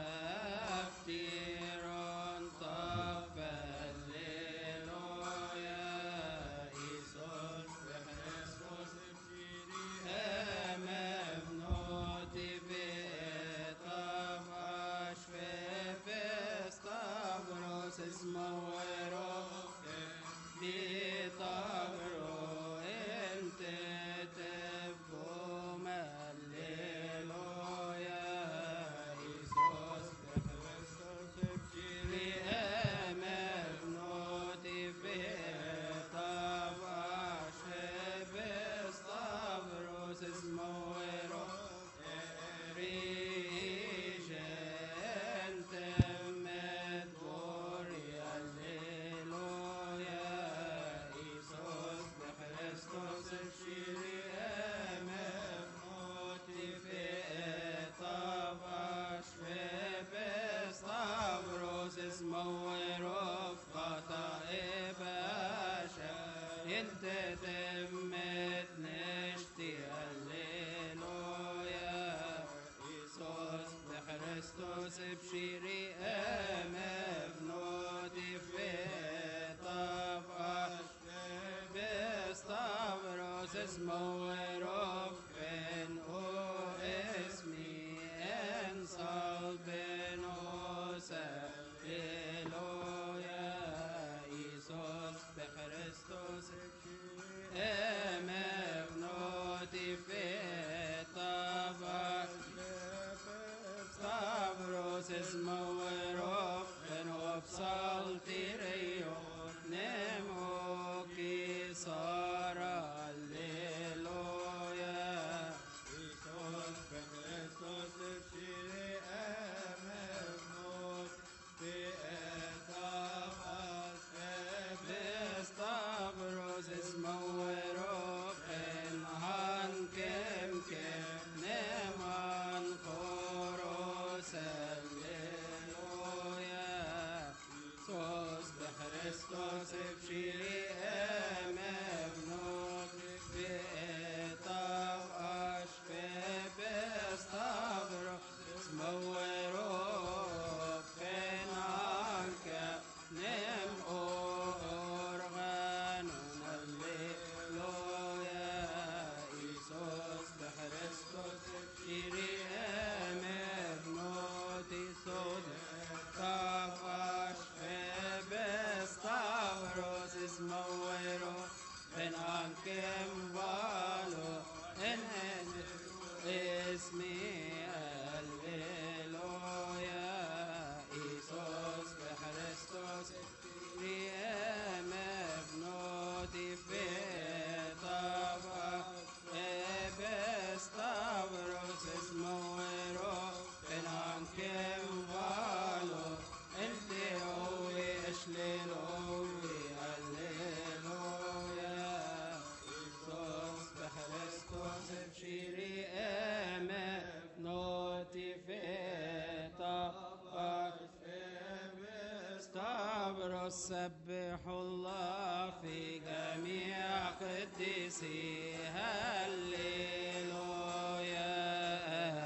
افتيرون طفل ليلويا إيسوس بخريستوس بشيري ام ابنتي بطف أشفي بستغروس اسمه وروك بطغرو انت بشيري ام ابنتي في طف بستغروس اسمه ورفن اسمي ان صلبن سبيلويا إيسوس بخريستوس ام ابنتي في طف Stavros اسمه ورفن وبصلتي ريون نمو كي صار الليلويا إيسوس بخريستوس بشيري ام ابنوت في اتاف أسفب stavros اسمه ورفن هن كم نمان Christos bshiri em evnot v'etav ashpe bestavro smoerov chenanke nem organon alleluia Isos b'Christos bshiri em evnot isod tav ashpe Stavros is Mowero, and Ankem Valo, and is me, Alleluia, Isos, Christos, Riem, Notifetava, Ebe Stavros is Mowero, and Ankem Valo, and Alleluia, Alleluia, Isos b'Christos b'shiri em notifeta Stavros سبحوا الله في جميع قديسيه هللويا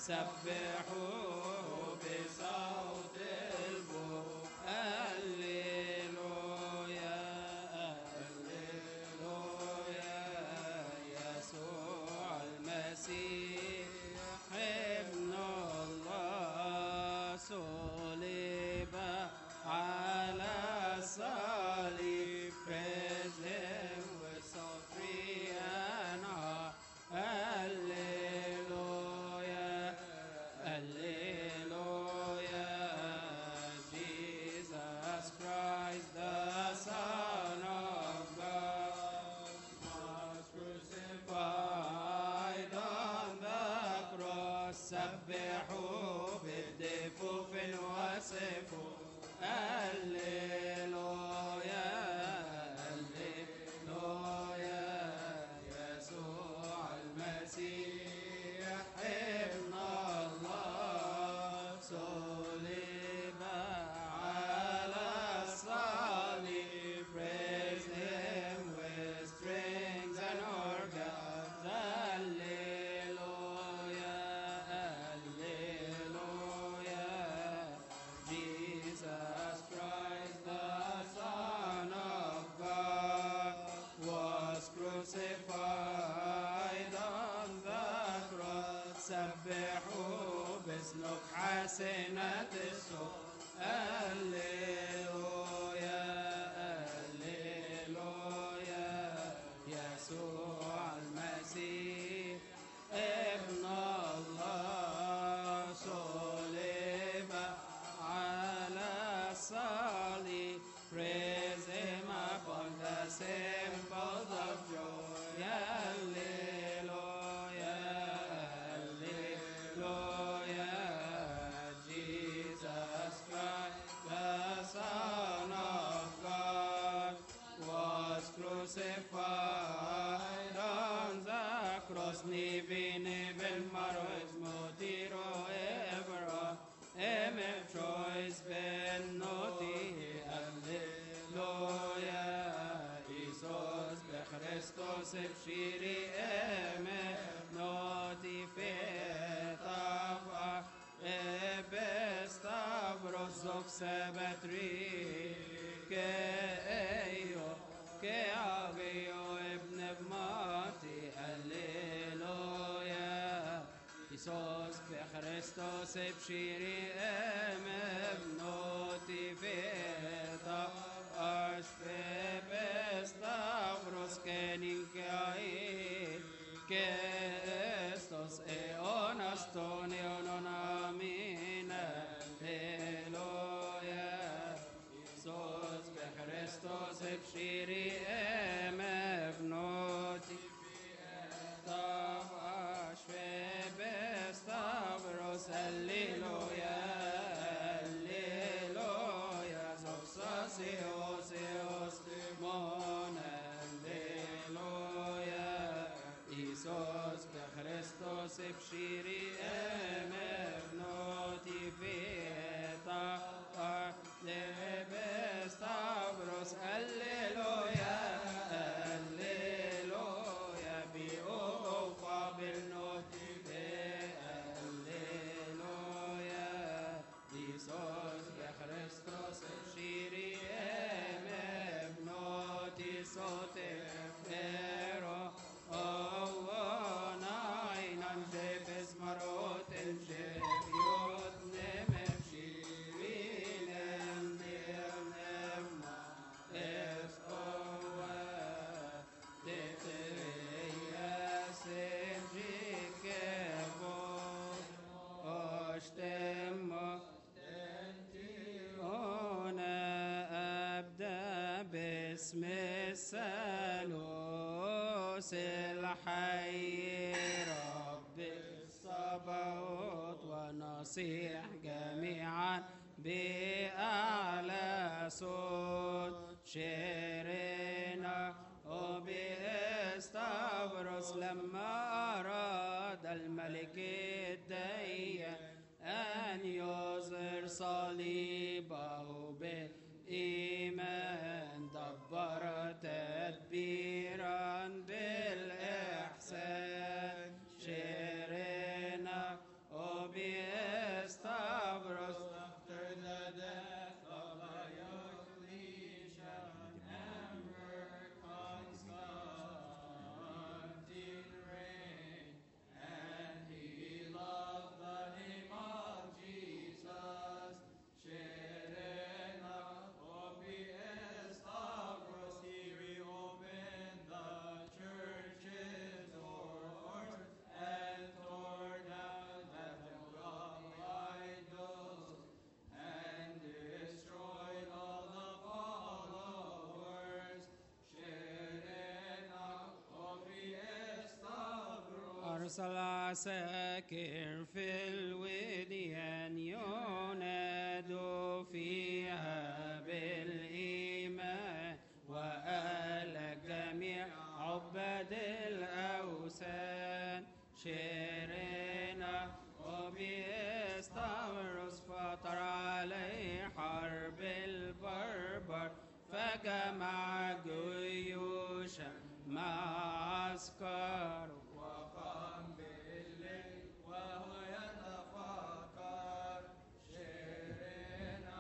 سبحوا بصوت البوق هللويا هللويا يسوع المسيح ابن الله صلب على الصليب praise him with psaltery and harp hallelujah hallelujah Jesus Christ the Son of God was crucified on the cross سبحوا بالدفوف وسفوا هللويا هللويا يسوع المسيح ابن الله صلب على الصليب praise him with strings and organs hallelujah hallelujah Jesus Christ the Son of God was crucified on the cross سبحوا باسمك حسنة الصوت هللويا هللويا يسوع المسيح ابن الله صلب على الصليب praise him upon the symbols of joy hallelujah hallelujah Jesus Christ the Son of God was crucified on the cross nivi nivel marois motiro evra emem choice ben noti alleluia Isos be Christos ebshiri emem noti fetava ebestavros zox sebetri ke eyo ke agio ibn bmati alleluia Isos be Christos ebshiri emem noti feta ashpe bestavros kenin kai ke estos eonas ton eonon amin alleluia Isos be Christos ebshiri emem noti Stavros, Alleluia, Alleluia, Zoxas, Eos, Eos, Mon, Alleluia, Isos, Christos, Epshiri, Noti, Veta, Lebe, Stavros, Alleluia, Alleluia, Bio, Fabil, Noti, Isos be Christos shiri emem noti sote ero nainan jefes marot el jefyot nemem shirinem dirnem es owa detereyas enjikevo oshtemmo باسم الثالوث الحي رب الصباوت ونصيح جميعا بأعلى صوت شيرنا وباستبرس لما أراد الملك الديان أن يظهر صليبه بالإيمان دبر تدبيرا بالإحسان شيرنا العساكر في الوديان ينادوا فيها بالإيمان وقال جميع عباد الأوثان شيرنا وبيستمرس فطر عليه حرب البربر فجمع جيوشا مع عسكر وقام بالليل وهو يتفكر شيرنا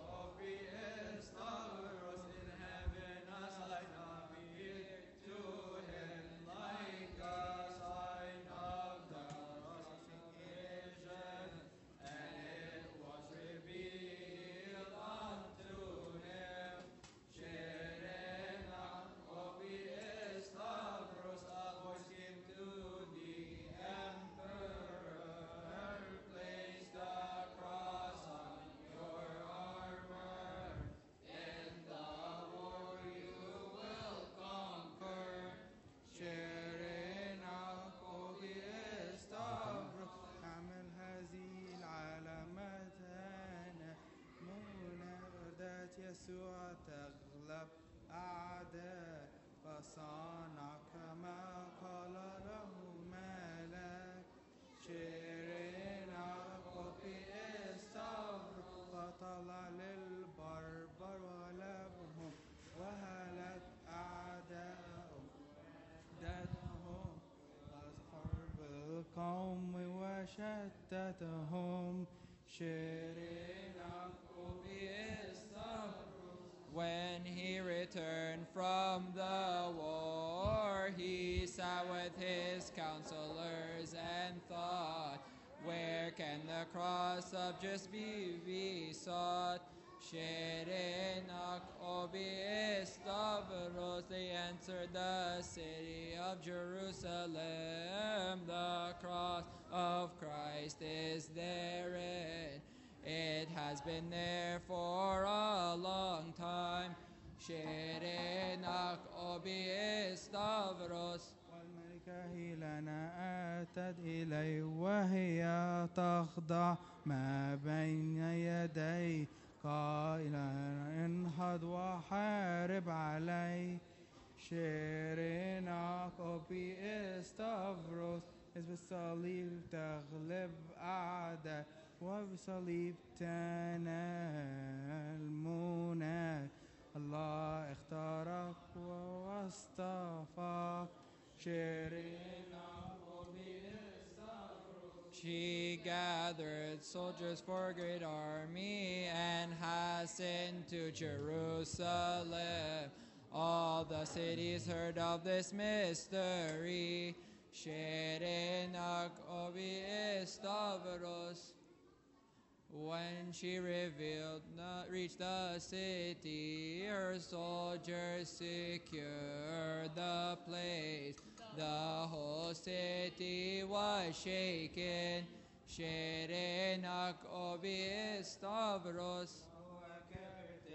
وبيستمرس in heaven a sign of it to him like a sign of the crucifixion, and it was revealed unto him. Sherena Obiestavrus, a voice came to the emperor, place the cross on your armor. In the war you will conquer. Sherena Obiestavrus, اعمل هذه العلامات أنا منادات يسوع تغلب أعداء فصنع كما قال له ملاك شيرنا قبي استغفر فطلع للبربر وغلبهم وهلك أعداءهم دتهم أظهر بالقوم وشتتهم شيرنا قبي استغفر. When he returned from the war, he sat with his counselors and thought, where can the cross of just be sought? Sherenak obi estavros, they answered, the city of Jerusalem, the cross of Christ is therein. It has been there for a long time. Sherenak obi estavros. والملكة لنا أتت إلي وهي تخضع ما بين يدي قائلا انهض وحارب علي شيرنا قبي استفرس إذ بالصليب تغلب أعداء وبصليب تنال منى الله اختارك واصطفاك شيرنا قبي استفرس. She gathered soldiers for a great army and hastened to Jerusalem. All the cities heard of this mystery. Sherenak obi estavros. When she reached the city, her soldiers secured the place. The whole city was shaken. Sherenak obi estavros. وكبت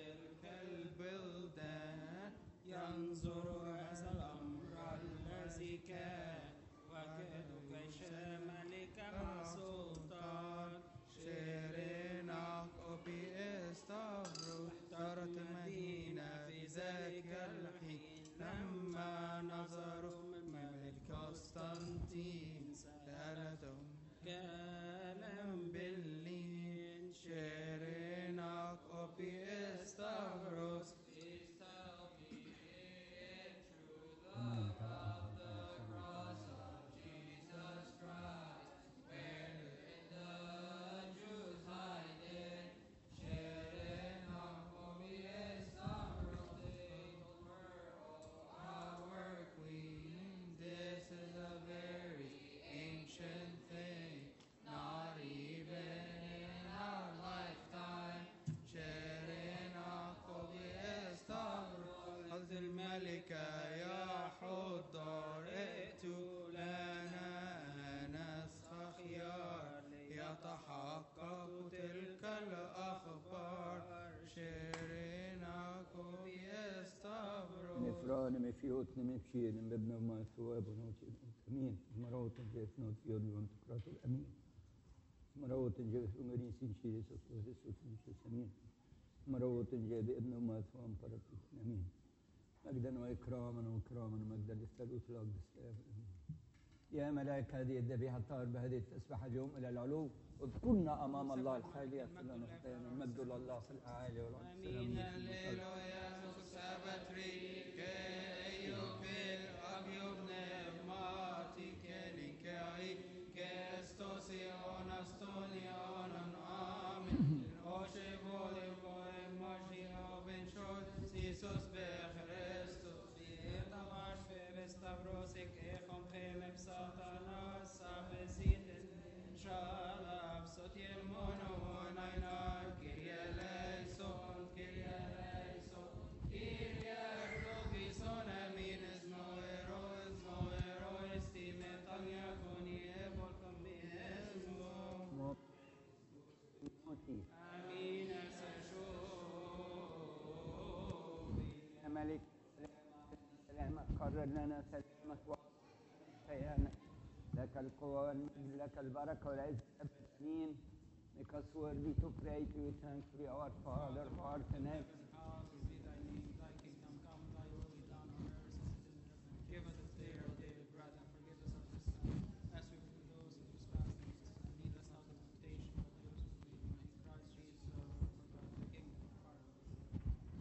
البلدان ينظر هذا الأمر الذي كان وكادوا جيش الملك مع سلطان شيرنا قبي استفرس احترت المدينة في ذلك الحين لما نظروا من ملك قسطنطين سألتهم كلام باللين شيرنا قبي Rane med fjotne med pjene med bnømma så abonot amin. Maroten jef not fjodlon kratul amin. Maroten jef ungarin sin shiri so Jesus amin. Maroten jef bnømma so am parapit amin. مجدا وإكراما مجدا للثالوث الأقدس يا ملاك هذه الذبيحة الطاهر بهذه التسبحة جوم إلى العلو اذكرنا أمام الله الحالي أسألنا نختان المجد لله في الأعالي والأرض ملك سلامك قرر لنا سلامك وحيانا لك القوة والمجد لك البركة والعز أبدا. Because worthy to pray to you, thanks for our Father, who art in heaven.